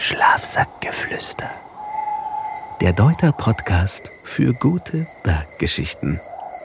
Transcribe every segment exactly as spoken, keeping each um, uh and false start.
Schlafsackgeflüster. Der Deuter-Podcast für gute Berggeschichten.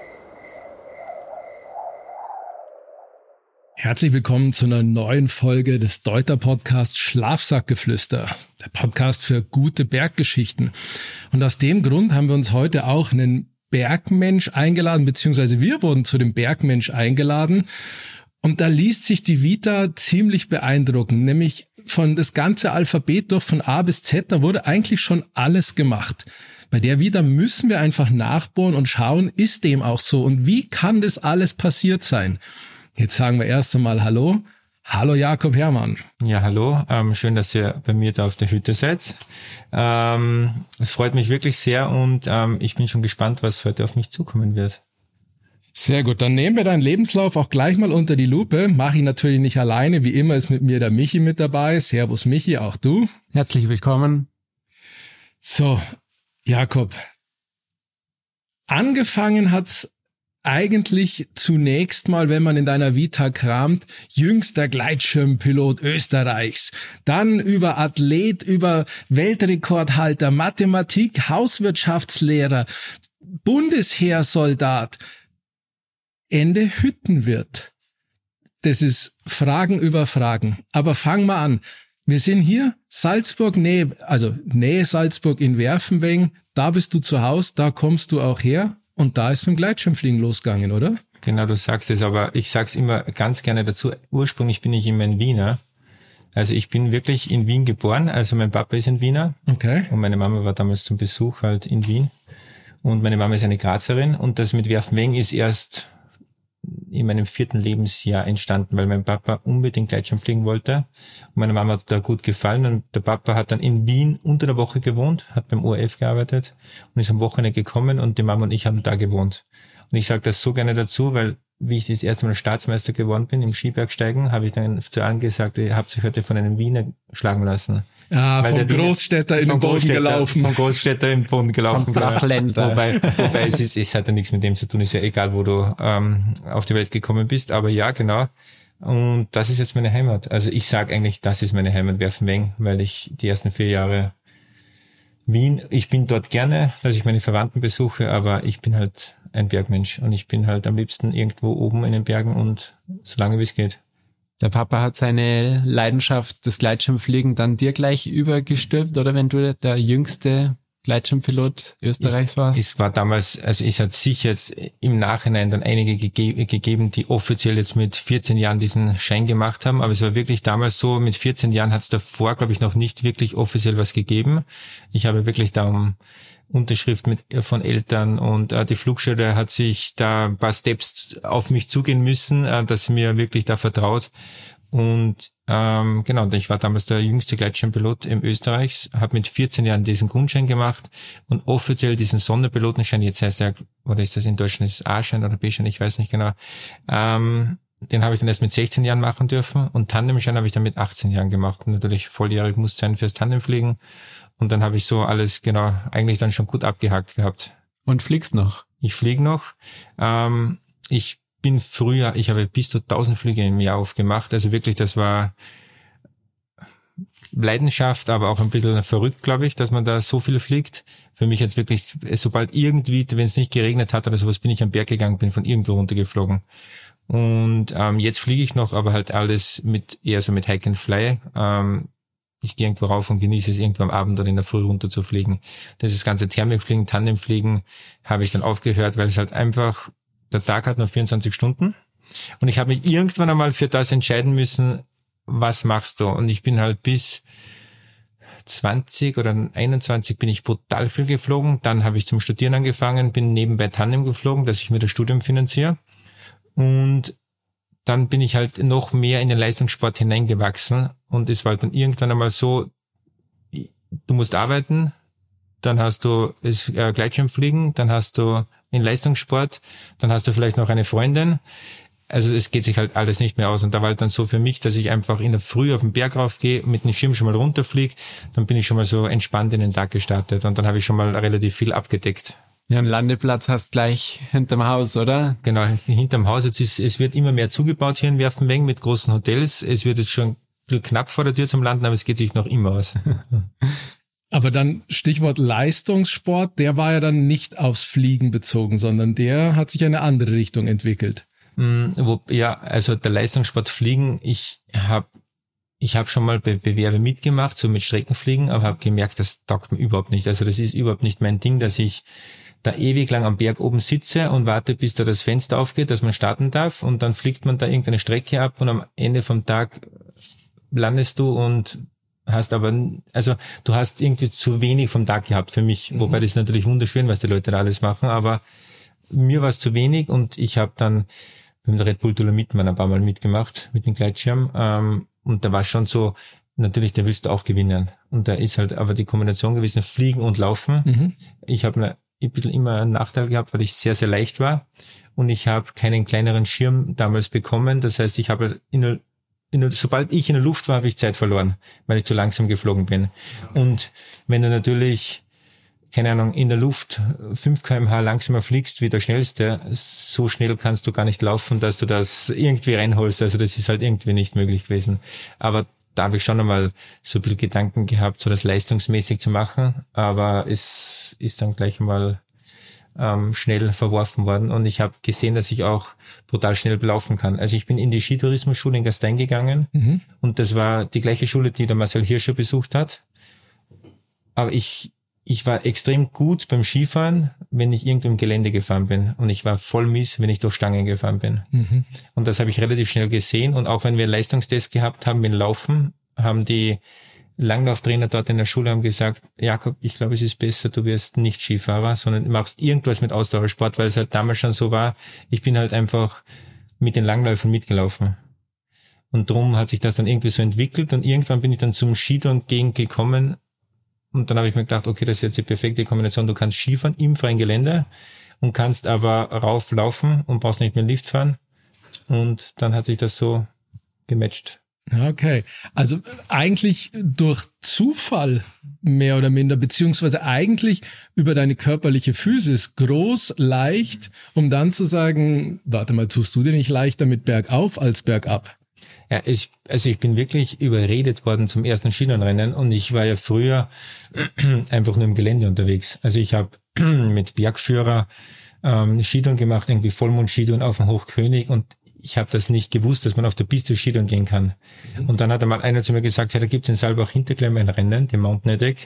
Herzlich willkommen zu einer neuen Folge des Deuter-Podcasts Schlafsackgeflüster, der Podcast für gute Berggeschichten. Und aus dem Grund haben wir uns heute auch einen Bergmensch eingeladen, beziehungsweise wir wurden zu dem Bergmensch eingeladen. Und da liest sich die Vita ziemlich beeindruckend, nämlich von das ganze Alphabet durch von A bis Z, da wurde eigentlich schon alles gemacht. Bei der Vita müssen wir einfach nachbohren und schauen, ist dem auch so und wie kann das alles passiert sein? Jetzt sagen wir erst einmal Hallo. Hallo Jakob Herrmann. Ja, hallo. Ähm, schön, dass ihr bei mir da auf der Hütte seid. Ähm, es freut mich wirklich sehr und ähm, ich bin schon gespannt, was heute auf mich zukommen wird. Sehr gut, dann nehmen wir deinen Lebenslauf auch gleich mal unter die Lupe. Mache ich natürlich nicht alleine, wie immer ist mit mir der Michi mit dabei. Servus Michi, auch du. Herzlich willkommen. So, Jakob. Angefangen hat's eigentlich zunächst mal, wenn man in deiner Vita kramt, jüngster Gleitschirmpilot Österreichs. Dann über Athlet, über Weltrekordhalter, Mathematik, Hauswirtschaftslehrer, Bundesheersoldat. Ende Hüttenwirt. Das ist Fragen über Fragen. Aber fang mal an. Wir sind hier, Salzburg, Nähe, also Nähe Salzburg in Werfenweng. Da bist du zu Hause, da kommst du auch her. Und da ist mit dem Gleitschirmfliegen losgegangen, oder? Genau, du sagst es, aber ich sag's immer ganz gerne dazu. Ursprünglich bin ich immer ein Wiener. Also ich bin wirklich in Wien geboren. Also mein Papa ist ein Wiener. Okay. Und meine Mama war damals zum Besuch halt in Wien. Und meine Mama ist eine Grazerin. Und das mit Werfenweng ist erst in meinem vierten Lebensjahr entstanden, weil mein Papa unbedingt Gleitschirm fliegen wollte. Und meine Mama hat da gut gefallen und der Papa hat dann in Wien unter der Woche gewohnt, hat beim O R F gearbeitet und ist am Wochenende gekommen und die Mama und ich haben da gewohnt. Und ich sage das so gerne dazu, weil wie ich das erste Mal Staatsmeister geworden bin im Skibergsteigen, habe ich dann zu allen gesagt, ihr habt euch heute von einem Wiener schlagen lassen. Ah, vom Großstädter in den Boden gelaufen. Vom Großstädter in den Boden gelaufen. Vom Flachländer. Wobei, wobei es, ist, es hat ja nichts mit dem zu tun, ist ja egal, wo du ähm, auf die Welt gekommen bist. Aber ja, genau. Und das ist jetzt meine Heimat. Also ich sage eigentlich, das ist meine Heimat, Werfenweng, weil ich die ersten vier Jahre Wien, ich bin dort gerne, dass ich meine Verwandten besuche, aber ich bin halt ein Bergmensch und ich bin halt am liebsten irgendwo oben in den Bergen und so lange wie es geht. Der Papa hat seine Leidenschaft des Gleitschirmfliegen dann dir gleich übergestülpt, oder wenn du der jüngste Gleitschirmpilot Österreichs warst? Es war damals, also es hat sicher jetzt im Nachhinein dann einige gege- gegeben, die offiziell jetzt mit vierzehn Jahren diesen Schein gemacht haben, aber es war wirklich damals so, mit vierzehn Jahren hat es davor, glaube ich, noch nicht wirklich offiziell was gegeben. Ich habe wirklich da um Unterschrift mit von Eltern und äh, die Flugschule hat sich da ein paar Steps auf mich zugehen müssen, äh, dass sie mir wirklich da vertraut. Und ähm, genau, ich war damals der jüngste Gleitschirmpilot im Österreichs, habe mit vierzehn Jahren diesen Grundschein gemacht und offiziell diesen Sonderpilotenschein, jetzt heißt er, oder ist das in Deutschland, ist es A-Schein oder B-Schein, ich weiß nicht genau, ähm, den habe ich dann erst mit sechzehn Jahren machen dürfen und Tandemschein habe ich dann mit achtzehn Jahren gemacht. Und natürlich volljährig muss sein fürs Tandemfliegen. Und dann habe ich so alles, genau, eigentlich dann schon gut abgehakt gehabt. Und fliegst noch? Ich fliege noch. Ähm, ich bin früher, ich habe bis zu tausend Flüge im Jahr aufgemacht. Also wirklich, das war Leidenschaft, aber auch ein bisschen verrückt, glaube ich, dass man da so viel fliegt. Für mich jetzt wirklich, sobald irgendwie, wenn es nicht geregnet hat oder sowas, bin ich am Berg gegangen, bin von irgendwo runtergeflogen. Und ähm, jetzt fliege ich noch, aber halt alles mit eher so mit Hike and Fly. Ähm, ich gehe irgendwo rauf und genieße es, irgendwo am Abend oder in der Früh runter zu fliegen. Das ist das ganze Thermikfliegen, Tandemfliegen habe ich dann aufgehört, weil es halt einfach, der Tag hat nur vierundzwanzig Stunden und ich habe mich irgendwann einmal für das entscheiden müssen, was machst du? Und ich bin halt bis zwanzig oder einundzwanzig bin ich brutal viel geflogen. Dann habe ich zum Studieren angefangen, bin nebenbei Tandem geflogen, dass ich mir das Studium finanziere. Und dann bin ich halt noch mehr in den Leistungssport hineingewachsen und es war halt dann irgendwann einmal so, du musst arbeiten, dann hast du das äh, Gleitschirmfliegen, dann hast du den Leistungssport, dann hast du vielleicht noch eine Freundin. Also es geht sich halt alles nicht mehr aus und da war halt dann so für mich, dass ich einfach in der Früh auf den Berg raufgehe, mit dem Schirm schon mal runterfliege, dann bin ich schon mal so entspannt in den Tag gestartet und dann habe ich schon mal relativ viel abgedeckt. Ja, einen Landeplatz hast gleich hinterm Haus, oder? Genau, hinterm Haus. Jetzt ist, es wird immer mehr zugebaut hier in Werfenweng mit großen Hotels. Es wird jetzt schon bisschen knapp vor der Tür zum Landen, aber es geht sich noch immer aus. Aber dann Stichwort Leistungssport, der war ja dann nicht aufs Fliegen bezogen, sondern der hat sich in eine andere Richtung entwickelt. Mm, wo, ja, also der Leistungssport Fliegen, ich habe ich hab schon mal Be- Bewerbe mitgemacht, so mit Streckenfliegen, aber habe gemerkt, das taugt mir überhaupt nicht. Also das ist überhaupt nicht mein Ding, dass ich da ewig lang am Berg oben sitze und warte, bis da das Fenster aufgeht, dass man starten darf, und dann fliegt man da irgendeine Strecke ab und am Ende vom Tag landest du und hast aber, also du hast irgendwie zu wenig vom Tag gehabt für mich, mhm. wobei das ist natürlich wunderschön, was die Leute da alles machen, aber mir war es zu wenig, und ich habe dann beim Red Bull Dolomiten ein paar Mal mitgemacht mit dem Gleitschirm, ähm, und da war schon so, natürlich, da willst du auch gewinnen, und da ist halt aber die Kombination gewesen, Fliegen und Laufen. Mhm. Ich habe ein bisschen immer einen Nachteil gehabt, weil ich sehr, sehr leicht war, und ich habe keinen kleineren Schirm damals bekommen. Das heißt, ich habe in der, in der, sobald ich in der Luft war, habe ich Zeit verloren, weil ich zu langsam geflogen bin. Ja. Und wenn du natürlich, keine Ahnung, in der Luft fünf Kilometer pro Stunde langsamer fliegst wie der Schnellste, so schnell kannst du gar nicht laufen, dass du das irgendwie reinholst. Also das ist halt irgendwie nicht möglich gewesen. Aber da habe ich schon einmal so ein bisschen Gedanken gehabt, so das leistungsmäßig zu machen, aber es ist dann gleich mal ähm, schnell verworfen worden, und ich habe gesehen, dass ich auch brutal schnell laufen kann. Also ich bin in die Skitourismusschule in Gastein gegangen, mhm. und das war die gleiche Schule, die der Marcel Hirscher besucht hat, aber ich ich war extrem gut beim Skifahren, wenn ich irgendwo im Gelände gefahren bin, und ich war voll mies, wenn ich durch Stangen gefahren bin. Mhm. Und das habe ich relativ schnell gesehen, und auch wenn wir einen Leistungstest gehabt haben mit Laufen, haben die Langlauftrainer dort in der Schule haben gesagt, Jakob, ich glaube, es ist besser, du wirst nicht Skifahrer, sondern machst irgendwas mit Ausdauersport, weil es halt damals schon so war, ich bin halt einfach mit den Langläufern mitgelaufen. Und drum hat sich das dann irgendwie so entwickelt, und irgendwann bin ich dann zum Skitouren gekommen. Und dann habe ich mir gedacht, okay, das ist jetzt die perfekte Kombination. Du kannst Skifahren im freien Gelände und kannst aber rauflaufen und brauchst nicht mehr Lift fahren. Und dann hat sich das so gematcht. Okay, also eigentlich durch Zufall mehr oder minder, beziehungsweise eigentlich über deine körperliche Physis, groß, leicht, um dann zu sagen, warte mal, tust du dir nicht leichter mit bergauf als bergab? Ja, ich, also ich bin wirklich überredet worden zum ersten Skitourenrennen, und ich war ja früher einfach nur im Gelände unterwegs. Also ich habe mit Bergführer ähm, Skitouren gemacht, irgendwie Vollmond-Skitouren auf dem Hochkönig, und ich habe das nicht gewusst, dass man auf der Piste Skitouren gehen kann. Mhm. Und dann hat einmal einer zu mir gesagt, ja, da gibt's in Saalbach-Hinterklemm ein Rennen, den Mountain Attack,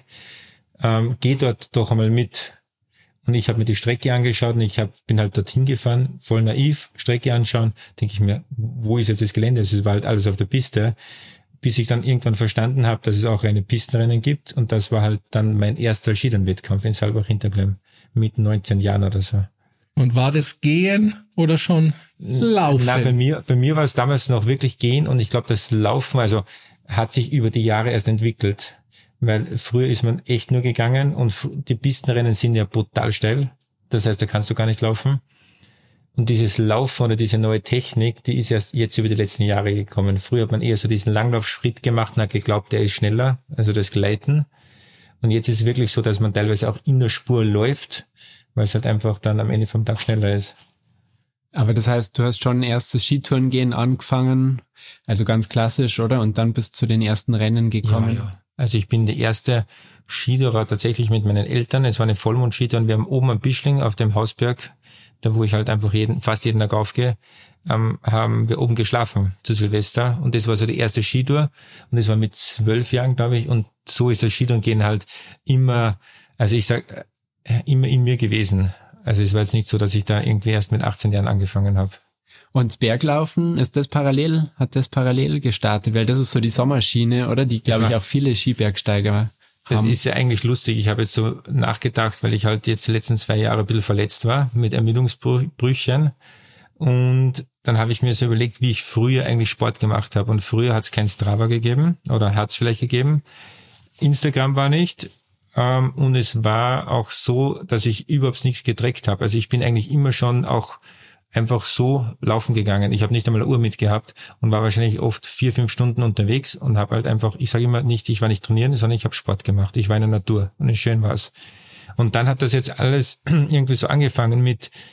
ähm, geh dort doch einmal mit. Und ich habe mir die Strecke angeschaut, und ich hab, bin halt dorthin gefahren, voll naiv, Strecke anschauen, denke ich mir, wo ist jetzt das Gelände? Es war halt alles auf der Piste, bis ich dann irgendwann verstanden habe, dass es auch eine Pistenrennen gibt, und das war halt dann mein erster Skitourenwettkampf in Saalbach-Hinterklemm mit neunzehn Jahren oder so. Und war das Gehen oder schon Laufen? Na, bei mir, bei mir war es damals noch wirklich Gehen, und ich glaube, das Laufen, also hat sich über die Jahre erst entwickelt. Weil früher ist man echt nur gegangen, und die Pistenrennen sind ja brutal steil. Das heißt, da kannst du gar nicht laufen. Und dieses Laufen oder diese neue Technik, die ist erst jetzt über die letzten Jahre gekommen. Früher hat man eher so diesen Langlaufschritt gemacht und hat geglaubt, der ist schneller, also das Gleiten. Und jetzt ist es wirklich so, dass man teilweise auch in der Spur läuft, weil es halt einfach dann am Ende vom Tag schneller ist. Aber das heißt, du hast schon erstes Skitourengehen angefangen, also ganz klassisch, oder? Und dann bist du zu den ersten Rennen gekommen. Ja, ja. Also ich bin der erste Skitourer tatsächlich mit meinen Eltern. Es war eine Vollmond-Skitour, und wir haben oben am Bischling auf dem Hausberg, da wo ich halt einfach jeden, fast jeden Tag aufgehe, ähm, haben wir oben geschlafen zu Silvester. Und das war so die erste Skitour. Und das war mit zwölf Jahren, glaube ich. Und so ist das Skitourengehen halt immer, also ich sag, immer in mir gewesen. Also es war jetzt nicht so, dass ich da irgendwie erst mit achtzehn Jahren angefangen habe. Und Berglaufen, ist das parallel, hat das parallel gestartet? Weil das ist so die Sommerschiene, oder? Die, glaube ich, auch viele Skibergsteiger haben. Das ist ja eigentlich lustig. Ich habe jetzt so nachgedacht, weil ich halt jetzt die letzten zwei Jahre ein bisschen verletzt war mit Ermüdungsbrüchen. Und dann habe ich mir so überlegt, wie ich früher eigentlich Sport gemacht habe. Und früher hat es kein Strava gegeben, oder hat es vielleicht gegeben. Instagram war nicht. Und es war auch so, dass ich überhaupt nichts getrackt habe. Also ich bin eigentlich immer schon auch einfach so laufen gegangen. Ich habe nicht einmal eine Uhr mitgehabt und war wahrscheinlich oft vier, fünf Stunden unterwegs und habe halt einfach, ich sage immer nicht, ich war nicht trainieren, sondern ich habe Sport gemacht. Ich war in der Natur, und schön war's. Und dann hat das jetzt alles irgendwie so angefangen mit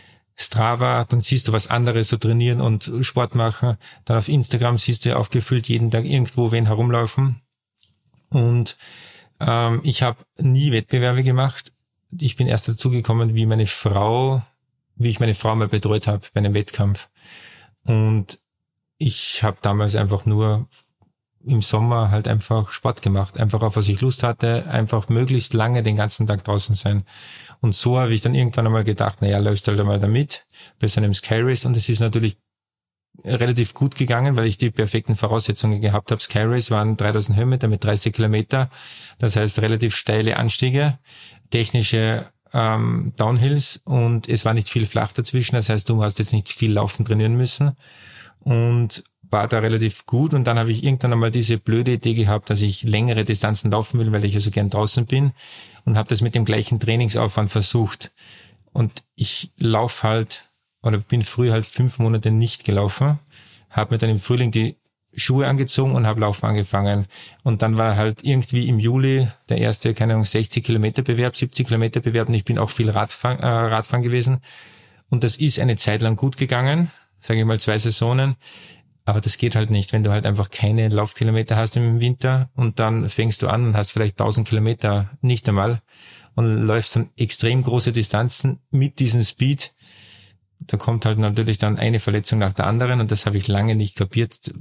Strava, dann siehst du was anderes, so trainieren und Sport machen. Dann auf Instagram siehst du ja auch gefühlt jeden Tag irgendwo wen herumlaufen. Und ähm, ich habe nie Wettbewerbe gemacht. Ich bin erst dazugekommen, wie meine Frau, wie ich meine Frau mal betreut habe bei einem Wettkampf. Und ich habe damals einfach nur im Sommer halt einfach Sport gemacht, einfach auf was ich Lust hatte, einfach möglichst lange den ganzen Tag draußen sein. Und so habe ich dann irgendwann einmal gedacht, naja, läufst halt einmal damit bei so einem Sky Race. Und es ist natürlich relativ gut gegangen, weil ich die perfekten Voraussetzungen gehabt habe. Sky Race waren dreitausend Höhenmeter mit dreißig Kilometer, das heißt relativ steile Anstiege, technische ähm, Downhills und es war nicht viel flach dazwischen, das heißt, du hast jetzt nicht viel Laufen trainieren müssen und war da relativ gut. Und dann habe ich irgendwann einmal diese blöde Idee gehabt, dass ich längere Distanzen laufen will, weil ich ja so gern draußen bin, und habe das mit dem gleichen Trainingsaufwand versucht. Und ich laufe halt, oder bin früher halt fünf Monate nicht gelaufen, habe mir dann im Frühling die Schuhe angezogen und habe laufen angefangen. Und dann war halt irgendwie im Juli der erste, keine Ahnung, sechzig Kilometer Bewerb, siebzig Kilometer Bewerb, und ich bin auch viel Radfahren, äh, Radfahren gewesen. Und das ist eine Zeit lang gut gegangen, sage ich mal zwei Saisonen. Aber das geht halt nicht, wenn du halt einfach keine Laufkilometer hast im Winter und dann fängst du an und hast vielleicht tausend Kilometer nicht einmal und läufst dann extrem große Distanzen mit diesem Speed. Da kommt halt natürlich dann eine Verletzung nach der anderen, und das habe ich lange nicht kapiert,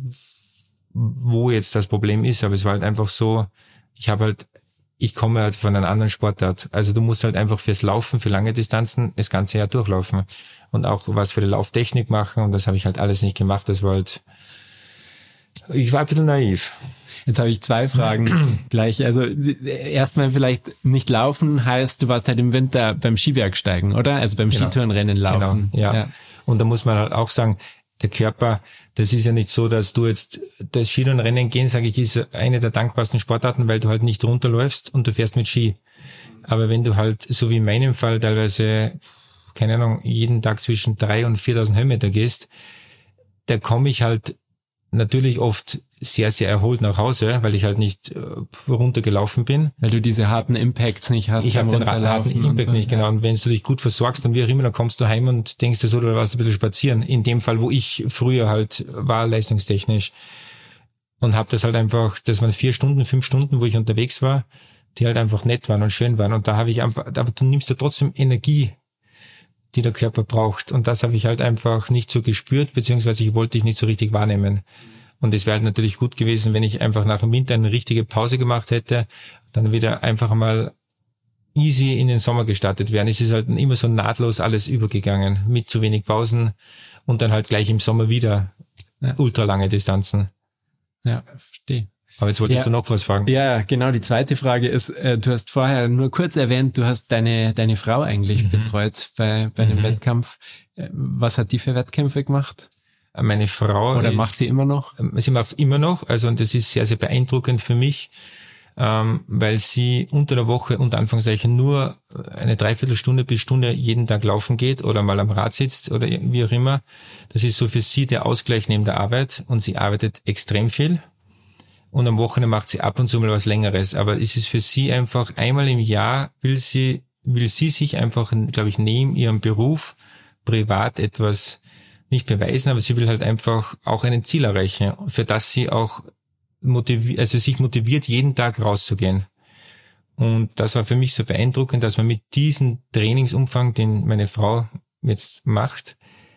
wo jetzt das Problem ist. Aber es war halt einfach so, ich habe halt, ich komme halt von einer anderen Sportart. Also du musst halt einfach fürs Laufen, für lange Distanzen das ganze Jahr durchlaufen und auch was für die Lauftechnik machen, und das habe ich halt alles nicht gemacht. Das war halt, ich war ein bisschen naiv. Jetzt habe ich zwei Fragen gleich. Also erstmal vielleicht nicht laufen heißt, du warst halt im Winter beim Skibergsteigen, oder? Also beim Genau. Skitourenrennen laufen. Genau, ja. ja. Und da muss man halt auch sagen, der Körper, das ist ja nicht so, dass du jetzt das Skitourenrennen gehen, sage ich, ist eine der dankbarsten Sportarten, weil du halt nicht runterläufst und du fährst mit Ski. Aber wenn du halt, so wie in meinem Fall, teilweise, keine Ahnung, jeden Tag zwischen drei und viertausend Höhenmeter gehst, da komme ich halt natürlich oft sehr, sehr erholt nach Hause, weil ich halt nicht äh, runtergelaufen bin. Weil du diese harten Impacts nicht hast. Ich habe den harten Impact so. nicht, genau. Und wenn du dich gut versorgst und wie auch immer, dann kommst du heim und denkst dir so, du warst ein bisschen spazieren. In dem Fall, wo ich früher halt war, leistungstechnisch. Und habe das halt einfach, das waren vier Stunden, fünf Stunden, wo ich unterwegs war, die halt einfach nett waren und schön waren. Und da habe ich einfach, aber du nimmst ja trotzdem Energie, die der Körper braucht. Und das habe ich halt einfach nicht so gespürt, beziehungsweise ich wollte ich nicht so richtig wahrnehmen. Und es wäre halt natürlich gut gewesen, wenn ich einfach nach dem Winter eine richtige Pause gemacht hätte, dann wieder einfach mal easy in den Sommer gestartet wären. Es ist halt immer so nahtlos alles übergegangen, mit zu wenig Pausen und dann halt gleich im Sommer wieder ja. ultralange Distanzen. Ja, verstehe. Aber jetzt wolltest ja. du noch was fragen. Ja, genau. Die zweite Frage ist, äh, du hast vorher nur kurz erwähnt, du hast deine deine Frau eigentlich mhm. betreut bei bei einem mhm. Wettkampf. Was hat die für Wettkämpfe gemacht? Meine Frau. Oder ist, macht sie immer noch? Sie macht es immer noch. Also, und das ist sehr, sehr beeindruckend für mich, ähm, weil sie unter der Woche unter Anführungszeichen nur eine Dreiviertelstunde bis Stunde jeden Tag laufen geht oder mal am Rad sitzt oder wie auch immer. Das ist so für sie der Ausgleich neben der Arbeit, und sie arbeitet extrem viel. Und am Wochenende macht sie ab und zu mal was Längeres. Aber es ist für sie einfach, einmal im Jahr will sie, will sie sich einfach, glaube ich, neben ihrem Beruf privat etwas nicht beweisen, aber sie will halt einfach auch ein Ziel erreichen, für das sie auch motiviert, also sich motiviert, jeden Tag rauszugehen. Und das war für mich so beeindruckend, dass man mit diesem Trainingsumfang, den meine Frau jetzt macht,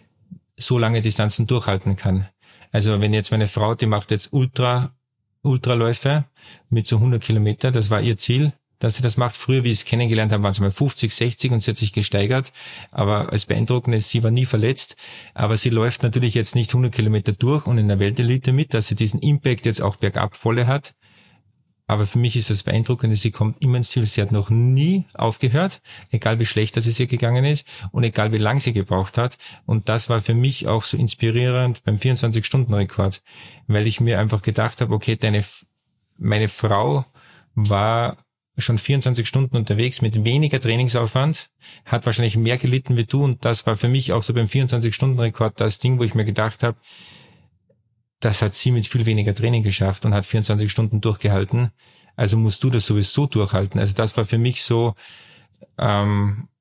so lange Distanzen durchhalten kann. Also wenn jetzt meine Frau, die macht jetzt Ultra Ultraläufe mit so hundert Kilometer, das war ihr Ziel, dass sie das macht. Früher, wie ich es kennengelernt habe, waren es mal fünfzig, sechzig und sie hat sich gesteigert. Aber als beeindruckend ist, sie war nie verletzt. Aber sie läuft natürlich jetzt nicht hundert Kilometer durch und in der Weltelite mit, dass sie diesen Impact jetzt auch bergab volle hat. Aber für mich ist das beeindruckend, sie kommt immer ins Ziel. Sie hat noch nie aufgehört, egal wie schlecht dass es ihr gegangen ist und egal wie lang sie gebraucht hat. Und das war für mich auch so inspirierend beim vierundzwanzig-Stunden-Rekord, weil ich mir einfach gedacht habe, okay, deine, meine Frau war schon vierundzwanzig Stunden unterwegs mit weniger Trainingsaufwand, hat wahrscheinlich mehr gelitten wie du, und das war für mich auch so beim vierundzwanzig-Stunden-Rekord das Ding, wo ich mir gedacht habe, das hat sie mit viel weniger Training geschafft und hat vierundzwanzig Stunden durchgehalten. Also musst du das sowieso durchhalten. Also das war für mich so ähm,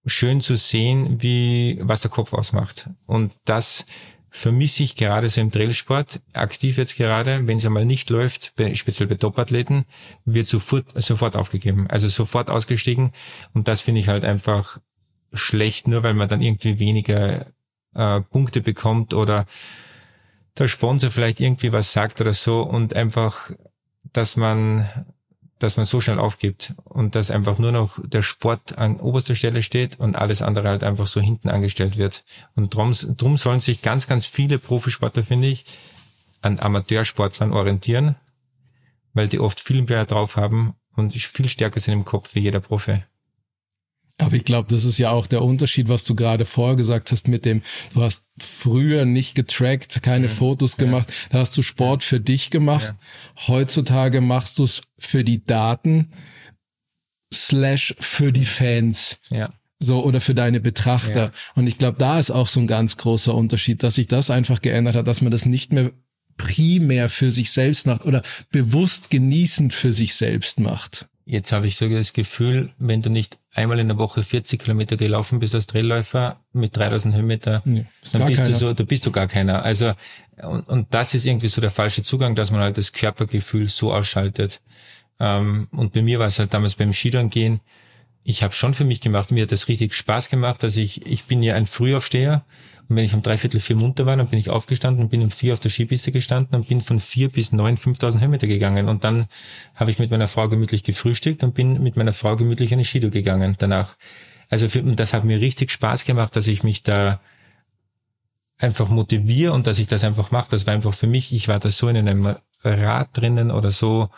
schön zu sehen, wie, was der Kopf ausmacht. Und das vermisse ich gerade so im Trailsport, aktiv jetzt gerade, wenn es einmal nicht läuft, bei, speziell bei Topathleten, wird sofort, sofort aufgegeben, also sofort ausgestiegen. Und das finde ich halt einfach schlecht, nur weil man dann irgendwie weniger äh, Punkte bekommt oder der Sponsor vielleicht irgendwie was sagt oder so und einfach, dass man dass man so schnell aufgibt und dass einfach nur noch der Sport an oberster Stelle steht und alles andere halt einfach so hinten angestellt wird. Und drum, drum sollen sich ganz, ganz viele Profisportler, finde ich, an Amateursportlern orientieren, weil die oft viel mehr drauf haben und viel stärker sind im Kopf wie jeder Profi. Aber ich glaube, das ist ja auch der Unterschied, was du gerade vorher gesagt hast mit dem, du hast früher nicht getrackt, keine mhm. Fotos gemacht, ja. Da hast du Sport für dich gemacht. Ja. Heutzutage machst du es für die Daten slash für die Fans. Ja. So, oder für deine Betrachter. Ja. Und ich glaube, da ist auch so ein ganz großer Unterschied, dass sich das einfach geändert hat, dass man das nicht mehr primär für sich selbst macht oder bewusst genießend für sich selbst macht. Jetzt habe ich sogar das Gefühl, wenn du nicht einmal in der Woche vierzig Kilometer gelaufen bist als Trailläufer mit dreitausend Höhenmeter, ja, dann bist keiner. du so, da bist du gar keiner. Also, und, und das ist irgendwie so der falsche Zugang, dass man halt das Körpergefühl so ausschaltet. Ähm, und bei mir war es halt damals beim Skitouren gehen, ich habe schon für mich gemacht, mir hat das richtig Spaß gemacht, dass ich, ich bin ja ein Frühaufsteher. Und wenn ich um dreiviertel vier munter war, dann bin ich aufgestanden und bin um vier auf der Skipiste gestanden und bin von vier bis neun, fünftausend Höhenmeter gegangen. Und dann habe ich mit meiner Frau gemütlich gefrühstückt und bin mit meiner Frau gemütlich eine Skitour gegangen danach. Also für, das hat mir richtig Spaß gemacht, dass ich mich da einfach motiviere und dass ich das einfach mache. Das war einfach für mich, ich war da so in einem Rad drinnen oder so,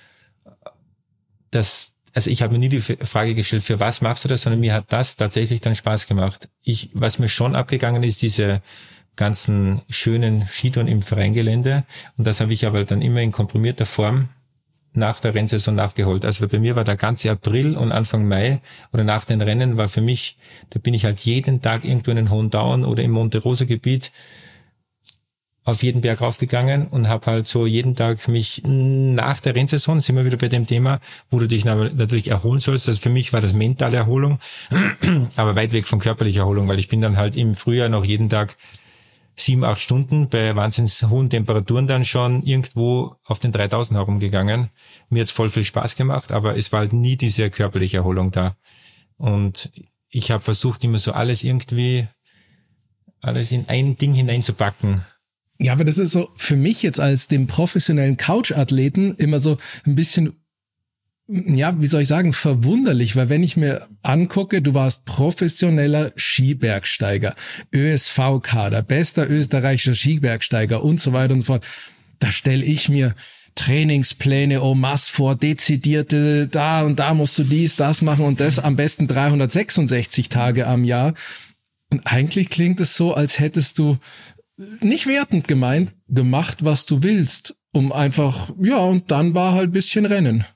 dass Also ich habe mir nie die Frage gestellt, für was machst du das, sondern mir hat das tatsächlich dann Spaß gemacht. Ich, was mir schon abgegangen ist, diese ganzen schönen Skitouren im Vereingelände. Und das habe ich aber dann immer in komprimierter Form nach der Rennsaison nachgeholt. Also bei mir war der ganze April und Anfang Mai oder nach den Rennen war für mich, da bin ich halt jeden Tag irgendwo in den Hohen Tauern oder im Monte Rosa Gebiet auf jeden Berg raufgegangen und habe halt so jeden Tag mich nach der Rennsaison, sind wir wieder bei dem Thema, wo du dich natürlich erholen sollst. Also für mich war das mentale Erholung, aber weit weg von körperlicher Erholung, weil ich bin dann halt im Frühjahr noch jeden Tag sieben, acht Stunden bei wahnsinnig hohen Temperaturen dann schon irgendwo auf den dreitausend herumgegangen. Mir hat's voll viel Spaß gemacht, aber es war halt nie diese körperliche Erholung da. Und ich habe versucht, immer so alles irgendwie, alles in ein Ding hineinzupacken. Ja, aber das ist so für mich jetzt als dem professionellen Couch-Athleten immer so ein bisschen, ja, wie soll ich sagen, verwunderlich, weil wenn ich mir angucke, du warst professioneller Skibergsteiger, Ö S V-Kader, bester österreichischer Skibergsteiger und so weiter und so fort, da stelle ich mir Trainingspläne en masse vor, dezidierte, da und da musst du dies, das machen und das am besten dreihundertsechsundsechzig Tage am Jahr. Und eigentlich klingt es so, als hättest du nicht wertend gemeint, gemacht, was du willst, um einfach, ja, und dann war halt ein bisschen Rennen.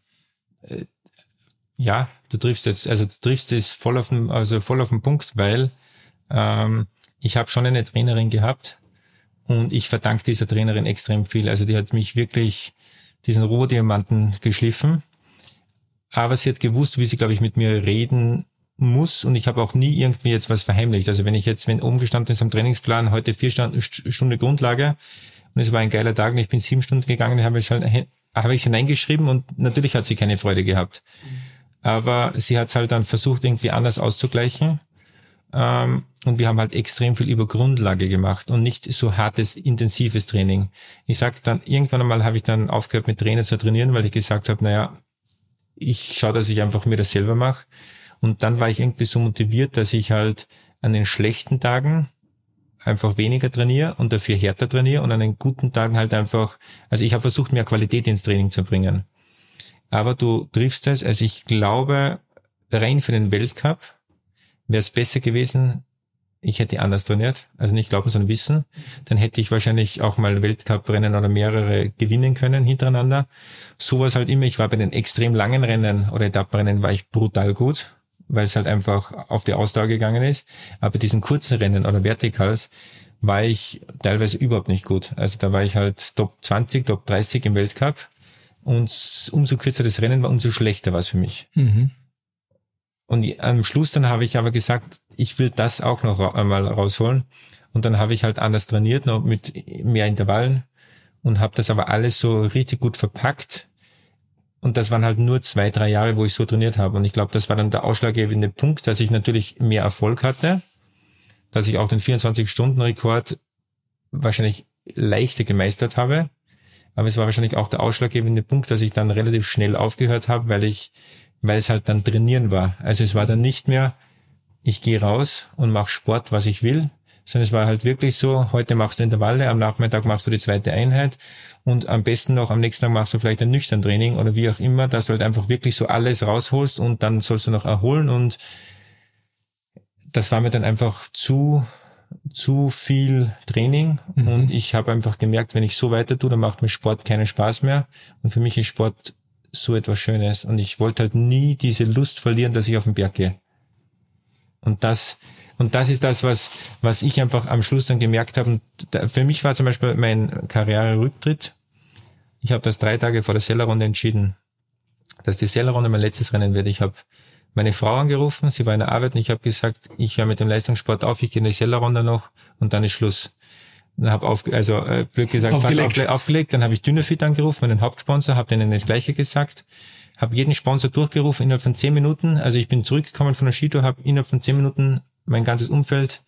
Ja, du triffst jetzt, also du triffst es voll auf den, also voll auf den Punkt, weil ähm, ich habe schon eine Trainerin gehabt und ich verdanke dieser Trainerin extrem viel. Also die hat mich wirklich diesen Rohdiamanten geschliffen, aber sie hat gewusst, wie sie, glaube ich, mit mir reden muss und ich habe auch nie irgendwie jetzt was verheimlicht. Also wenn ich jetzt, wenn oben gestanden ist am Trainingsplan, heute vier Stunden, Stunde Grundlage und es war ein geiler Tag und ich bin sieben Stunden gegangen, habe ich halt, habe ich hineingeschrieben und natürlich hat sie keine Freude gehabt. Aber sie hat es halt dann versucht, irgendwie anders auszugleichen. Ähm, und wir haben halt extrem viel über Grundlage gemacht und nicht so hartes, intensives Training. Ich sag dann, irgendwann einmal habe ich dann aufgehört mit Trainer zu trainieren, weil ich gesagt habe, naja, ich schaue, dass ich einfach mir das selber mache. Und dann war ich irgendwie so motiviert, dass ich halt an den schlechten Tagen einfach weniger trainiere und dafür härter trainiere und an den guten Tagen halt einfach, also ich habe versucht, mehr Qualität ins Training zu bringen. Aber du triffst es, also ich glaube, rein für den Weltcup wäre es besser gewesen, ich hätte anders trainiert, also nicht glauben, sondern wissen, dann hätte ich wahrscheinlich auch mal Weltcup-Rennen oder mehrere gewinnen können hintereinander. So war es halt immer, ich war bei den extrem langen Rennen oder Etappenrennen war ich brutal gut, weil es halt einfach auf die Ausdauer gegangen ist. Aber bei diesen kurzen Rennen oder Vertikals war ich teilweise überhaupt nicht gut. Also da war ich halt Top zwanzig, Top dreißig im Weltcup und umso kürzer das Rennen war, umso schlechter war es für mich. Mhm. Und am Schluss dann habe ich aber gesagt, ich will das auch noch ra- einmal rausholen. Und dann habe ich halt anders trainiert, noch mit mehr Intervallen und habe das aber alles so richtig gut verpackt. Und das waren halt nur zwei, drei Jahre, wo ich so trainiert habe. Und ich glaube, das war dann der ausschlaggebende Punkt, dass ich natürlich mehr Erfolg hatte, dass ich auch den vierundzwanzig-Stunden-Rekord wahrscheinlich leichter gemeistert habe. Aber es war wahrscheinlich auch der ausschlaggebende Punkt, dass ich dann relativ schnell aufgehört habe, weil ich weil es halt dann trainieren war. Also es war dann nicht mehr, ich gehe raus und mache Sport, was ich will, sondern es war halt wirklich so, heute machst du Intervalle, am Nachmittag machst du die zweite Einheit und am besten noch am nächsten Tag machst du vielleicht ein nüchtern Training oder wie auch immer, dass du halt einfach wirklich so alles rausholst und dann sollst du noch erholen und das war mir dann einfach zu zu viel Training mhm. und ich habe einfach gemerkt, wenn ich so weiter tue, dann macht mir Sport keinen Spaß mehr und für mich ist Sport so etwas Schönes und ich wollte halt nie diese Lust verlieren, dass ich auf den Berg gehe. Und das und das ist das, was was ich einfach am Schluss dann gemerkt habe. Und da, für mich war zum Beispiel mein Karriererücktritt. Ich habe das drei Tage vor der Sellerrunde entschieden, dass die Sellerrunde mein letztes Rennen wird. Ich habe meine Frau angerufen, sie war in der Arbeit und ich habe gesagt, ich höre mit dem Leistungssport auf, ich gehe in die Sellerrunde noch und dann ist Schluss. Dann habe auf, also äh, blöd gesagt, aufgelegt. Fast aufge- aufgelegt. Dann habe ich Dynafit angerufen, meinen Hauptsponsor, habe denen das Gleiche gesagt, habe jeden Sponsor durchgerufen innerhalb von zehn Minuten. Also ich bin zurückgekommen von der Skitour, habe innerhalb von zehn Minuten mein ganzes Umfeld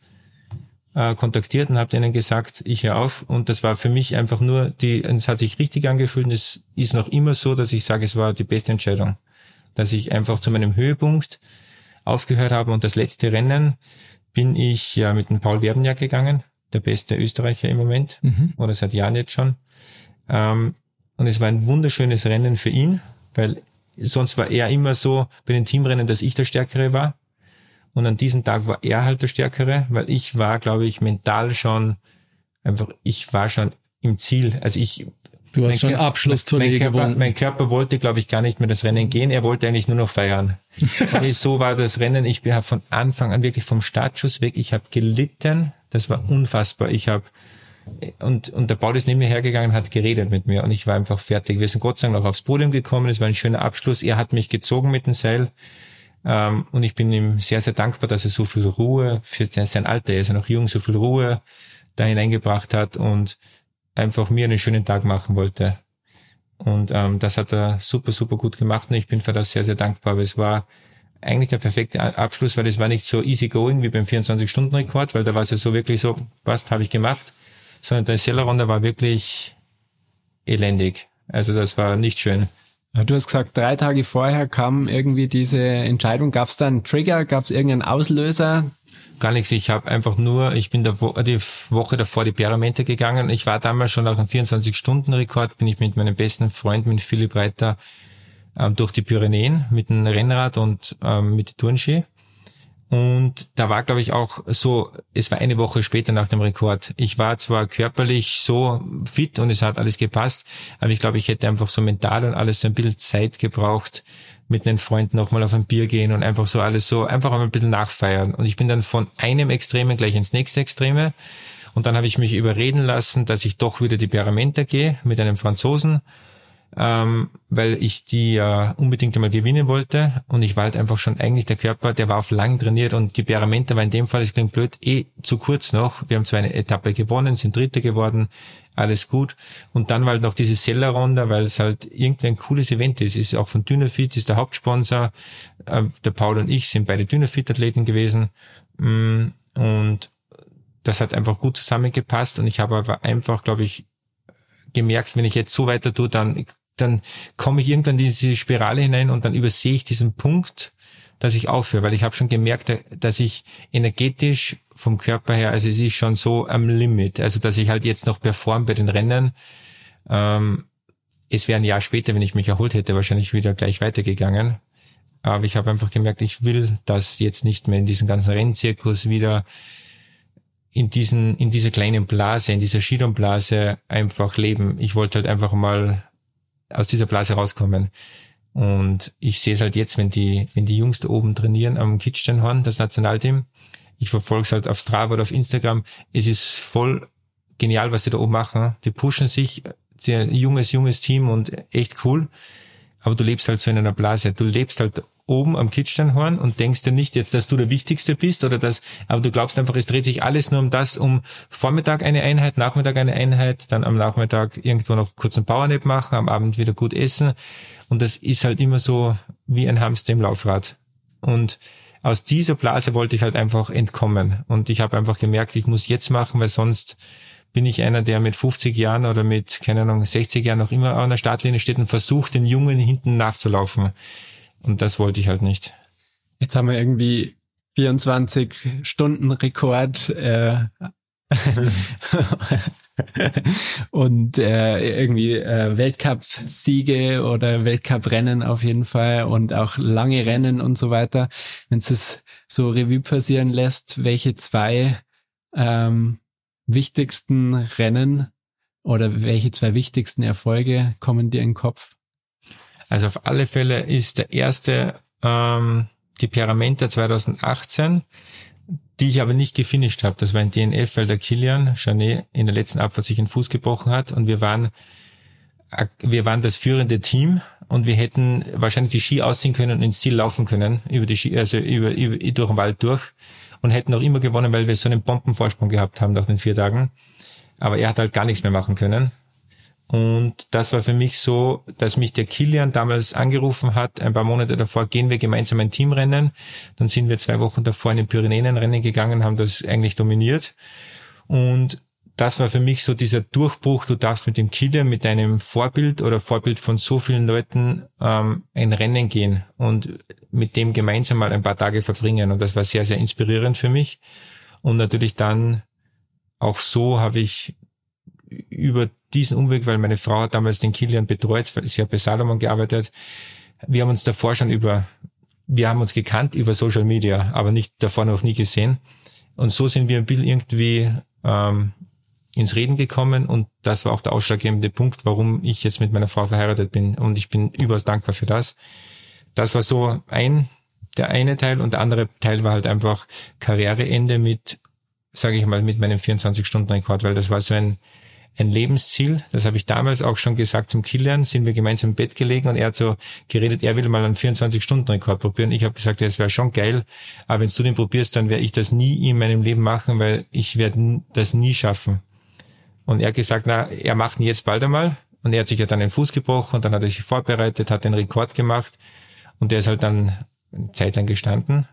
äh, kontaktiert und habe denen gesagt, ich höre auf. Und das war für mich einfach nur, die, es hat sich richtig angefühlt und es ist noch immer so, dass ich sage, es war die beste Entscheidung, dass ich einfach zu meinem Höhepunkt aufgehört habe. Und das letzte Rennen bin ich ja mit dem Paul Werbenjak gegangen, der beste Österreicher im Moment, mhm. oder seit Jahren jetzt schon. Ähm, und es war ein wunderschönes Rennen für ihn, weil sonst war er immer so bei den Teamrennen, dass ich der Stärkere war. Und an diesem Tag war er halt der Stärkere, weil ich war, glaube ich, mental schon einfach, ich war schon im Ziel. Also ich... Du hast schon Abschlusstournee gewonnen. Mein Körper wollte, glaube ich, gar nicht mehr das Rennen gehen. Er wollte eigentlich nur noch feiern. Und so war das Rennen. Ich habe von Anfang an wirklich vom Startschuss weg, ich habe gelitten. Das war unfassbar. Ich habe und und der Paul ist neben mir hergegangen, hat geredet mit mir und ich war einfach fertig. Wir sind Gott sei Dank noch aufs Podium gekommen. Es war ein schöner Abschluss. Er hat mich gezogen mit dem Seil ähm, und ich bin ihm sehr, sehr dankbar, dass er so viel Ruhe für sein Alter, er ist ja noch jung, so viel Ruhe da hineingebracht hat und einfach mir einen schönen Tag machen wollte. Und ähm, das hat er super, super gut gemacht und ich bin für das sehr, sehr dankbar. Aber es war eigentlich der perfekte Abschluss, weil es war nicht so easy going wie beim vierundzwanzig-Stunden-Rekord, weil da war es ja so wirklich so, passt, habe ich gemacht, sondern der Sellerrunde war wirklich elendig. Also das war nicht schön. Du hast gesagt, drei Tage vorher kam irgendwie diese Entscheidung. Gab es da einen Trigger? Gab es irgendeinen Auslöser? Gar nichts. Ich habe einfach nur, ich bin der Wo- die Woche davor die Peramente gegangen. Ich war damals schon nach einem vierundzwanzig-Stunden-Rekord, bin ich mit meinem besten Freund, mit Philipp Reiter, ähm, durch die Pyrenäen mit dem Rennrad und ähm, mit Turnski. Und da war, glaube ich, auch so, es war eine Woche später nach dem Rekord. Ich war zwar körperlich so fit und es hat alles gepasst, aber ich glaube, ich hätte einfach so mental und alles so ein bisschen Zeit gebraucht, mit einem Freund nochmal auf ein Bier gehen und einfach so alles so, einfach mal ein bisschen nachfeiern. Und ich bin dann von einem Extremen gleich ins nächste Extreme. Und dann habe ich mich überreden lassen, dass ich doch wieder die Peramente gehe mit einem Franzosen, ähm, weil ich die ja äh, unbedingt einmal gewinnen wollte. Und ich war halt einfach schon eigentlich der Körper, der war auf lang trainiert und die Peramente war in dem Fall, es klingt blöd, eh zu kurz noch. Wir haben zwar eine Etappe gewonnen, sind Dritte geworden, alles gut. Und dann war halt noch diese Sellerrunde, weil es halt irgendwie ein cooles Event ist. Ist auch von Dynafit, ist der Hauptsponsor. Äh, der Paul und ich sind beide Dynafit-Athleten gewesen. Und das hat einfach gut zusammengepasst. Und ich habe aber einfach, glaube ich, gemerkt, wenn ich jetzt so weiter tue, dann, dann komme ich irgendwann in diese Spirale hinein und dann übersehe ich diesen Punkt, dass ich aufhöre, weil ich habe schon gemerkt, dass ich energetisch vom Körper her, also es ist schon so am Limit, also dass ich halt jetzt noch performe bei den Rennen. Ähm, es wäre ein Jahr später, wenn ich mich erholt hätte, wahrscheinlich wieder gleich weitergegangen. Aber ich habe einfach gemerkt, ich will das jetzt nicht mehr in diesem ganzen Rennzirkus wieder in diesen, in dieser kleinen Blase, in dieser Skidon-Blase einfach leben. Ich wollte halt einfach mal aus dieser Blase rauskommen. Und ich sehe es halt jetzt, wenn die, wenn die Jungs da oben trainieren am Kitzsteinhorn, das Nationalteam. Ich verfolge es halt auf Strava oder auf Instagram. Es ist voll genial, was die da oben machen. Die pushen sich, sehr junges, junges Team und echt cool. Aber du lebst halt so in einer Blase. Du lebst halt oben am Kitzsteinhorn und denkst dir nicht jetzt, dass du der Wichtigste bist oder das, aber du glaubst einfach, es dreht sich alles nur um das, um Vormittag eine Einheit, Nachmittag eine Einheit, dann am Nachmittag irgendwo noch kurz einen Powernap machen, am Abend wieder gut essen und das ist halt immer so wie ein Hamster im Laufrad. Und aus dieser Blase wollte ich halt einfach entkommen und ich habe einfach gemerkt, ich muss jetzt machen, weil sonst bin ich einer, der mit fünfzig Jahren oder mit, keine Ahnung, sechzig Jahren noch immer an der Startlinie steht und versucht, den Jungen hinten nachzulaufen. Und das wollte ich halt nicht. Jetzt haben wir irgendwie vierundzwanzig Stunden Rekord äh, und äh, irgendwie äh, Weltcup-Siege oder Weltcup-Rennen auf jeden Fall und auch lange Rennen und so weiter. Wenn es es so Revue passieren lässt, welche zwei ähm, wichtigsten Rennen oder welche zwei wichtigsten Erfolge kommen dir in den Kopf? Also auf alle Fälle ist der erste ähm, die Pyramenta zwanzig achtzehn, die ich aber nicht gefinisht habe. Das war ein D N F, weil der Kilian Jornet in der letzten Abfahrt sich den Fuß gebrochen hat und wir waren wir waren das führende Team und wir hätten wahrscheinlich die Ski ausziehen können und ins Ziel laufen können über die Ski, also über, über durch den Wald durch. Und hätten auch immer gewonnen, weil wir so einen Bombenvorsprung gehabt haben nach den vier Tagen. Aber er hat halt gar nichts mehr machen können. Und das war für mich so, dass mich der Kilian damals angerufen hat, ein paar Monate davor, gehen wir gemeinsam ein Teamrennen. Dann sind wir zwei Wochen davor in den Pyrenäenrennen gegangen, haben das eigentlich dominiert. Und das war für mich so dieser Durchbruch, du darfst mit dem Kilian, mit deinem Vorbild oder Vorbild von so vielen Leuten ähm, ein Rennen gehen und mit dem gemeinsam mal ein paar Tage verbringen. Und das war sehr, sehr inspirierend für mich. Und natürlich dann auch so habe ich über diesen Umweg, weil meine Frau hat damals den Kilian betreut, sie hat bei Salomon gearbeitet. Wir haben uns davor schon über, wir haben uns gekannt über Social Media, aber nicht davor noch nie gesehen. Und so sind wir ein bisschen irgendwie ähm, ins Reden gekommen und das war auch der ausschlaggebende Punkt, warum ich jetzt mit meiner Frau verheiratet bin und ich bin überaus dankbar für das. Das war so ein, der eine Teil und der andere Teil war halt einfach Karriereende mit, sage ich mal, mit meinem vierundzwanzig-Stunden-Rekord, weil das war so ein ein Lebensziel, das habe ich damals auch schon gesagt zum Kilian, sind wir gemeinsam im Bett gelegen und er hat so geredet, er will mal einen vierundzwanzig-Stunden-Rekord probieren. Ich habe gesagt, ja, es wäre schon geil, aber wenn du den probierst, dann werde ich das nie in meinem Leben machen, weil ich werde das nie schaffen. Und er hat gesagt, na, er macht ihn jetzt bald einmal und er hat sich ja dann den Fuß gebrochen und dann hat er sich vorbereitet, hat den Rekord gemacht und der ist halt dann eine Zeit lang gestanden.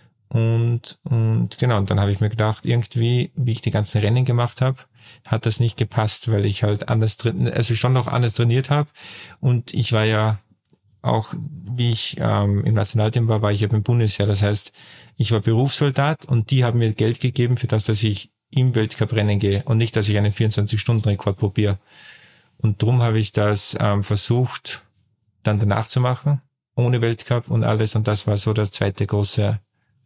Und und genau, und dann habe ich mir gedacht, irgendwie, wie ich die ganzen Rennen gemacht habe, hat das nicht gepasst, weil ich halt anders, also schon noch anders trainiert habe. Und ich war ja auch, wie ich ähm, im Nationalteam war, war ich ja beim Bundesheer. Das heißt, ich war Berufssoldat und die haben mir Geld gegeben für das, dass ich im Weltcup-Rennen gehe und nicht, dass ich einen vierundzwanzig-Stunden-Rekord probiere. Und drum habe ich das ähm, versucht, dann danach zu machen, ohne Weltcup und alles. Und das war so das zweite große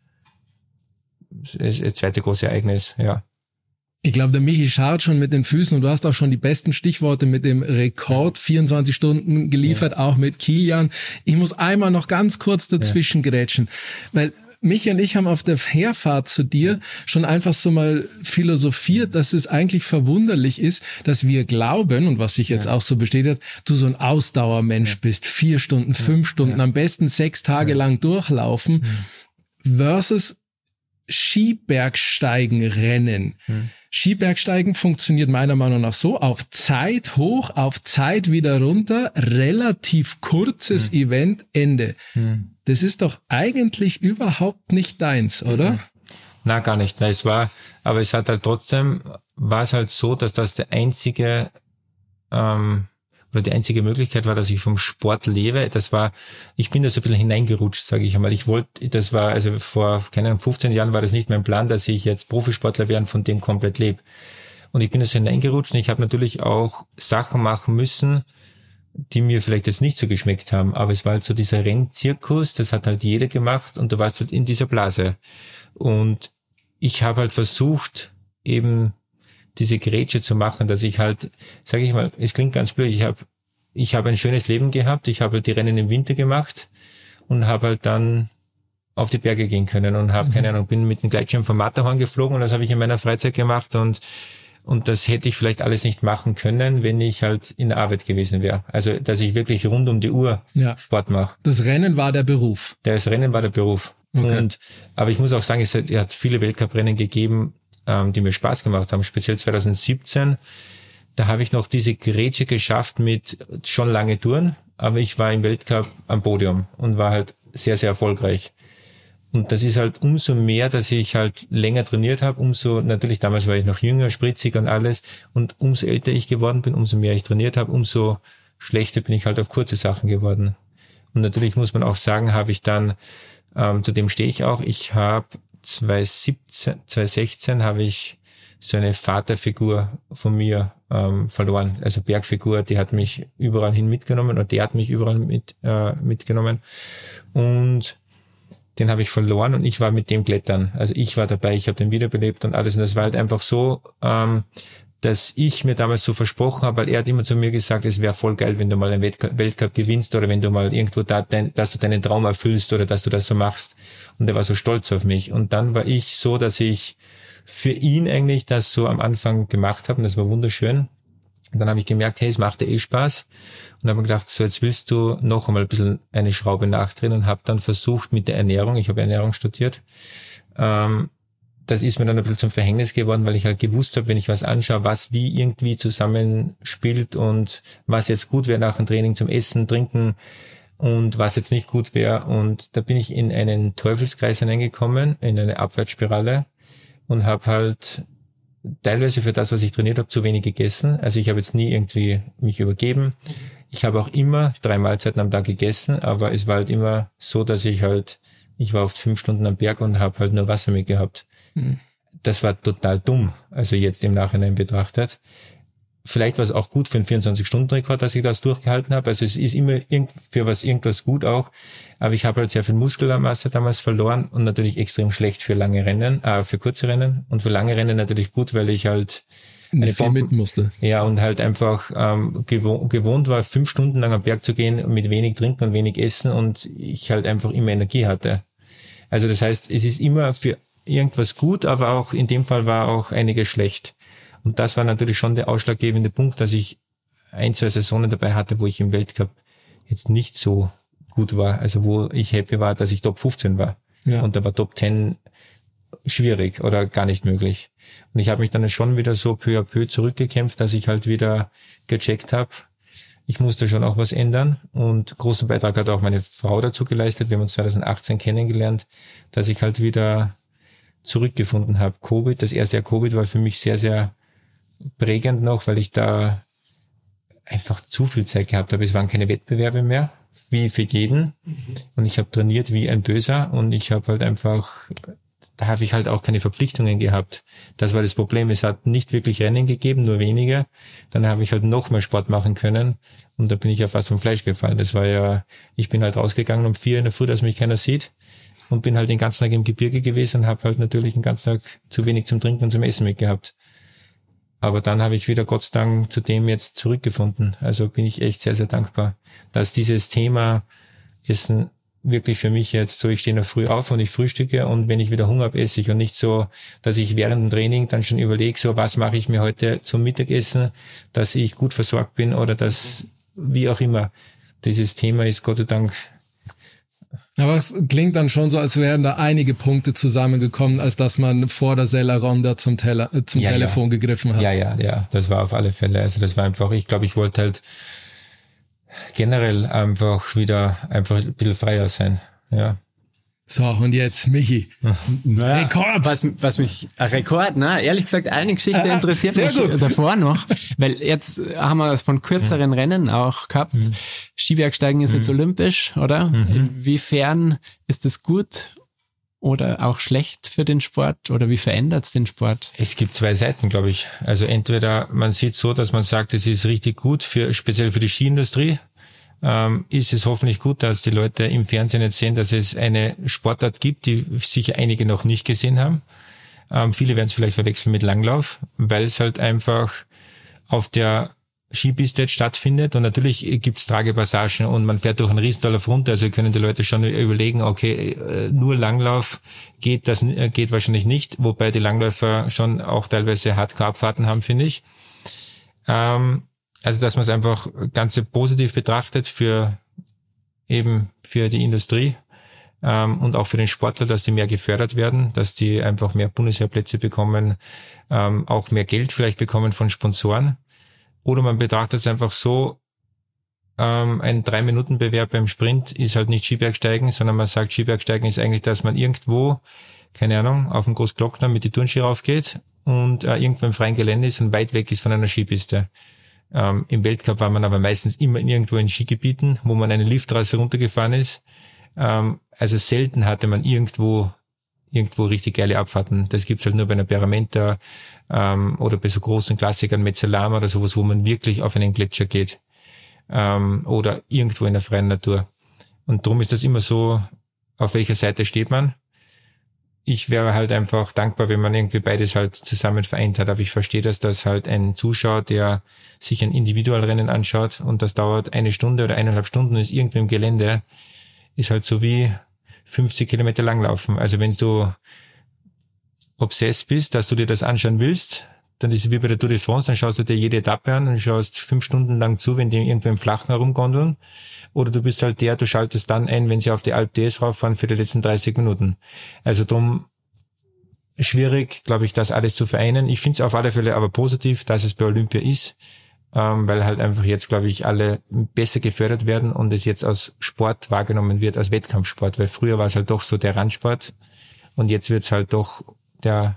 das zweite große Ereignis, ja. Ich glaube, der Michi schaut schon mit den Füßen und du hast auch schon die besten Stichworte mit dem Rekord vierundzwanzig Stunden geliefert, ja. Auch mit Kilian. Ich muss einmal noch ganz kurz dazwischen ja. grätschen, weil Michi und ich haben auf der Herfahrt zu dir schon einfach so mal philosophiert, dass es eigentlich verwunderlich ist, dass wir glauben, und was sich jetzt ja. auch so bestätigt, du so ein Ausdauermensch ja. bist, vier Stunden, fünf ja. Stunden, ja. am besten sechs Tage ja. lang durchlaufen, ja. versus Skibergsteigen rennen. Hm. Skibergsteigen funktioniert meiner Meinung nach so, auf Zeit hoch, auf Zeit wieder runter, relativ kurzes hm. Event, Ende. Hm. Das ist doch eigentlich überhaupt nicht deins, oder? Na, gar nicht. Na, es war, aber es hat halt trotzdem, war es halt so, dass das der einzige, ähm, oder die einzige Möglichkeit war, dass ich vom Sport lebe. Das war, ich bin da so ein bisschen hineingerutscht, sage ich einmal. Ich wollte, das war, also vor, keine Ahnung, fünfzehn Jahren war das nicht mein Plan, dass ich jetzt Profisportler werde und von dem komplett lebe. Und ich bin da so hineingerutscht und ich habe natürlich auch Sachen machen müssen, die mir vielleicht jetzt nicht so geschmeckt haben. Aber es war halt so dieser Rennzirkus, das hat halt jeder gemacht und du warst halt in dieser Blase. Und ich habe halt versucht, eben diese Grätsche zu machen, dass ich halt, sage ich mal, es klingt ganz blöd, ich habe ich habe ein schönes Leben gehabt, ich habe halt die Rennen im Winter gemacht und habe halt dann auf die Berge gehen können und habe, mhm. keine Ahnung, bin mit dem Gleitschirm vom Matterhorn geflogen und das habe ich in meiner Freizeit gemacht und Und das hätte ich vielleicht alles nicht machen können, wenn ich halt in der Arbeit gewesen wäre. Also, dass ich wirklich rund um die Uhr ja. Sport mache. Das Rennen war der Beruf. Das Rennen war der Beruf. Okay. Und, aber ich muss auch sagen, es hat, es hat viele Weltcuprennen gegeben, ähm, die mir Spaß gemacht haben. Speziell zwanzig siebzehn. Da habe ich noch diese Grätsche geschafft mit schon lange Touren, aber ich war im Weltcup am Podium und war halt sehr, sehr erfolgreich. Und das ist halt umso mehr, dass ich halt länger trainiert habe, umso, natürlich damals war ich noch jünger, spritziger und alles, und umso älter ich geworden bin, umso mehr ich trainiert habe, umso schlechter bin ich halt auf kurze Sachen geworden. Und natürlich muss man auch sagen, habe ich dann, ähm, zu dem stehe ich auch, ich habe zwanzig sechzehn habe ich so eine Vaterfigur von mir ähm, verloren, also Bergfigur, die hat mich überall hin mitgenommen, oder der hat mich überall mit äh, mitgenommen, und den habe ich verloren und ich war mit dem klettern. Also ich war dabei, ich habe den wiederbelebt und alles. Und das war halt einfach so, ähm, dass ich mir damals so versprochen habe, weil er hat immer zu mir gesagt, es wäre voll geil, wenn du mal einen Weltcup, Weltcup gewinnst oder wenn du mal irgendwo da, dein, dass du deinen Traum erfüllst oder dass du das so machst. Und er war so stolz auf mich. Und dann war ich so, dass ich für ihn eigentlich das so am Anfang gemacht habe und das war wunderschön. Und dann habe ich gemerkt, hey, es macht dir eh Spaß. Und habe mir gedacht, so jetzt willst du noch einmal ein bisschen eine Schraube nachdrehen, und habe dann versucht mit der Ernährung, ich habe Ernährung studiert, ähm, das ist mir dann ein bisschen zum Verhängnis geworden, weil ich halt gewusst habe, wenn ich was anschaue, was wie irgendwie zusammenspielt und was jetzt gut wäre nach dem Training zum Essen, Trinken und was jetzt nicht gut wäre. Und da bin ich in einen Teufelskreis hineingekommen, in eine Abwärtsspirale, und habe halt teilweise für das, was ich trainiert habe, zu wenig gegessen. Also ich habe jetzt nie irgendwie mich übergeben. Ich habe auch immer drei Mahlzeiten am Tag gegessen, aber es war halt immer so, dass ich halt, ich war oft fünf Stunden am Berg und habe halt nur Wasser mitgehabt. Mhm. Das war total dumm, also jetzt im Nachhinein betrachtet. Vielleicht war es auch gut für einen vierundzwanzig-Stunden-Rekord, dass ich das durchgehalten habe. Also es ist immer irgend, für was irgendwas gut auch. Aber ich habe halt sehr viel Muskelmasse damals verloren und natürlich extrem schlecht für lange Rennen, äh, für kurze Rennen. Und für lange Rennen natürlich gut, weil ich halt eine viel mit musste. Ja, und halt einfach ähm, gewohnt, gewohnt war, fünf Stunden lang am Berg zu gehen mit wenig Trinken und wenig Essen, und ich halt einfach immer Energie hatte. Also das heißt, es ist immer für irgendwas gut, aber auch in dem Fall war auch einiges schlecht. Und das war natürlich schon der ausschlaggebende Punkt, dass ich ein, zwei Saisonen dabei hatte, wo ich im Weltcup jetzt nicht so gut war. Also wo ich happy war, dass ich Top fünfzehn war. Ja. Und da war Top zehn schwierig oder gar nicht möglich. Und ich habe mich dann schon wieder so peu à peu zurückgekämpft, dass ich halt wieder gecheckt habe, ich musste schon auch was ändern. Und großen Beitrag hat auch meine Frau dazu geleistet. Wir haben uns zwanzig achtzehn kennengelernt, dass ich halt wieder zurückgefunden habe. Covid, das erste Jahr Covid war für mich sehr, sehr prägend noch, weil ich da einfach zu viel Zeit gehabt habe. Es waren keine Wettbewerbe mehr, wie für jeden. Und ich habe trainiert wie ein Böser, und ich habe halt einfach, da habe ich halt auch keine Verpflichtungen gehabt. Das war das Problem. Es hat nicht wirklich Rennen gegeben, nur wenige. Dann habe ich halt noch mehr Sport machen können, und da bin ich ja fast vom Fleisch gefallen. Das war ja, ich bin halt rausgegangen um vier in der Früh, dass mich keiner sieht, und bin halt den ganzen Tag im Gebirge gewesen und habe halt natürlich den ganzen Tag zu wenig zum Trinken und zum Essen mitgehabt. Aber dann habe ich wieder Gott sei Dank zu dem jetzt zurückgefunden. Also bin ich echt sehr, sehr dankbar, dass dieses Thema Essen wirklich für mich jetzt so, ich stehe noch früh auf und ich frühstücke, und wenn ich wieder Hunger habe, esse ich, und nicht so, dass ich während dem Training dann schon überlege, so was mache ich mir heute zum Mittagessen, dass ich gut versorgt bin oder dass, wie auch immer. Dieses Thema ist Gott sei Dank. Aber es klingt dann schon so, als wären da einige Punkte zusammengekommen, als dass man vor der Sella Ronda zum, Teller, äh, zum ja, Telefon ja. gegriffen hat. Ja, ja, ja, das war auf alle Fälle. Also das war einfach, ich glaube, ich wollte halt generell einfach wieder einfach ein bisschen freier sein. Ja. So, und jetzt Michi. Naja, Rekord! Was, was mich, ein Rekord, ne? Ehrlich gesagt, eine Geschichte ah, interessiert mich gut. davor noch, weil jetzt haben wir es von kürzeren mhm. Rennen auch gehabt. Mhm. Skibergsteigen ist mhm. jetzt olympisch, oder? Mhm. Inwiefern ist das gut oder auch schlecht für den Sport, oder wie verändert es den Sport? Es gibt zwei Seiten, glaube ich. Also entweder man sieht so, dass man sagt, es ist richtig gut, für speziell für die Skiindustrie. Ähm, ist es hoffentlich gut, dass die Leute im Fernsehen jetzt sehen, dass es eine Sportart gibt, die sicher einige noch nicht gesehen haben. Ähm, viele werden es vielleicht verwechseln mit Langlauf, weil es halt einfach auf der Skipiste jetzt stattfindet. Und natürlich gibt's Tragepassagen und man fährt durch einen Riesendorf runter. Also können die Leute schon überlegen, okay, nur Langlauf geht das geht wahrscheinlich nicht, wobei die Langläufer schon auch teilweise Hardcore-Abfahrten haben, finde ich. Ähm, also dass man es einfach ganz positiv betrachtet für eben für die Industrie ähm, und auch für den Sportler, dass die mehr gefördert werden, dass die einfach mehr Bundeswehrplätze bekommen, ähm, auch mehr Geld vielleicht bekommen von Sponsoren. Oder man betrachtet es einfach so, ähm, ein Drei-Minuten-Bewerb beim Sprint ist halt nicht Skibergsteigen, sondern man sagt, Skibergsteigen ist eigentlich, dass man irgendwo, keine Ahnung, auf dem Großglockner mit die Turnski raufgeht und äh, irgendwo im freien Gelände ist und weit weg ist von einer Skipiste. Ähm, Im Weltcup war man aber meistens immer irgendwo in Skigebieten, wo man eine Lifttrasse runtergefahren ist. Ähm, also selten hatte man irgendwo irgendwo richtig geile Abfahrten. Das gibt's halt nur bei einer Peramenta ähm, oder bei so großen Klassikern, Mezzalama oder sowas, wo man wirklich auf einen Gletscher geht ähm, oder irgendwo in der freien Natur. Und darum ist das immer so, auf welcher Seite steht man. Ich wäre halt einfach dankbar, wenn man irgendwie beides halt zusammen vereint hat. Aber ich verstehe, dass das halt ein Zuschauer, der sich ein Individualrennen anschaut und das dauert eine Stunde oder eineinhalb Stunden und ist irgendwo im Gelände, ist halt so wie fünfzig Kilometer lang laufen. Also wenn du obsessed bist, dass du dir das anschauen willst, dann ist es wie bei der Tour de France, dann schaust du dir jede Etappe an und schaust fünf Stunden lang zu, wenn die irgendwo im Flachen herumgondeln. Oder du bist halt der, du schaltest dann ein, wenn sie auf die Alpe d'Huez rauffahren für die letzten dreißig Minuten. Also drum schwierig, glaube ich, das alles zu vereinen. Ich finde es auf alle Fälle aber positiv, dass es bei Olympia ist, ähm, weil halt einfach jetzt, glaube ich, alle besser gefördert werden und es jetzt als Sport wahrgenommen wird, als Wettkampfsport, weil früher war es halt doch so der Randsport und jetzt wird es halt doch der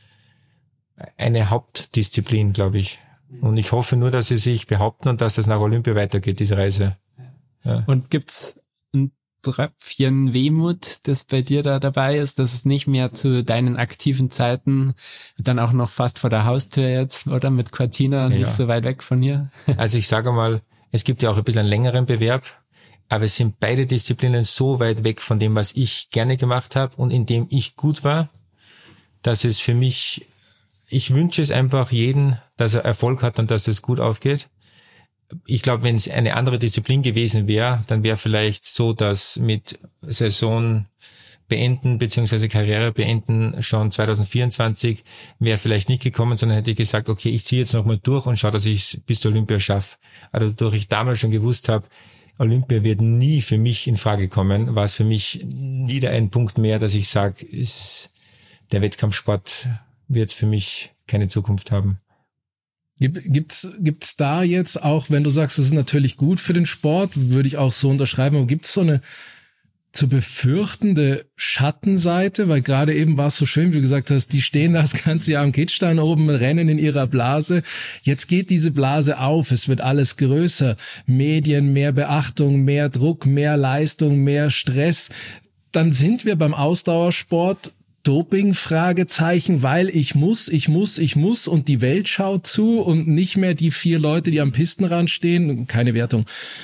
eine Hauptdisziplin, glaube ich. Und ich hoffe nur, dass sie sich behaupten und dass das nach Olympia weitergeht, diese Reise. Ja. Und gibt's ein Tröpfchen Wehmut, das bei dir da dabei ist, dass es nicht mehr zu deinen aktiven Zeiten, dann auch noch fast vor der Haustür jetzt, oder mit Cortina, ja. nicht so weit weg von hier? Also ich sage mal, es gibt ja auch ein bisschen einen längeren Bewerb, aber es sind beide Disziplinen so weit weg von dem, was ich gerne gemacht habe und in dem ich gut war, dass es für mich, ich wünsche es einfach jedem, dass er Erfolg hat und dass es gut aufgeht. Ich glaube, wenn es eine andere Disziplin gewesen wäre, dann wäre vielleicht so, dass mit Saison beenden beziehungsweise Karriere beenden schon zwanzig vierundzwanzig wäre vielleicht nicht gekommen, sondern hätte ich gesagt, okay, ich ziehe jetzt nochmal durch und schaue, dass ich es bis zur Olympia schaffe. Also dadurch ich damals schon gewusst habe, Olympia wird nie für mich in Frage kommen, war es für mich wieder ein Punkt mehr, dass ich sage, ist der Wettkampfsport wird für mich keine Zukunft haben. Gibt, gibt's, gibt's da jetzt auch, wenn du sagst, das ist natürlich gut für den Sport, würde ich auch so unterschreiben, aber gibt's so eine zu befürchtende Schattenseite? Weil gerade eben war es so schön, wie du gesagt hast, die stehen das ganze Jahr am Kitzstein oben, rennen in ihrer Blase. Jetzt geht diese Blase auf, es wird alles größer. Medien, mehr Beachtung, mehr Druck, mehr Leistung, mehr Stress. Dann sind wir beim Ausdauersport Doping, Fragezeichen, weil ich muss, ich muss, ich muss und die Welt schaut zu und nicht mehr die vier Leute, die am Pistenrand stehen. Keine Wertung.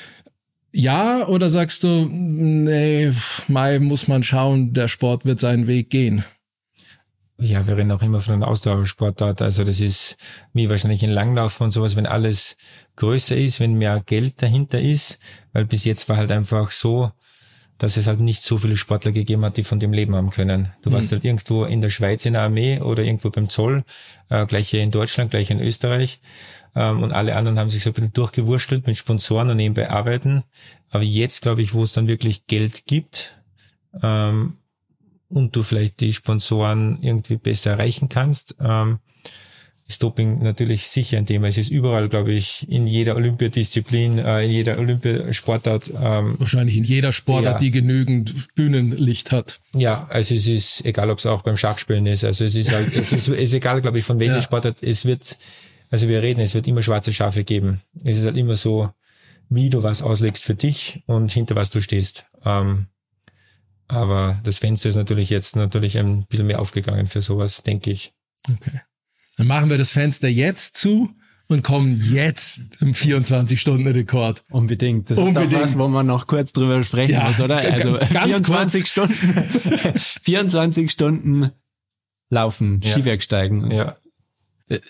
Ja, oder sagst du, nee, mal muss man schauen, der Sport wird seinen Weg gehen? Ja, wir reden auch immer von einem Ausdauersportart. Also das ist wie wahrscheinlich ein Langlauf und sowas, wenn alles größer ist, wenn mehr Geld dahinter ist. Weil bis jetzt war halt einfach so, dass es halt nicht so viele Sportler gegeben hat, die von dem leben haben können. Du warst mhm. halt irgendwo in der Schweiz in der Armee oder irgendwo beim Zoll, äh, gleich hier in Deutschland, gleich in Österreich. Ähm, und alle anderen haben sich so ein bisschen durchgewurstelt mit Sponsoren und nebenbei arbeiten. Aber jetzt, glaube ich, wo es dann wirklich Geld gibt ähm, und du vielleicht die Sponsoren irgendwie besser erreichen kannst, ähm, ist Doping natürlich sicher ein Thema. Es ist überall, glaube ich, in jeder Olympiadisziplin, äh, in jeder Olympiasportart. Ähm, Wahrscheinlich in jeder Sportart, ja, die genügend Bühnenlicht hat. Ja, also es ist egal, ob es auch beim Schachspielen ist. Also es ist halt, es ist, es ist egal, glaube ich, von welcher ja. Sportart. Es wird, also wir reden, es wird immer schwarze Schafe geben. Es ist halt immer so, wie du was auslegst für dich und hinter was du stehst. Ähm, aber das Fenster ist natürlich jetzt natürlich ein bisschen mehr aufgegangen für sowas, denke ich. Okay. Dann machen wir das Fenster jetzt zu und kommen jetzt im vierundzwanzig-Stunden-Rekord. Unbedingt. Das Unbedingt. ist doch was, wo man noch kurz drüber sprechen ja, muss, oder? Also vierundzwanzig Stunden, vierundzwanzig Stunden laufen, ja. Skibergsteigen. Ja.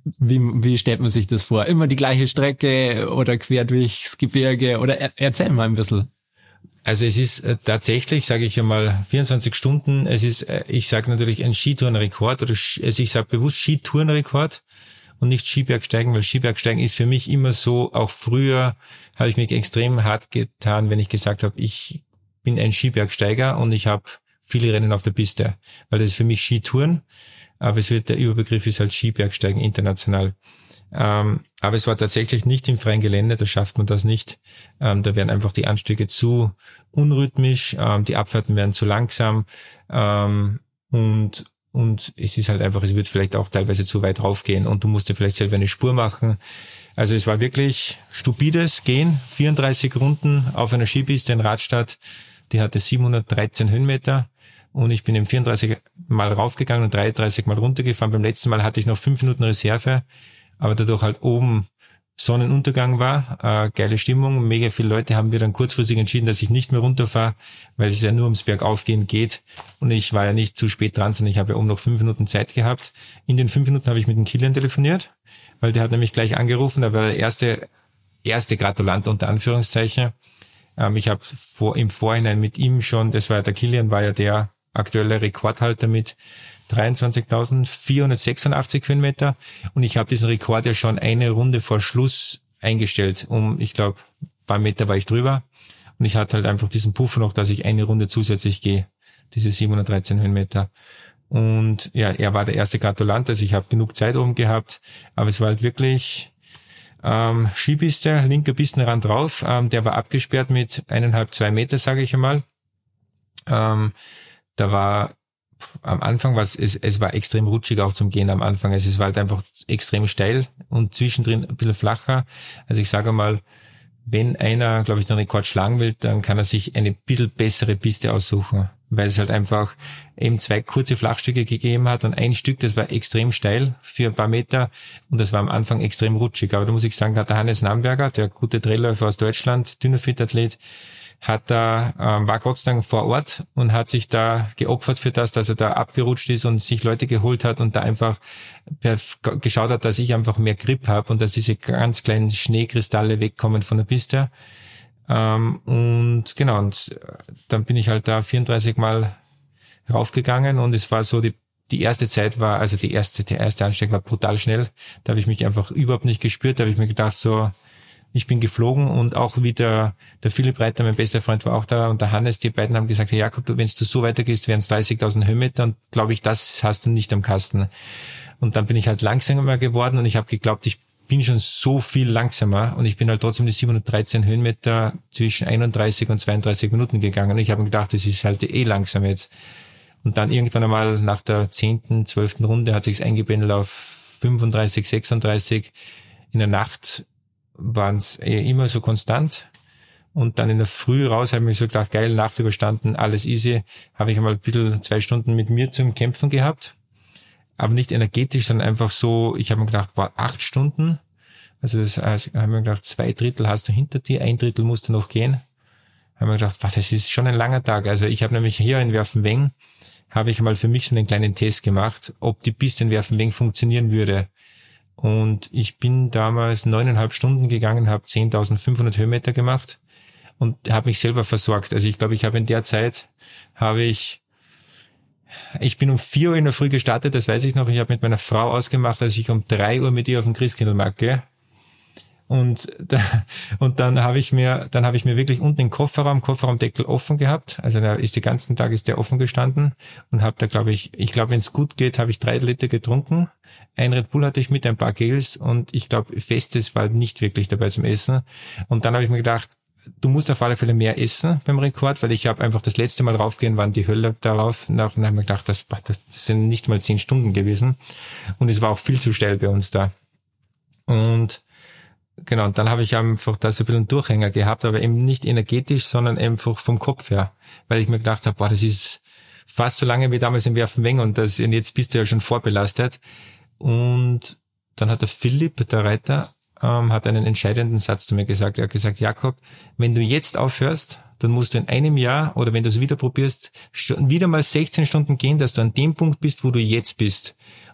wie, wie stellt man sich das vor? Immer die gleiche Strecke oder quer durchs Gebirge? Oder er, erzähl mal ein bisschen. Also es ist äh, tatsächlich, sage ich einmal, vierundzwanzig Stunden. Es ist, äh, ich sage natürlich ein Skitourenrekord oder also ich sage bewusst Skitourenrekord und nicht Skibergsteigen, weil Skibergsteigen ist für mich immer so, auch früher habe ich mich extrem hart getan, wenn ich gesagt habe, ich bin ein Skibergsteiger und ich habe viele Rennen auf der Piste, weil das ist für mich Skitouren, aber es wird, der Überbegriff ist halt Skibergsteigen international. Ähm, aber es war tatsächlich nicht im freien Gelände, da schafft man das nicht. Ähm, da werden einfach die Anstiege zu unrhythmisch, ähm, die Abfahrten werden zu langsam ähm, und und es ist halt einfach, es wird vielleicht auch teilweise zu weit raufgehen und du musst dir vielleicht selber eine Spur machen. Also es war wirklich stupides Gehen, vierunddreißig Runden auf einer Skipiste in Radstadt, die hatte siebenhundertdreizehn Höhenmeter. Und ich bin eben vierunddreißig Mal raufgegangen und dreiunddreißig Mal runtergefahren. Beim letzten Mal hatte ich noch fünf Minuten Reserve, aber dadurch halt oben Sonnenuntergang war, äh, geile Stimmung, mega viele Leute haben wir dann kurzfristig entschieden, dass ich nicht mehr runterfahre, weil es ja nur ums Bergaufgehen geht und ich war ja nicht zu spät dran, sondern ich habe ja oben noch fünf Minuten Zeit gehabt. In den fünf Minuten habe ich mit dem Kilian telefoniert, weil der hat nämlich gleich angerufen, da war der erste, erste Gratulant unter Anführungszeichen. Ähm, ich habe vor, im Vorhinein mit ihm schon, das war ja der Kilian, war ja der aktuelle Rekordhalter mit dreiundzwanzigtausendvierhundertsechsundachtzig Höhenmeter und ich habe diesen Rekord ja schon eine Runde vor Schluss eingestellt. Um, ich glaube, ein paar Meter war ich drüber und ich hatte halt einfach diesen Puffer noch, dass ich eine Runde zusätzlich gehe, diese siebenhundertdreizehn Höhenmeter. Und ja, er war der erste Gratulant, also ich habe genug Zeit oben gehabt, aber es war halt wirklich ähm, Skipiste, linker Pistenrand drauf, ähm, der war abgesperrt mit eineinhalb, zwei Meter, sage ich einmal. Ähm, da war am Anfang war es, es, es war extrem rutschig auch zum Gehen am Anfang. Also es war halt einfach extrem steil und zwischendrin ein bisschen flacher. Also ich sage mal, wenn einer, glaube ich, den Rekord schlagen will, dann kann er sich eine bisschen bessere Piste aussuchen, weil es halt einfach eben zwei kurze Flachstücke gegeben hat und ein Stück, das war extrem steil für ein paar Meter und das war am Anfang extrem rutschig. Aber da muss ich sagen, da hat der Hannes Namberger, der gute Trailläufer aus Deutschland, Dynafit-Athlet, hat da, ähm, war Gott sei Dank vor Ort und hat sich da geopfert für das, dass er da abgerutscht ist und sich Leute geholt hat und da einfach geschaut hat, dass ich einfach mehr Grip habe und dass diese ganz kleinen Schneekristalle wegkommen von der Piste. Ähm, und genau, und dann bin ich halt da vierunddreißig Mal raufgegangen und es war so, die die erste Zeit war, also die erste, der erste Anstieg war brutal schnell. Da habe ich mich einfach überhaupt nicht gespürt, da habe ich mir gedacht so, ich bin geflogen und auch wieder der Philipp Reiter, mein bester Freund, war auch da und der Hannes, die beiden haben gesagt, hey Jakob, du, wenn du so weitergehst, wären es dreißigtausend Höhenmeter und glaube ich, das hast du nicht am Kasten. Und dann bin ich halt langsamer geworden und ich habe geglaubt, ich bin schon so viel langsamer und ich bin halt trotzdem die siebenhundertdreizehn Höhenmeter zwischen einunddreißig und zweiunddreißig Minuten gegangen und ich habe mir gedacht, das ist halt eh langsam jetzt. Und dann irgendwann einmal nach der zehnten, zwölften Runde hat sich's eingependelt auf fünfunddreißig, sechsunddreißig. In der Nacht waren es immer so konstant und dann in der Früh raus habe ich mir so gedacht, geil, Nacht überstanden, alles easy, habe ich einmal ein bisschen zwei Stunden mit mir zum Kämpfen gehabt, aber nicht energetisch, sondern einfach so, ich habe mir gedacht, wow, acht Stunden, also das heißt, habe mir gedacht, zwei Drittel hast du hinter dir, ein Drittel musst du noch gehen, habe mir gedacht, wow, das ist schon ein langer Tag, also ich habe nämlich hier in Werfenweng, habe ich mal für mich so einen kleinen Test gemacht, ob die Piste in Werfenweng funktionieren würde. Und ich bin damals neuneinhalb Stunden gegangen, habe zehntausendfünfhundert Höhenmeter gemacht und habe mich selber versorgt. Also ich glaube, ich habe in der Zeit, habe ich, ich bin um vier Uhr in der Früh gestartet, das weiß ich noch. Ich habe mit meiner Frau ausgemacht, dass ich um drei Uhr mit ihr auf den Christkindlmarkt gehe. Und da, und dann habe ich mir, dann habe ich mir wirklich unten den Kofferraum, Kofferraumdeckel offen gehabt. Also da ist den ganzen Tag ist der offen gestanden und habe da, glaube ich, ich glaube, wenn es gut geht, habe ich drei Liter getrunken. Ein Red Bull hatte ich mit, ein paar Gels und ich glaube, Festes war nicht wirklich dabei zum Essen. Und dann habe ich mir gedacht, du musst auf alle Fälle mehr essen beim Rekord, weil ich habe einfach das letzte Mal raufgehen, waren die Hölle darauf. Und dann habe ich mir gedacht, das, das sind nicht mal zehn Stunden gewesen. Und es war auch viel zu steil bei uns da. Und genau, und dann habe ich einfach da so ein bisschen einen Durchhänger gehabt, aber eben nicht energetisch, sondern einfach vom Kopf her. Weil ich mir gedacht habe, boah, das ist fast so lange wie damals im Werfenweng und, das, und jetzt bist du ja schon vorbelastet. Und dann hat der Philipp, der Reiter, ähm, hat einen entscheidenden Satz zu mir gesagt. Er hat gesagt, Jakob, wenn du jetzt aufhörst, dann musst du in einem Jahr oder wenn du es wieder probierst, wieder mal sechzehn Stunden gehen, dass du an dem Punkt bist, wo du jetzt bist.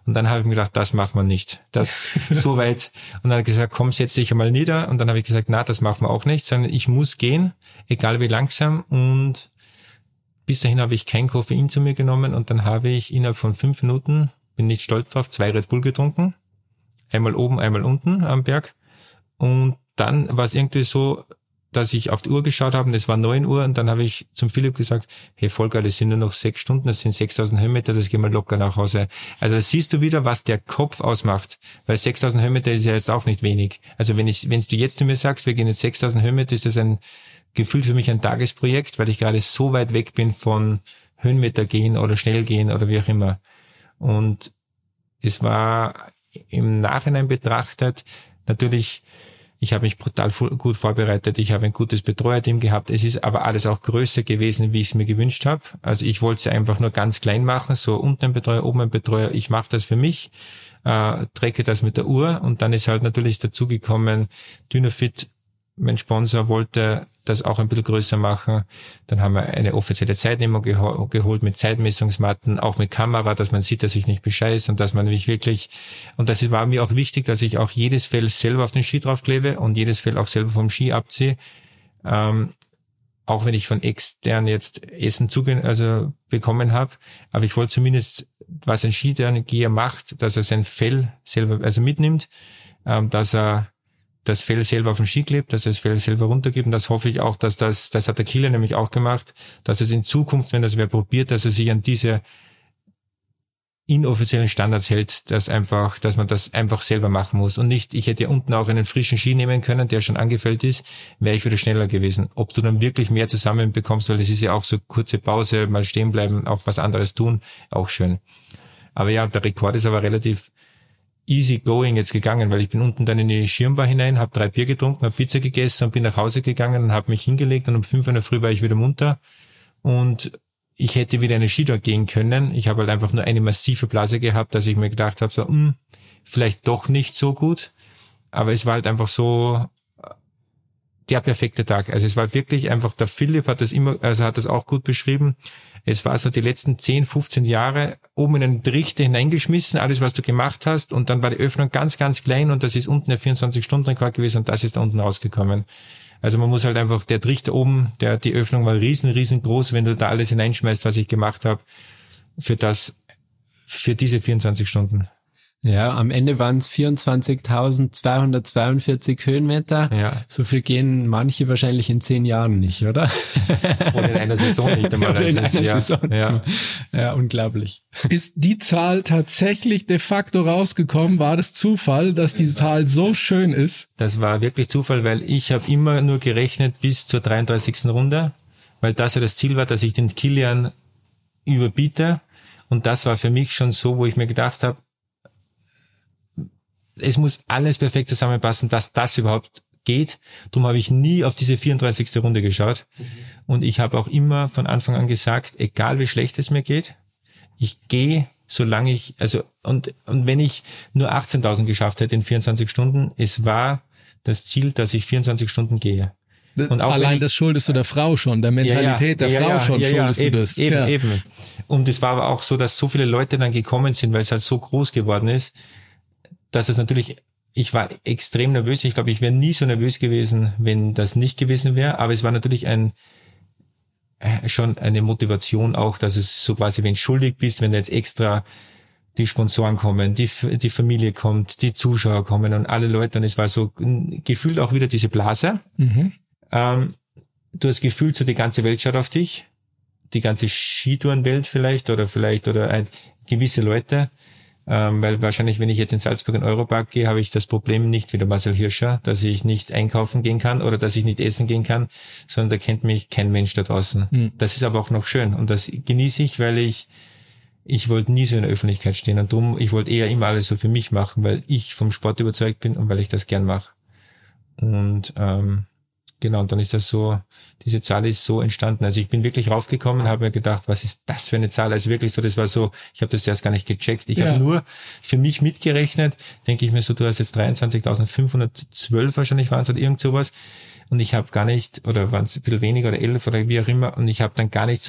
Und dann habe ich mir gedacht, das macht man nicht. Das so weit. Und dann hat er gesagt, komm, setz dich einmal nieder. Und dann habe ich gesagt, na, das machen wir auch nicht, sondern ich muss gehen, egal wie langsam. Und bis dahin habe ich kein Koffein zu mir genommen. Und dann habe ich innerhalb von fünf Minuten, bin nicht stolz drauf, zwei Red Bull getrunken. Einmal oben, einmal unten am Berg. Und dann war es irgendwie so, dass ich auf die Uhr geschaut habe und es war neun Uhr und dann habe ich zum Philipp gesagt, hey Volker, das sind nur noch sechs Stunden, das sind sechstausend Höhenmeter, das gehen wir locker nach Hause. Also da siehst du wieder, was der Kopf ausmacht, weil sechstausend Höhenmeter ist ja jetzt auch nicht wenig. Also wenn ich, wenn du jetzt zu mir sagst, wir gehen jetzt sechstausend Höhenmeter, ist das ein Gefühl für mich ein Tagesprojekt, weil ich gerade so weit weg bin von Höhenmeter gehen oder schnell gehen oder wie auch immer. Und es war im Nachhinein betrachtet natürlich, ich habe mich brutal gut vorbereitet, ich habe ein gutes Betreuerteam gehabt, es ist aber alles auch größer gewesen, wie ich es mir gewünscht habe. Also ich wollte es einfach nur ganz klein machen, so unten ein Betreuer, oben ein Betreuer, ich mache das für mich, äh, trecke das mit der Uhr und dann ist halt natürlich dazugekommen, Dynafit, mein Sponsor, wollte das auch ein bisschen größer machen. Dann haben wir eine offizielle Zeitnehmung geho- geholt mit Zeitmessungsmatten, auch mit Kamera, dass man sieht, dass ich nicht bescheiß und dass man mich wirklich, und das war mir auch wichtig, dass ich auch jedes Fell selber auf den Ski draufklebe und jedes Fell auch selber vom Ski abziehe. Ähm, auch wenn ich von extern jetzt Essen zuge- also bekommen habe, aber ich wollte zumindest, was ein Skigeher macht, dass er sein Fell selber also mitnimmt, ähm, dass er das Fell selber auf den Ski klebt, dass er das Fell selber runtergibt. Und das hoffe ich auch, dass das, das hat der Killer nämlich auch gemacht, dass es in Zukunft, wenn das wer probiert, dass er sich an diese inoffiziellen Standards hält, dass einfach, dass man das einfach selber machen muss. Und nicht, ich hätte ja unten auch einen frischen Ski nehmen können, der schon angefällt ist, wäre ich wieder schneller gewesen. Ob du dann wirklich mehr zusammenbekommst, weil es ist ja auch so kurze Pause, mal stehen bleiben, auch was anderes tun, auch schön. Aber ja, der Rekord ist aber relativ easy going jetzt gegangen, weil ich bin unten dann in die Schirmbar hinein, habe drei Bier getrunken, habe Pizza gegessen und bin nach Hause gegangen und habe mich hingelegt und um fünf in der Früh war ich wieder munter und ich hätte wieder eine Skitour gehen können. Ich habe halt einfach nur eine massive Blase gehabt, dass ich mir gedacht habe, so, mh, vielleicht doch nicht so gut, aber es war halt einfach so der perfekte Tag. Also es war wirklich einfach, der Philipp hat das immer, also hat das auch gut beschrieben. Es war so die letzten zehn, fünfzehn Jahre oben in einen Trichter hineingeschmissen, alles was du gemacht hast und dann war die Öffnung ganz, ganz klein und das ist unten der vierundzwanzig-Stunden-Rekord gewesen und das ist da unten rausgekommen. Also man muss halt einfach, der Trichter oben, der die Öffnung war riesen, riesengroß, wenn du da alles hineinschmeißt, was ich gemacht habe, für das, für diese vierundzwanzig Stunden. Ja, am Ende waren es vierundzwanzigtausendzweihundertzweiundvierzig Höhenmeter. Ja. So viel gehen manche wahrscheinlich in zehn Jahren nicht, oder? Oder in einer Saison nicht einmal. Oder in einer ja, Saison nicht ja. mal. Ja, unglaublich. Ist die Zahl tatsächlich de facto rausgekommen? War das Zufall, dass die Zahl so schön ist? Das war wirklich Zufall, weil ich habe immer nur gerechnet bis zur dreiunddreißigsten Runde, weil das ja das Ziel war, dass ich den Kilian überbiete. Und das war für mich schon so, wo ich mir gedacht habe, es muss alles perfekt zusammenpassen, dass das überhaupt geht. Darum habe ich nie auf diese vierunddreißigste Runde geschaut. Mhm. Und ich habe auch immer von Anfang an gesagt, egal wie schlecht es mir geht, ich gehe, solange ich, also, und, und wenn ich nur achtzehntausend geschafft hätte in vierundzwanzig Stunden, es war das Ziel, dass ich vierundzwanzig Stunden gehe. Und auch allein das schuldest du der Frau schon, der Mentalität ja, ja, der ja, Frau ja, schon ja, schuldest ja, eben, du das. Eben, ja. eben. Und es war aber auch so, dass so viele Leute dann gekommen sind, weil es halt so groß geworden ist, dass es natürlich, ich war extrem nervös. Ich glaube, ich wäre nie so nervös gewesen, wenn das nicht gewesen wäre. Aber es war natürlich ein äh, schon eine Motivation auch, dass es so quasi, wenn du schuldig bist, wenn da jetzt extra die Sponsoren kommen, die die Familie kommt, die Zuschauer kommen und alle Leute. Und es war so gefühlt auch wieder diese Blase. Mhm. Ähm, du hast gefühlt, so die ganze Welt schaut auf dich. Die ganze Skitourenwelt vielleicht oder vielleicht oder ein, gewisse Leute. Ähm, weil wahrscheinlich, wenn ich jetzt in Salzburg in Europark gehe, habe ich das Problem nicht wie der Marcel Hirscher, dass ich nicht einkaufen gehen kann oder dass ich nicht essen gehen kann, sondern da kennt mich kein Mensch da draußen. Mhm. Das ist aber auch noch schön und das genieße ich, weil ich ich wollte nie so in der Öffentlichkeit stehen und drum, ich wollte eher immer alles so für mich machen, weil ich vom Sport überzeugt bin und weil ich das gern mache. Und ähm, genau, und dann ist das so, diese Zahl ist so entstanden. Also ich bin wirklich raufgekommen, habe mir gedacht, was ist das für eine Zahl? Also wirklich so, das war so, ich habe das erst gar nicht gecheckt. Ich ja. habe nur für mich mitgerechnet, denke ich mir so, du hast jetzt dreiundzwanzigtausendfünfhundertzwölf wahrscheinlich waren es oder irgend sowas. Und ich habe gar nicht, oder waren es ein bisschen weniger oder elf oder wie auch immer, und ich habe dann gar nicht so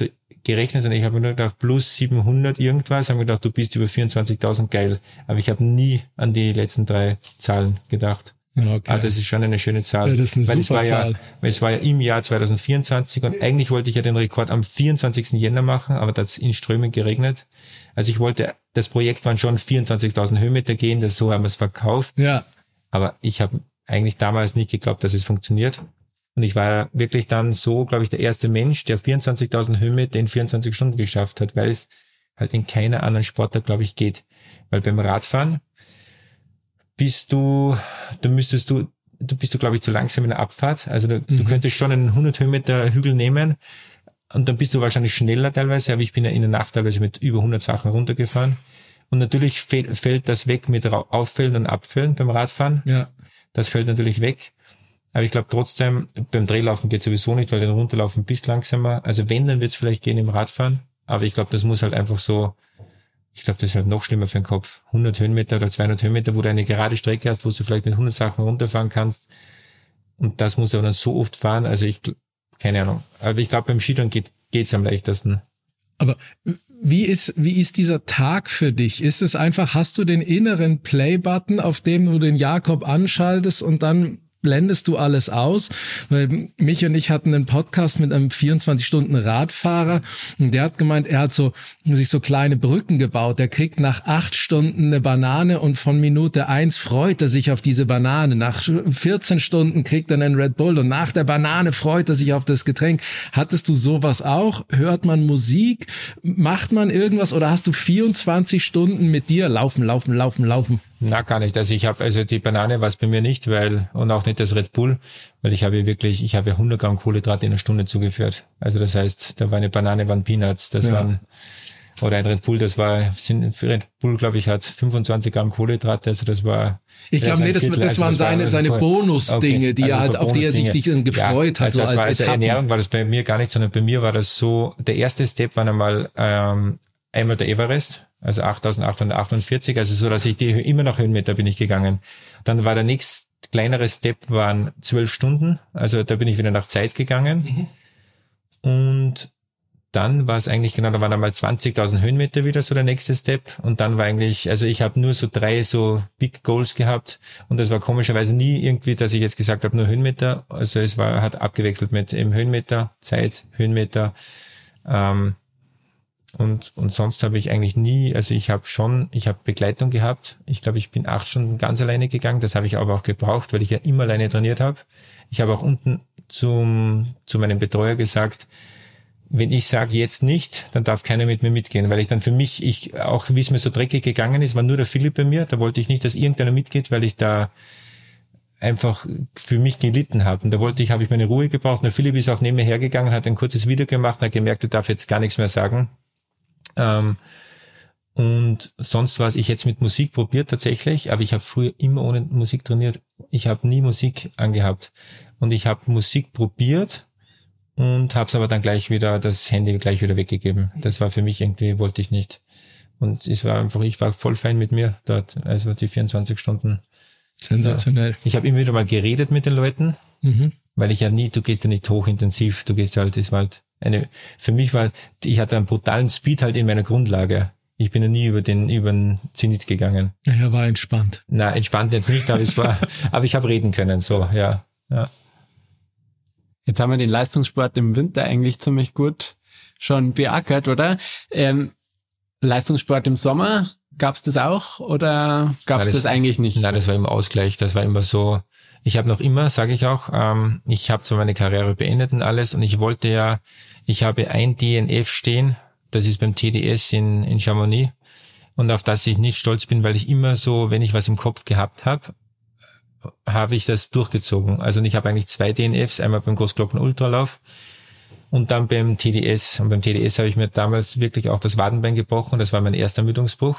gerechnet, sondern ich habe mir nur gedacht, plus siebenhundert irgendwas, habe mir gedacht, du bist über vierundzwanzigtausend, geil. Aber ich habe nie an die letzten drei Zahlen gedacht. Okay. Ah, das ist schon eine schöne Zahl. Ja, das ist eine weil super es war Zahl. Ja, weil es war ja im Jahr zwanzig vierundzwanzig und eigentlich wollte ich ja den Rekord am vierundzwanzigsten Jänner machen, aber da hat es in Strömen geregnet. Also ich wollte, das Projekt waren schon vierundzwanzigtausend Höhenmeter gehen, das so haben wir es verkauft. Ja. Aber ich habe eigentlich damals nicht geglaubt, dass es funktioniert. Und ich war wirklich dann so, glaube ich, der erste Mensch, der vierundzwanzigtausend Höhenmeter in vierundzwanzig Stunden geschafft hat, weil es halt in keiner anderen Sportart, glaube ich, geht. Weil beim Radfahren bist du, du müsstest du, du bist du, glaube ich, zu langsam in der Abfahrt. Also du, mhm. du könntest schon einen hundert Höhenmeter Hügel nehmen und dann bist du wahrscheinlich schneller teilweise, aber ich bin ja in der Nacht teilweise mit über hundert Sachen runtergefahren. Und natürlich fällt, fällt das weg mit Auffällen und Abfällen beim Radfahren. Ja. Das fällt natürlich weg. Aber ich glaube trotzdem, beim Drehlaufen geht sowieso nicht, weil den Runterlaufen bist langsamer. Also wenn, dann wird es vielleicht gehen im Radfahren. Aber ich glaube, das muss halt einfach so, ich glaube, das ist halt noch schlimmer für den Kopf. hundert Höhenmeter oder zweihundert Höhenmeter, wo du eine gerade Strecke hast, wo du vielleicht mit hundert Sachen runterfahren kannst. Und das musst du aber dann so oft fahren. Also ich, keine Ahnung. Aber ich glaube, beim Skifahren geht geht's am leichtesten. Aber wie ist, wie ist dieser Tag für dich? Ist es einfach, hast du den inneren Play-Button, auf dem du den Jakob anschaltest und dann blendest du alles aus? Weil mich und ich hatten einen Podcast mit einem vierundzwanzig-Stunden-Radfahrer und der hat gemeint, er hat so sich so kleine Brücken gebaut. Der kriegt nach acht Stunden eine Banane und von Minute eins freut er sich auf diese Banane. Nach vierzehn Stunden kriegt er einen Red Bull und nach der Banane freut er sich auf das Getränk. Hattest du sowas auch? Hört man Musik? Macht man irgendwas oder hast du vierundzwanzig Stunden mit dir laufen, laufen, laufen, laufen? Na, gar nicht. Also ich habe, also die Banane war es bei mir nicht, weil, und auch nicht das Red Bull, weil ich habe wirklich, ich habe hundert Gramm Kohlenhydrate in einer Stunde zugeführt. Also das heißt, da war eine Banane, waren Peanuts, das ja. waren, oder ein Red Bull, das war, sind, Red Bull, glaube ich, hat fünfundzwanzig Gramm Kohlenhydrate, also das war. Ich glaube, nee, das, das also waren das seine, war, seine Bonusdinge, okay, die er halt, auf die er sich dann gefreut ja, hat. Also so das als war, also Etappen. Ernährung war das bei mir gar nicht, sondern bei mir war das so, der erste Step war einmal, ähm, einmal der Everest, also achttausendachthundertachtundvierzig, also so, dass ich die immer nach Höhenmeter bin ich gegangen. Dann war der nächste kleinere Step waren zwölf Stunden, also da bin ich wieder nach Zeit gegangen. Mhm. Und dann war es eigentlich, genau, da waren einmal zwanzigtausend Höhenmeter wieder so der nächste Step. Und dann war eigentlich, also ich habe nur so drei so Big Goals gehabt und das war komischerweise nie irgendwie, dass ich jetzt gesagt habe, nur Höhenmeter. Also es war, hat abgewechselt mit eben Höhenmeter, Zeit, Höhenmeter, ähm, Und und sonst habe ich eigentlich nie, also ich habe schon, ich habe Begleitung gehabt. Ich glaube, ich bin acht Stunden ganz alleine gegangen. Das habe ich aber auch gebraucht, weil ich ja immer alleine trainiert habe. Ich habe auch unten zum zu meinem Betreuer gesagt, wenn ich sage jetzt nicht, dann darf keiner mit mir mitgehen, weil ich dann für mich, ich auch wie es mir so dreckig gegangen ist, war nur der Philipp bei mir. Da wollte ich nicht, dass irgendeiner mitgeht, weil ich da einfach für mich gelitten habe. Und da wollte ich, habe ich meine Ruhe gebraucht. Und der Philipp ist auch neben mir hergegangen, hat ein kurzes Video gemacht und hat gemerkt, er darf jetzt gar nichts mehr sagen. Ähm, und sonst was ich jetzt mit Musik probiert tatsächlich, aber ich habe früher immer ohne Musik trainiert. Ich habe nie Musik angehabt und ich habe Musik probiert und habe es aber dann gleich wieder, das Handy gleich wieder weggegeben. Das war für mich irgendwie, wollte ich nicht. Und es war einfach, ich war voll fein mit mir dort, also die vierundzwanzig Stunden. Sensationell. Ja. Ich habe immer wieder mal geredet mit den Leuten, mhm. weil ich ja nie, du gehst ja nicht hochintensiv, du gehst halt, es war halt eine, für mich war, ich hatte einen brutalen Speed halt in meiner Grundlage. Ich bin ja nie über den, über den Zenit gegangen. Ja, er war entspannt. Na, entspannt jetzt nicht, aber es war, aber ich habe reden können, so, ja, ja. Jetzt haben wir den Leistungssport im Winter eigentlich ziemlich gut schon beackert, oder? Ähm, Leistungssport im Sommer, gab's das auch oder gab's das, das eigentlich nicht? Nein, das war immer Ausgleich, das war immer so. Ich habe noch immer, sage ich auch, ähm, ich habe zwar meine Karriere beendet und alles und ich wollte ja, ich habe ein D N F stehen, das ist beim T D S in, in Chamonix und auf das ich nicht stolz bin, weil ich immer so, wenn ich was im Kopf gehabt habe, habe ich das durchgezogen. Also ich habe eigentlich zwei D N Fs, einmal beim Großglockner Ultralauf und dann beim T D S. Und beim T D S habe ich mir damals wirklich auch das Wadenbein gebrochen, das war mein erster Ermüdungsbruch.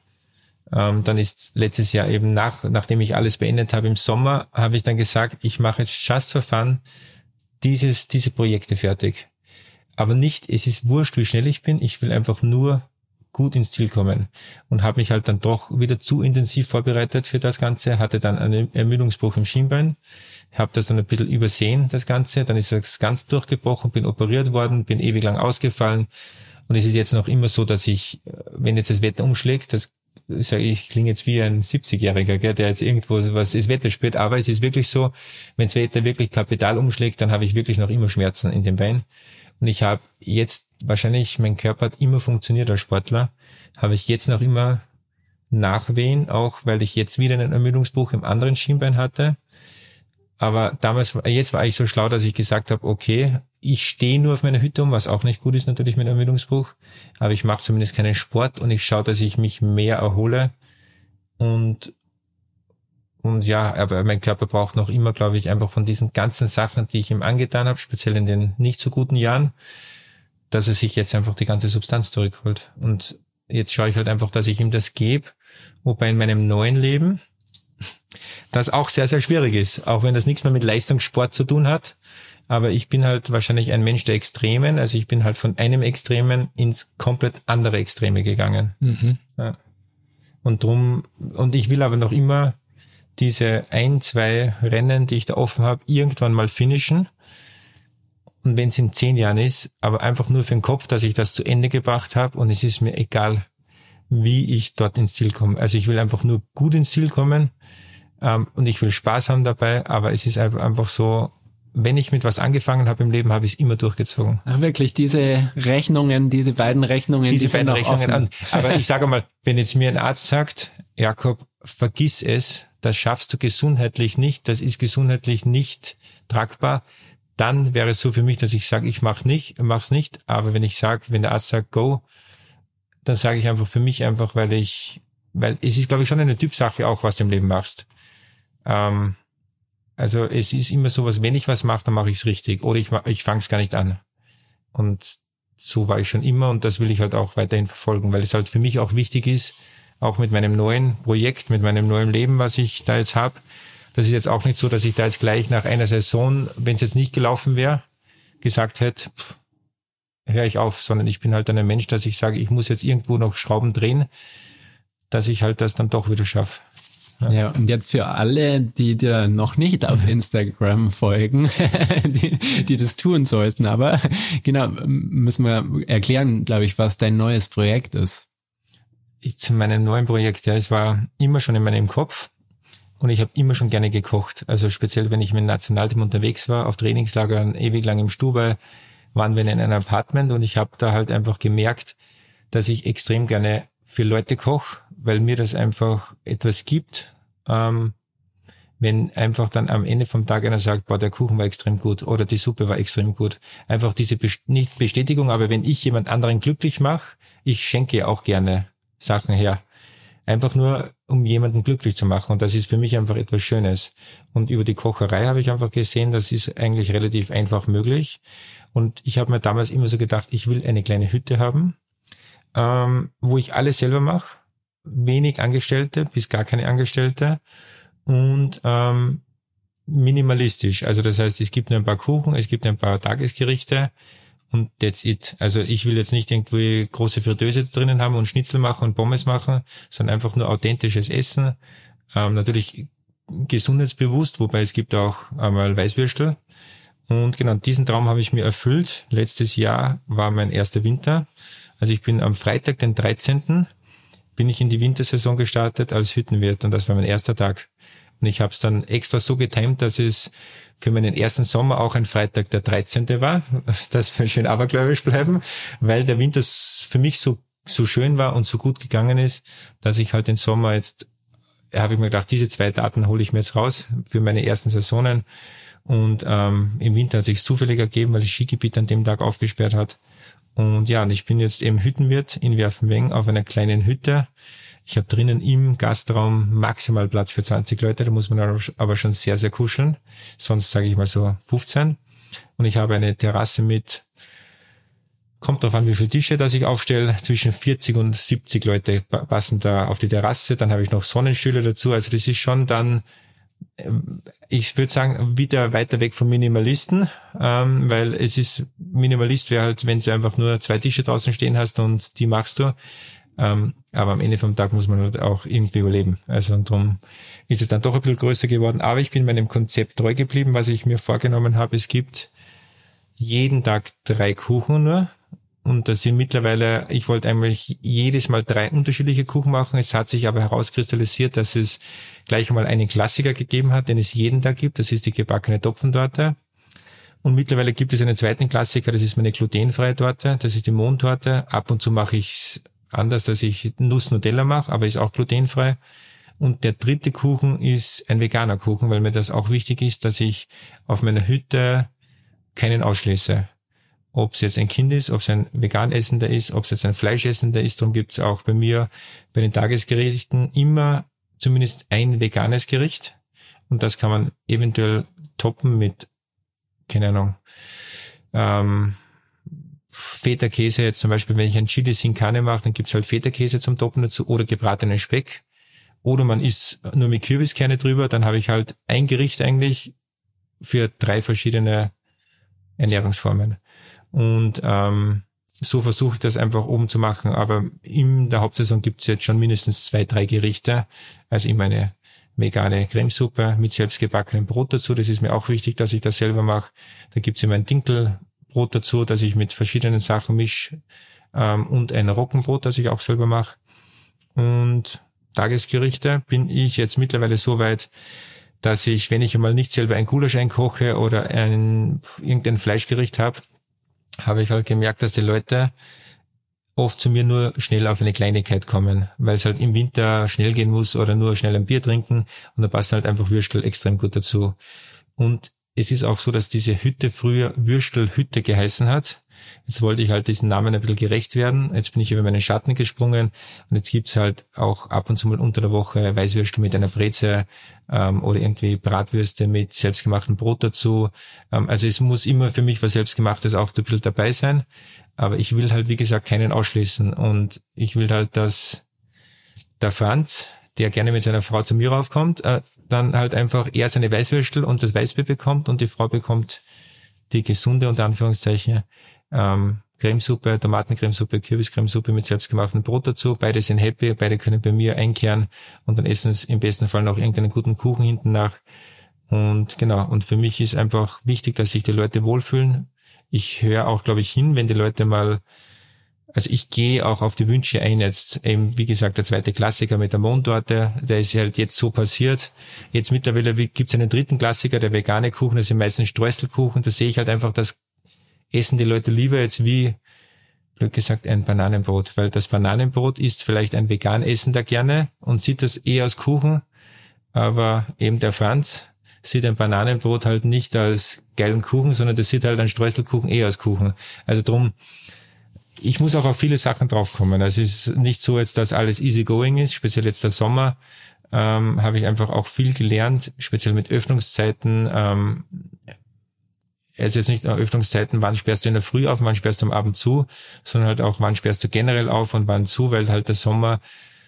Ähm, dann ist letztes Jahr eben nach, nachdem ich alles beendet habe im Sommer, habe ich dann gesagt, ich mache jetzt just for fun dieses, diese Projekte fertig. Aber nicht, es ist wurscht, wie schnell ich bin, ich will einfach nur gut ins Ziel kommen. Und habe mich halt dann doch wieder zu intensiv vorbereitet für das Ganze, hatte dann einen Ermüdungsbruch im Schienbein, habe das dann ein bisschen übersehen, das Ganze, dann ist es ganz durchgebrochen, bin operiert worden, bin ewig lang ausgefallen und es ist jetzt noch immer so, dass ich, wenn jetzt das Wetter umschlägt, das ich sage, ich klinge jetzt wie ein siebzigjähriger, gell, der jetzt irgendwo was das Wetter spürt, aber es ist wirklich so, wenn das Wetter wirklich kapital umschlägt, dann habe ich wirklich noch immer Schmerzen in den Beinen. Und ich habe jetzt, wahrscheinlich, mein Körper hat immer funktioniert als Sportler, habe ich jetzt noch immer Nachwehen, auch weil ich jetzt wieder einen Ermüdungsbruch im anderen Schienbein hatte. Aber damals, jetzt war ich so schlau, dass ich gesagt habe, okay, ich stehe nur auf meiner Hütte um, was auch nicht gut ist natürlich mit Ermüdungsbruch, aber ich mache zumindest keinen Sport und ich schaue, dass ich mich mehr erhole und und ja, aber mein Körper braucht noch immer, glaube ich, einfach von diesen ganzen Sachen, die ich ihm angetan habe, speziell in den nicht so guten Jahren, dass er sich jetzt einfach die ganze Substanz zurückholt. Und jetzt schaue ich halt einfach, dass ich ihm das gebe, wobei in meinem neuen Leben das auch sehr, sehr schwierig ist, auch wenn das nichts mehr mit Leistungssport zu tun hat. Aber ich bin halt wahrscheinlich ein Mensch der Extremen, also ich bin halt von einem Extremen ins komplett andere Extreme gegangen. Mhm. Ja. Und drum, und ich will aber noch immer diese ein, zwei Rennen, die ich da offen habe, irgendwann mal finishen. Und wenn es in zehn Jahren ist, aber einfach nur für den Kopf, dass ich das zu Ende gebracht habe und es ist mir egal, wie ich dort ins Ziel komme. Also ich will einfach nur gut ins Ziel kommen ähm, und ich will Spaß haben dabei, aber es ist einfach so, wenn ich mit was angefangen habe im Leben, habe ich es immer durchgezogen. Ach wirklich, diese Rechnungen, diese beiden Rechnungen, diese die beiden sind Rechnungen offen. an. Aber ich sage mal, wenn jetzt mir ein Arzt sagt, Jakob, vergiss es, das schaffst du gesundheitlich nicht, das ist gesundheitlich nicht tragbar, dann wäre es so für mich, dass ich sage, ich mach nicht, mach's nicht. Aber wenn ich sage, wenn der Arzt sagt, go, dann sage ich einfach für mich einfach, weil ich, weil es ist, glaube ich, schon eine Typsache auch, was du im Leben machst. Ähm, also es ist immer so was, wenn ich was mache, dann mache ich es richtig. Oder ich, ich fange es gar nicht an. Und so war ich schon immer und das will ich halt auch weiterhin verfolgen, weil es halt für mich auch wichtig ist, auch mit meinem neuen Projekt, mit meinem neuen Leben, was ich da jetzt habe. Das ist jetzt auch nicht so, dass ich da jetzt gleich nach einer Saison, wenn es jetzt nicht gelaufen wäre, gesagt hätte, pff, höre ich auf, sondern ich bin halt dann ein Mensch, dass ich sage, ich muss jetzt irgendwo noch Schrauben drehen, dass ich halt das dann doch wieder schaffe. Ja. ja, und jetzt für alle, die dir noch nicht auf Instagram folgen, die, die das tun sollten, aber genau, müssen wir erklären, glaube ich, was dein neues Projekt ist. Ich, zu meinem neuen Projekt, ja, es war immer schon in meinem Kopf und ich habe immer schon gerne gekocht. Also speziell, wenn ich mit dem Nationalteam unterwegs war, auf Trainingslagern, ewig lang im Stube, waren wir in einem Apartment und ich habe da halt einfach gemerkt, dass ich extrem gerne für Leute koche, weil mir das einfach etwas gibt, ähm, wenn einfach dann am Ende vom Tag einer sagt, boah, der Kuchen war extrem gut oder die Suppe war extrem gut. Einfach diese, Best- nicht Bestätigung, aber wenn ich jemand anderen glücklich mache, ich schenke auch gerne Sachen her. Einfach nur, um jemanden glücklich zu machen und das ist für mich einfach etwas Schönes. Und über die Kocherei habe ich einfach gesehen, das ist eigentlich relativ einfach möglich. Und ich habe mir damals immer so gedacht, ich will eine kleine Hütte haben, ähm, wo ich alles selber mache, wenig Angestellte bis gar keine Angestellte und ähm, minimalistisch. Also das heißt, es gibt nur ein paar Kuchen, es gibt ein paar Tagesgerichte und that's it. Also ich will jetzt nicht irgendwie große Fritteuse drinnen haben und Schnitzel machen und Pommes machen, sondern einfach nur authentisches Essen. Ähm, natürlich gesundheitsbewusst, wobei es gibt auch einmal Weißwürstel. Und genau, diesen Traum habe ich mir erfüllt. Letztes Jahr war mein erster Winter. Also ich bin am Freitag, den dreizehnten bin ich in die Wintersaison gestartet als Hüttenwirt und das war mein erster Tag. Und ich habe es dann extra so getimt, dass es für meinen ersten Sommer auch ein Freitag der dreizehnte war, dass wir schön abergläubisch bleiben, weil der Winter für mich so so schön war und so gut gegangen ist, dass ich halt den Sommer jetzt, habe ich mir gedacht, diese zwei Daten hole ich mir jetzt raus für meine ersten Saisonen. Und ähm, im Winter hat sich zufällig ergeben, weil das Skigebiet an dem Tag aufgesperrt hat. Und ja, und ich bin jetzt eben Hüttenwirt in Werfenweng auf einer kleinen Hütte. Ich habe drinnen im Gastraum maximal Platz für zwanzig Leute, da muss man aber schon sehr, sehr kuscheln. Sonst sage ich mal so fünfzehn. Und ich habe eine Terrasse mit, kommt drauf an, wie viele Tische, dass ich aufstelle, zwischen vierzig und siebzig Leute passen da auf die Terrasse. Dann habe ich noch Sonnenstühle dazu. Also das ist schon dann, ich würde sagen, wieder weiter weg vom Minimalisten, ähm, weil es ist, Minimalist wäre halt, wenn du einfach nur zwei Tische draußen stehen hast und die machst du. Ähm, aber am Ende vom Tag muss man halt auch irgendwie überleben. Also und darum ist es dann doch ein bisschen größer geworden. Aber ich bin meinem Konzept treu geblieben, was ich mir vorgenommen habe. Es gibt jeden Tag drei Kuchen nur. Und das sind mittlerweile, ich wollte eigentlich jedes Mal drei unterschiedliche Kuchen machen. Es hat sich aber herauskristallisiert, dass es gleich einmal einen Klassiker gegeben hat, den es jeden Tag gibt. Das ist die gebackene Topfentorte. Und mittlerweile gibt es einen zweiten Klassiker, das ist meine glutenfreie Torte. Das ist die Mohntorte. Ab und zu mache ich es anders, dass ich Nuss-Nutella mache, aber ist auch glutenfrei. Und der dritte Kuchen ist ein veganer Kuchen, weil mir das auch wichtig ist, dass ich auf meiner Hütte keinen ausschließe. Ob es jetzt ein Kind ist, ob es ein vegan Essender ist, ob es jetzt ein Fleischessender ist. Darum gibt es auch bei mir bei den Tagesgerichten immer zumindest ein veganes Gericht. Und das kann man eventuell toppen mit, keine Ahnung, ähm, Feta-Käse. Jetzt zum Beispiel, wenn ich ein Chili sin Carne mache, dann gibt es halt Feta-Käse zum Toppen dazu oder gebratenen Speck. Oder man isst nur mit Kürbiskerne drüber. Dann habe ich halt ein Gericht eigentlich für drei verschiedene Ernährungsformen. Und ähm, so versuche ich das einfach oben zu machen. Aber in der Hauptsaison gibt es jetzt schon mindestens zwei, drei Gerichte. Also immer eine vegane Cremesuppe mit selbstgebackenem Brot dazu. Das ist mir auch wichtig, dass ich das selber mache. Da gibt es immer ein Dinkelbrot dazu, das ich mit verschiedenen Sachen mische. Ähm, und ein Roggenbrot, das ich auch selber mache. Und Tagesgerichte bin ich jetzt mittlerweile so weit, dass ich, wenn ich einmal nicht selber ein Gulasch einkoche oder ein irgendein Fleischgericht habe, habe ich halt gemerkt, dass die Leute oft zu mir nur schnell auf eine Kleinigkeit kommen, weil es halt im Winter schnell gehen muss oder nur schnell ein Bier trinken und da passen halt einfach Würstel extrem gut dazu. Und es ist auch so, dass diese Hütte früher Würstelhütte geheißen hat. Jetzt wollte ich halt diesen Namen ein bisschen gerecht werden. Jetzt bin ich über meinen Schatten gesprungen und jetzt gibt's halt auch ab und zu mal unter der Woche Weißwürstel mit einer Breze ähm, oder irgendwie Bratwürste mit selbstgemachtem Brot dazu. Ähm, also es muss immer für mich was Selbstgemachtes auch ein bisschen dabei sein. Aber ich will halt, wie gesagt, keinen ausschließen. Und ich will halt, dass der Franz, der gerne mit seiner Frau zu mir raufkommt, äh, dann halt einfach er seine Weißwürstel und das Weißbier bekommt und die Frau bekommt die gesunde, unter Anführungszeichen, ähm, Cremesuppe, Tomatencremesuppe, Kürbiscremesuppe mit selbstgemachtem Brot dazu. Beide sind happy, beide können bei mir einkehren und dann essen sie im besten Fall noch irgendeinen guten Kuchen hinten nach. Und genau, und für mich ist einfach wichtig, dass sich die Leute wohlfühlen. Ich höre auch, glaube ich, hin, wenn die Leute mal, also ich gehe auch auf die Wünsche ein jetzt, eben wie gesagt, der zweite Klassiker mit der Mohntorte, der ist halt jetzt so passiert. Jetzt mittlerweile gibt es einen dritten Klassiker, der vegane Kuchen, das sind meistens Streuselkuchen, da sehe ich halt einfach, das essen die Leute lieber jetzt wie, blöd gesagt, ein Bananenbrot, weil das Bananenbrot isst vielleicht ein vegan Essender gerne und sieht das eher als Kuchen, aber eben der Franz sieht ein Bananenbrot halt nicht als geilen Kuchen, sondern der sieht halt einen Streuselkuchen eher als Kuchen. Also drum, ich muss auch auf viele Sachen draufkommen. Also es ist nicht so jetzt, dass alles easy going ist, speziell jetzt der Sommer, ähm, habe ich einfach auch viel gelernt, speziell mit Öffnungszeiten, ähm, also jetzt nicht nur Öffnungszeiten, wann sperrst du in der Früh auf, wann sperrst du am Abend zu, sondern halt auch, wann sperrst du generell auf und wann zu, weil halt der Sommer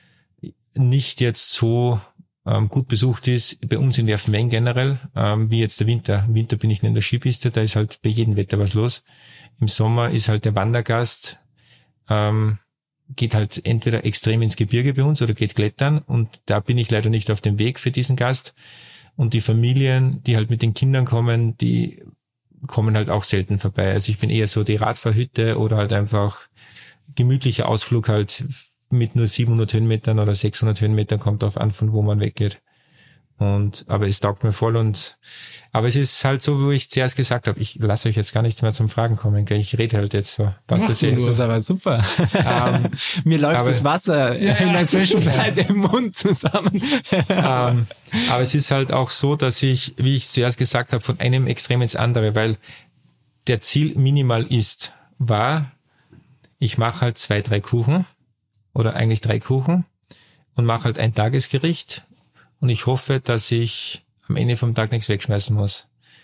nicht jetzt so ähm, gut besucht ist, bei uns in Werfenweng generell, ähm, wie jetzt der Winter. Im Winter bin ich in der Skipiste, da ist halt bei jedem Wetter was los. Im Sommer ist halt der Wandergast, ähm, geht halt entweder extrem ins Gebirge bei uns oder geht klettern und da bin ich leider nicht auf dem Weg für diesen Gast. Und die Familien, die halt mit den Kindern kommen, die kommen halt auch selten vorbei. Also ich bin eher so die Radfahrhütte oder halt einfach gemütlicher Ausflug halt mit nur siebenhundert Höhenmetern oder sechshundert Höhenmetern, kommt drauf an, von wo man weggeht. Und, aber es taugt mir voll und, aber es ist halt so, wo ich zuerst gesagt habe, ich lasse euch jetzt gar nichts mehr zum Fragen kommen, gell? Ich rede halt jetzt so. Passt das, das ist aber super. Ähm, Mir läuft aber, das Wasser ja, in der Zwischenzeit im Mund zusammen. ähm, aber es ist halt auch so, dass ich, wie ich zuerst gesagt habe, von einem Extrem ins andere, weil der Ziel minimal ist, war, ich mache halt zwei, drei Kuchen oder eigentlich drei Kuchen und mache halt ein Tagesgericht. Und ich hoffe, dass ich am Ende vom Tag nichts wegschmeißen muss.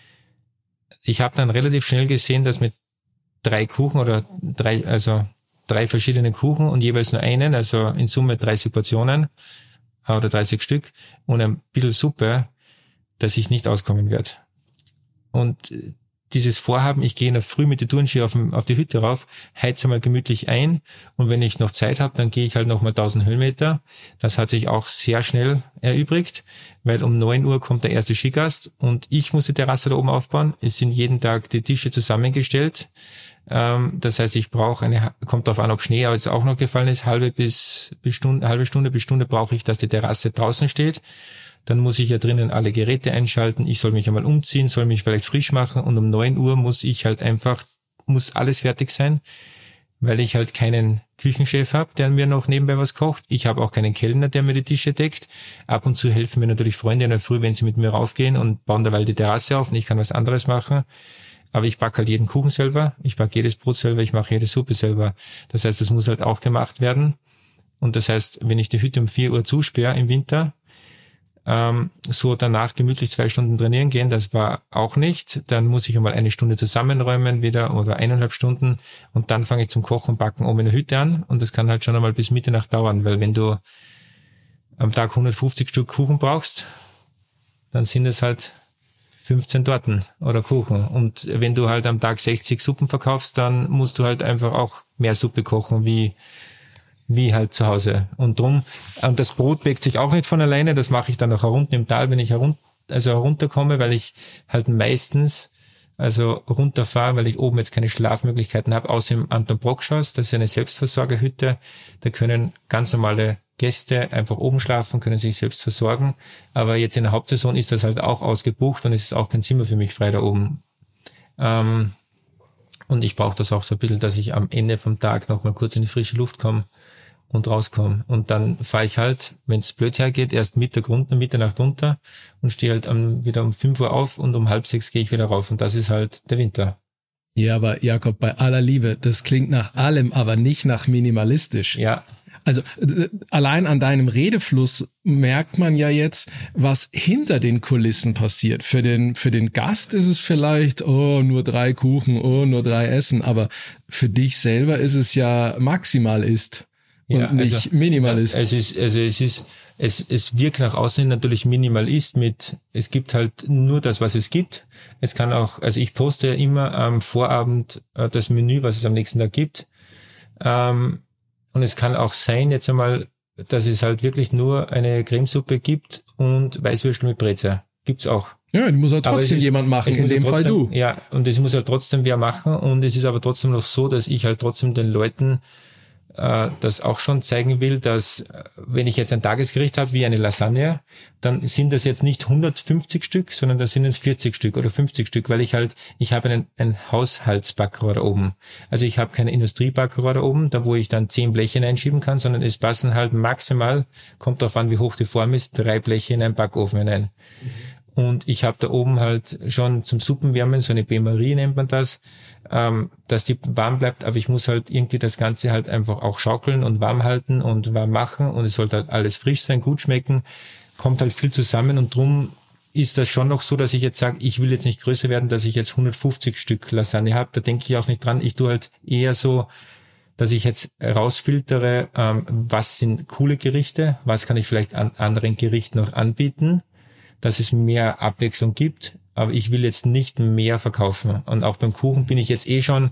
Ich habe dann relativ schnell gesehen, dass mit drei Kuchen oder drei, also drei verschiedene Kuchen und jeweils nur einen, also in Summe dreißig Portionen oder dreißig Stück und ein bisschen Suppe, dass ich nicht auskommen werde. Und dieses Vorhaben, ich gehe in der Früh mit der Turnschuhe auf, auf die Hütte rauf, heize mal gemütlich ein und wenn ich noch Zeit habe, dann gehe ich halt noch mal tausend Höhenmeter. Das hat sich auch sehr schnell erübrigt, weil um neun Uhr kommt der erste Skigast und ich muss die Terrasse da oben aufbauen. Es sind jeden Tag die Tische zusammengestellt. Ähm, das heißt, ich brauche eine, kommt darauf an, ob Schnee jetzt auch noch gefallen ist, halbe bis, bis Stunde, halbe Stunde bis Stunde brauche ich, dass die Terrasse draußen steht. Dann muss ich ja drinnen alle Geräte einschalten. Ich soll mich einmal umziehen, soll mich vielleicht frisch machen und um neun Uhr muss ich halt einfach, muss alles fertig sein, weil ich halt keinen Küchenchef habe, der mir noch nebenbei was kocht. Ich habe auch keinen Kellner, der mir die Tische deckt. Ab und zu helfen mir natürlich Freunde in der Früh, wenn sie mit mir raufgehen und bauen derweil die Terrasse auf und ich kann was anderes machen. Aber ich backe halt jeden Kuchen selber, ich backe jedes Brot selber, ich mache jede Suppe selber. Das heißt, das muss halt auch gemacht werden. Und das heißt, wenn ich die Hütte um vier Uhr zusperre im Winter, ähm, so danach gemütlich zwei Stunden trainieren gehen, das war auch nicht. Dann muss ich einmal eine Stunde zusammenräumen wieder oder eineinhalb Stunden und dann fange ich zum Kochen und Backen oben in der Hütte an. Und das kann halt schon einmal bis Mitternacht dauern, weil wenn du am Tag hundertfünfzig Stück Kuchen brauchst, dann sind es halt fünfzehn Torten oder Kuchen. Und wenn du halt am Tag sechzig Suppen verkaufst, dann musst du halt einfach auch mehr Suppe kochen wie wie halt zu Hause. Und drum, und das Brot bäckt sich auch nicht von alleine, das mache ich dann auch herunten im Tal, wenn ich herunter, also herunterkomme, weil ich halt meistens also runterfahre, weil ich oben jetzt keine Schlafmöglichkeiten habe, außer im Anton-Brock-Schloss, das ist eine Selbstversorgerhütte, da können ganz normale Gäste einfach oben schlafen, können sich selbst versorgen. Aber jetzt in der Hauptsaison ist das halt auch ausgebucht und es ist auch kein Zimmer für mich frei da oben. Ähm, und ich brauche das auch so ein bisschen, dass ich am Ende vom Tag noch mal kurz in die frische Luft komme und rauskomme. Und dann fahre ich halt, wenn es blöd hergeht, erst Mittag runter, Mitternacht runter und stehe halt am, wieder um fünf Uhr auf und um halb sechs gehe ich wieder rauf. Und das ist halt der Winter. Ja, aber Jakob, bei aller Liebe, das klingt nach allem, aber nicht nach minimalistisch. Ja. Also äh, allein an deinem Redefluss merkt man ja jetzt, was hinter den Kulissen passiert. Für den für den Gast ist es vielleicht, oh, nur drei Kuchen, oh, nur drei Essen. Aber für dich selber ist es ja Maximalist und ja, nicht also, Minimalist. Ja, es ist, also es ist, es, es wirkt nach außen natürlich Minimalist mit, es gibt halt nur das, was es gibt. Es kann auch, also ich poste ja immer am Vorabend äh, das Menü, was es am nächsten Tag gibt. Ähm, Und es kann auch sein, jetzt einmal, dass es halt wirklich nur eine Cremesuppe gibt und Weißwürstel mit Brezel. Gibt's auch. Ja, die muss halt trotzdem ist, jemand machen, in dem trotzdem, Fall du. Ja, und das muss halt trotzdem wer machen. Und es ist aber trotzdem noch so, dass ich halt trotzdem den Leuten äh, das auch schon zeigen will, dass äh, wenn ich jetzt ein Tagesgericht habe wie eine Lasagne, dann sind das jetzt nicht hundertfünfzig Stück, sondern das sind es vierzig Stück oder fünfzig Stück, weil ich halt, ich habe einen, ein Haushaltsbackrohr da oben. Also ich habe kein Industriebackrohr da oben, da wo ich dann zehn Bleche hineinschieben kann, sondern es passen halt maximal, kommt darauf an, wie hoch die Form ist, drei Bleche in einen Backofen hinein. Mhm. Und ich habe da oben halt schon zum Suppenwärmen, so eine Bain-Marie nennt man das, ähm, dass die warm bleibt, aber ich muss halt irgendwie das Ganze halt einfach auch schaukeln und warm halten und warm machen und es sollte halt alles frisch sein, gut schmecken, kommt halt viel zusammen und drum ist das schon noch so, dass ich jetzt sage, ich will jetzt nicht größer werden, dass ich jetzt hundertfünfzig Stück Lasagne habe, da denke ich auch nicht dran, ich tue halt eher so, dass ich jetzt rausfiltere, ähm, was sind coole Gerichte, was kann ich vielleicht an anderen Gerichten noch anbieten, dass es mehr Abwechslung gibt, aber ich will jetzt nicht mehr verkaufen. Und auch beim Kuchen bin ich jetzt eh schon,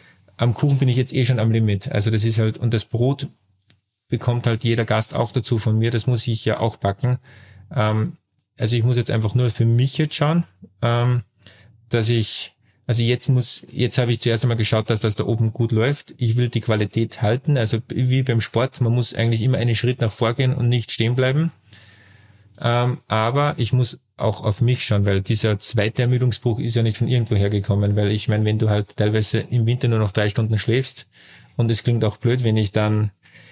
am Kuchen bin ich jetzt eh schon am Limit. Also das ist halt, und das Brot bekommt halt jeder Gast auch dazu von mir, das muss ich ja auch backen. Ähm, also ich muss jetzt einfach nur für mich jetzt schauen, ähm, dass ich, also jetzt muss, jetzt habe ich zuerst einmal geschaut, dass das da oben gut läuft. Ich will die Qualität halten, also wie beim Sport, man muss eigentlich immer einen Schritt nach vorgehen und nicht stehen bleiben. Ähm, aber ich muss auch auf mich schauen, weil dieser zweite Ermüdungsbruch ist ja nicht von irgendwo hergekommen, weil ich meine, wenn du halt teilweise im Winter nur noch drei Stunden schläfst und es klingt auch blöd, wenn ich dann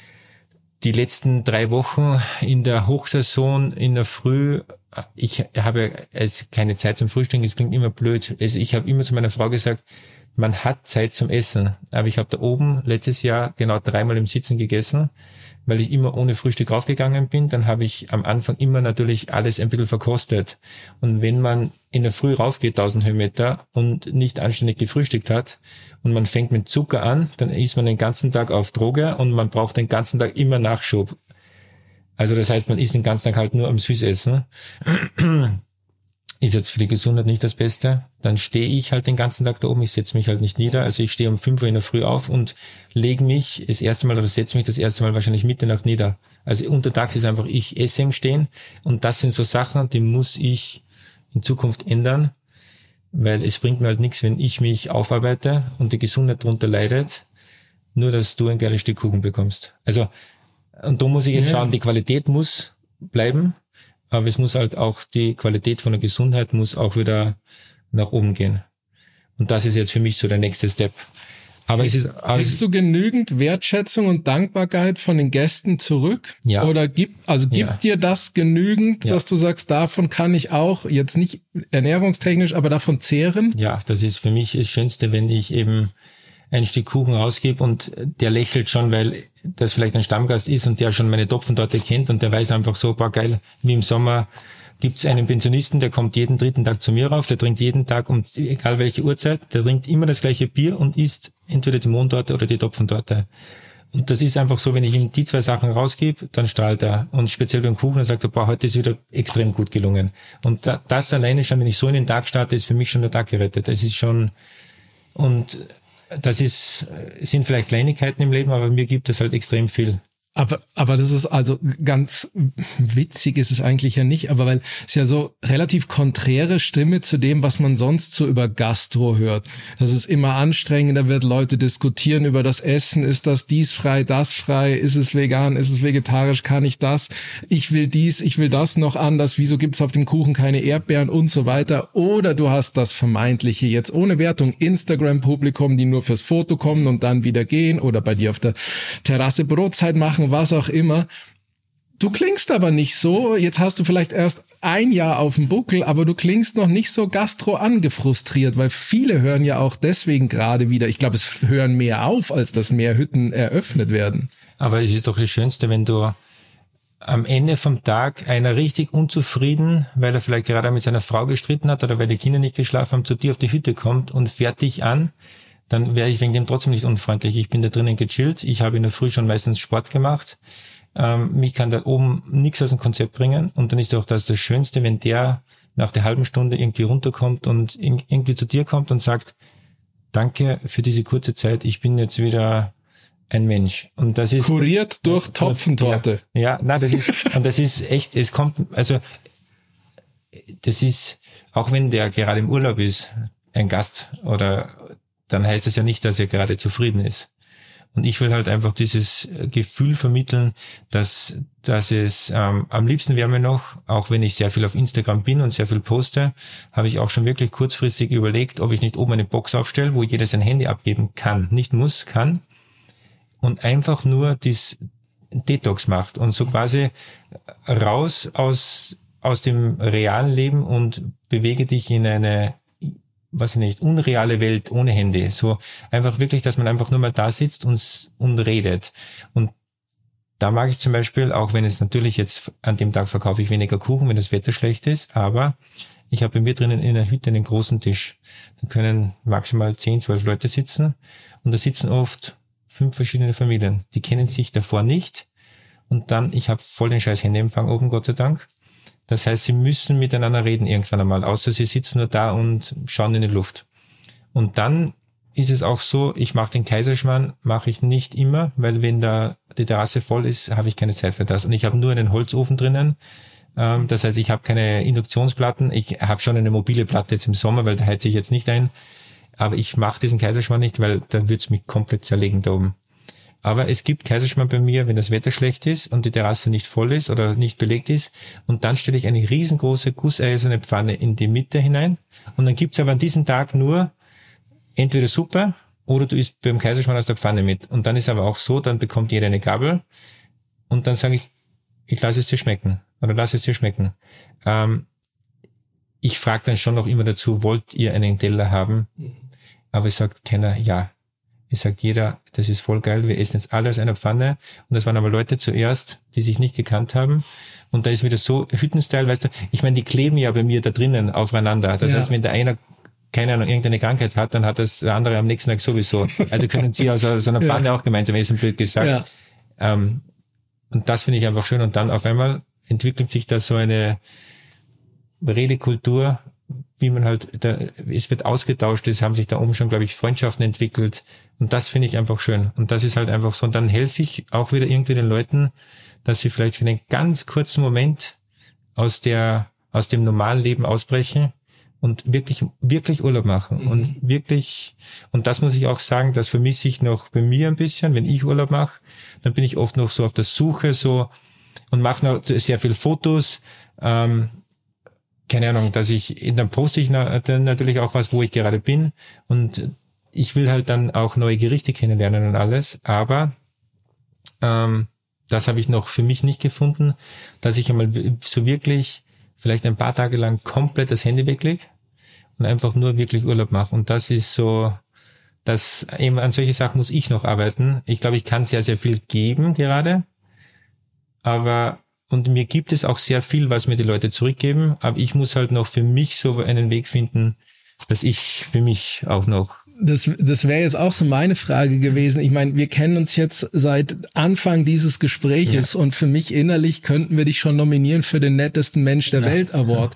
die letzten drei Wochen in der Hochsaison in der Früh, ich habe also keine Zeit zum Frühstücken, es klingt immer blöd. Also ich habe immer zu meiner Frau gesagt, man hat Zeit zum Essen, aber ich habe da oben letztes Jahr genau dreimal im Sitzen gegessen, weil ich immer ohne Frühstück raufgegangen bin, dann habe ich am Anfang immer natürlich alles ein bisschen verkostet. Und wenn man in der Früh raufgeht, tausend Höhenmeter, und nicht anständig gefrühstückt hat, und man fängt mit Zucker an, dann ist man den ganzen Tag auf Droge und man braucht den ganzen Tag immer Nachschub. Also das heißt, man isst den ganzen Tag halt nur am Süßessen. ist jetzt für die Gesundheit nicht das Beste. Dann stehe ich halt den ganzen Tag da oben, ich setze mich halt nicht nieder. Also ich stehe um fünf Uhr in der Früh auf und lege mich das erste Mal oder setze mich das erste Mal wahrscheinlich Mitternacht nieder. Also untertags ist einfach, ich esse im Stehen und das sind so Sachen, die muss ich in Zukunft ändern, weil es bringt mir halt nichts, wenn ich mich aufarbeite und die Gesundheit darunter leidet, nur dass du ein geiles Stück Kuchen bekommst. Also, und da muss ich jetzt ja. schauen, die Qualität muss bleiben, aber es muss halt auch, die Qualität von der Gesundheit muss auch wieder nach oben gehen. Und das ist jetzt für mich so der nächste Step. Aber es ist, aber Kriegst du genügend Wertschätzung und Dankbarkeit von den Gästen zurück? Ja. Oder gibt, also gibt Ja. dir das genügend, Ja. dass du sagst, davon kann ich auch, jetzt nicht ernährungstechnisch, aber davon zehren? ja, das ist für mich das Schönste, wenn ich eben ein Stück Kuchen rausgebe und der lächelt schon, weil das vielleicht ein Stammgast ist und der schon meine Topfentorte kennt und der weiß einfach so, boah geil, wie im Sommer gibt's einen Pensionisten, der kommt jeden dritten Tag zu mir rauf, der trinkt jeden Tag um egal welche Uhrzeit, der trinkt immer das gleiche Bier und isst entweder die Mohntorte oder die Topfentorte. Und das ist einfach so, wenn ich ihm die zwei Sachen rausgebe, dann strahlt er. Und speziell beim Kuchen, dann sagt er, boah, heute ist wieder extrem gut gelungen. Und da, das alleine schon, wenn ich so in den Tag starte, ist für mich schon der Tag gerettet. Das ist schon, und das ist, sind vielleicht Kleinigkeiten im Leben, aber mir gibt es halt extrem viel. Aber, aber das ist also ganz witzig ist es eigentlich ja nicht, aber weil es ja so relativ konträre Stimme zu dem, was man sonst so über Gastro hört. Dass es immer anstrengender wird, Leute diskutieren über das Essen, ist das dies frei, das frei, ist es vegan, ist es vegetarisch, kann ich das, ich will dies, ich will das noch anders, wieso gibt es auf dem Kuchen keine Erdbeeren und so weiter. Oder du hast das vermeintliche, jetzt ohne Wertung, Instagram-Publikum, die nur fürs Foto kommen und dann wieder gehen oder bei dir auf der Terrasse Brotzeit machen, was auch immer. Du klingst aber nicht so, jetzt hast du vielleicht erst ein Jahr auf dem Buckel, aber du klingst noch nicht so gastro angefrustriert, weil viele hören ja auch deswegen gerade wieder, ich glaube, es hören mehr auf, als dass mehr Hütten eröffnet werden. Aber es ist doch das Schönste, wenn du am Ende vom Tag einer richtig unzufrieden, weil er vielleicht gerade mit seiner Frau gestritten hat oder weil die Kinder nicht geschlafen haben, zu dir auf die Hütte kommt und fährt dich an, dann wäre ich wegen dem trotzdem nicht unfreundlich. Ich bin da drinnen gechillt, ich habe in der Früh schon meistens Sport gemacht, ähm, mich kann da oben nichts aus dem Konzept bringen und dann ist auch das das Schönste, wenn der nach der halben Stunde irgendwie runterkommt und in, irgendwie zu dir kommt und sagt, danke für diese kurze Zeit, ich bin jetzt wieder ein Mensch. Und das ist kuriert durch Topfentorte. Ja, ja, nein, das ist, und das ist echt, es kommt, also, das ist, auch wenn der gerade im Urlaub ist, ein Gast oder, dann heißt es ja nicht, dass er gerade zufrieden ist. Und ich will halt einfach dieses Gefühl vermitteln, dass, dass es, ähm, am liebsten wäre mir noch, auch wenn ich sehr viel auf Instagram bin und sehr viel poste, habe ich auch schon wirklich kurzfristig überlegt, ob ich nicht oben eine Box aufstelle, wo jeder sein Handy abgeben kann, nicht muss, kann, und einfach nur das Detox macht und so quasi raus aus, aus dem realen Leben und bewege dich in eine, was ich nicht, unreale Welt ohne Handy. So einfach wirklich, dass man einfach nur mal da sitzt und, und redet. Und da mag ich zum Beispiel, auch wenn es natürlich jetzt an dem Tag verkaufe ich weniger Kuchen, wenn das Wetter schlecht ist, aber ich habe bei mir drinnen in der Hütte einen großen Tisch. Da können maximal zehn, zwölf Leute sitzen und da sitzen oft fünf verschiedene Familien. Die kennen sich davor nicht und dann, ich habe voll den scheiß Handyempfang oben, Gott sei Dank. Das heißt, sie müssen miteinander reden irgendwann einmal, außer sie sitzen nur da und schauen in die Luft. Und dann ist es auch so, ich mache den Kaiserschmarrn, mache ich nicht immer, weil wenn da die Terrasse voll ist, habe ich keine Zeit für das. Und ich habe nur einen Holzofen drinnen. Ähm, das heißt, ich habe keine Induktionsplatten. Ich habe schon eine mobile Platte jetzt im Sommer, weil da heize ich jetzt nicht ein. Aber ich mache diesen Kaiserschmarrn nicht, weil da wird's mich komplett zerlegen da oben. Aber es gibt Kaiserschmarrn bei mir, wenn das Wetter schlecht ist und die Terrasse nicht voll ist oder nicht belegt ist. Und dann stelle ich eine riesengroße gusseiserne Pfanne in die Mitte hinein. Und dann gibt's aber an diesem Tag nur entweder Suppe oder du isst beim Kaiserschmarrn aus der Pfanne mit. Und dann ist aber auch so, dann bekommt jeder eine Gabel. Und dann sage ich, ich lasse es dir schmecken. Oder lass es dir schmecken. Ähm, ich frage dann schon noch immer dazu, wollt ihr einen Teller haben? Aber es sagt keiner, ja. Es sagt jeder, das ist voll geil, wir essen jetzt alle aus einer Pfanne. Und das waren aber Leute zuerst, die sich nicht gekannt haben. Und da ist wieder so Hüttenstyle, weißt du, ich meine, die kleben ja bei mir da drinnen aufeinander. Das ja. heißt, wenn der einer, keine Ahnung, irgendeine Krankheit hat, dann hat das der andere am nächsten Tag sowieso. Also können sie aus so einer Pfanne ja. auch gemeinsam essen, blöd gesagt. Ja. Ähm, und das finde ich einfach schön. Und dann auf einmal entwickelt sich da so eine Redekultur, wie man halt, da, es wird ausgetauscht, es haben sich da oben schon, glaube ich, Freundschaften entwickelt. Und das finde ich einfach schön. Und das ist halt einfach so. Und dann helfe ich auch wieder irgendwie den Leuten, dass sie vielleicht für einen ganz kurzen Moment aus der, aus dem normalen Leben ausbrechen und wirklich, wirklich Urlaub machen. Mhm. Und wirklich, und das muss ich auch sagen, das vermisse ich noch bei mir ein bisschen. Wenn ich Urlaub mache, dann bin ich oft noch so auf der Suche so und mache noch sehr viel Fotos. Ähm, keine Ahnung, dass ich, dann poste ich natürlich auch was, wo ich gerade bin. Und ich will halt dann auch neue Gerichte kennenlernen und alles. Aber ähm, das habe ich noch für mich nicht gefunden, dass ich einmal so wirklich vielleicht ein paar Tage lang komplett das Handy weglege und einfach nur wirklich Urlaub mache. Und das ist so, dass eben an solche Sachen muss ich noch arbeiten. Ich glaube, ich kann sehr, sehr viel geben gerade. Aber, und mir gibt es auch sehr viel, was mir die Leute zurückgeben. Aber ich muss halt noch für mich so einen Weg finden, dass ich für mich auch noch Das, das wäre jetzt auch so meine Frage gewesen. Ich meine, wir kennen uns jetzt seit Anfang dieses Gespräches ja. und für mich innerlich könnten wir dich schon nominieren für den nettesten Mensch der ja. Welt Award.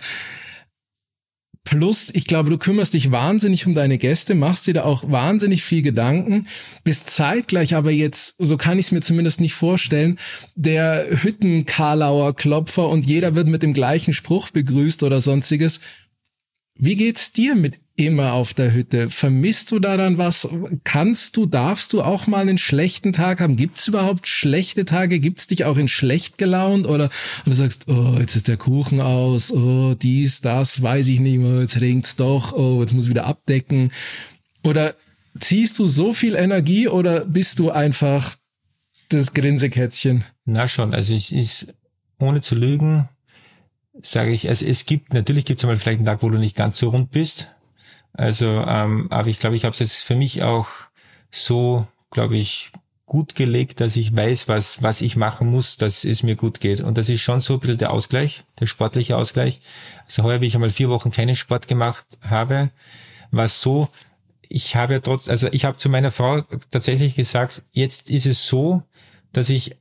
Plus, ich glaube, du kümmerst dich wahnsinnig um deine Gäste, machst dir da auch wahnsinnig viel Gedanken, bist zeitgleich aber jetzt, so kann ich es mir zumindest nicht vorstellen, der Hütten-Karlauer Klopfer und jeder wird mit dem gleichen Spruch begrüßt oder sonstiges. Wie geht's dir mit immer auf der Hütte? Vermisst du da dann was? Kannst du, darfst du auch mal einen schlechten Tag haben? Gibt's überhaupt schlechte Tage? Gibt's dich auch in schlecht gelaunt? Oder, oder du sagst, oh, jetzt ist der Kuchen aus, oh, dies, das, weiß ich nicht mehr, jetzt regnet's doch, oh, jetzt muss ich wieder abdecken. Oder ziehst du so viel Energie oder bist du einfach das Grinsekätzchen? Na schon, also ich, ich ohne zu lügen, sage ich, also es gibt, natürlich gibt es einmal vielleicht einen Tag, wo du nicht ganz so rund bist. Also, ähm, aber ich glaube, ich habe es jetzt für mich auch so, glaube ich, gut gelegt, dass ich weiß, was was ich machen muss, dass es mir gut geht. Und das ist schon so ein bisschen der Ausgleich, der sportliche Ausgleich. Also heuer, wie ich einmal vier Wochen keinen Sport gemacht habe, war es so, ich habe ja trotz, also ich habe zu meiner Frau tatsächlich gesagt, jetzt ist es so, dass ich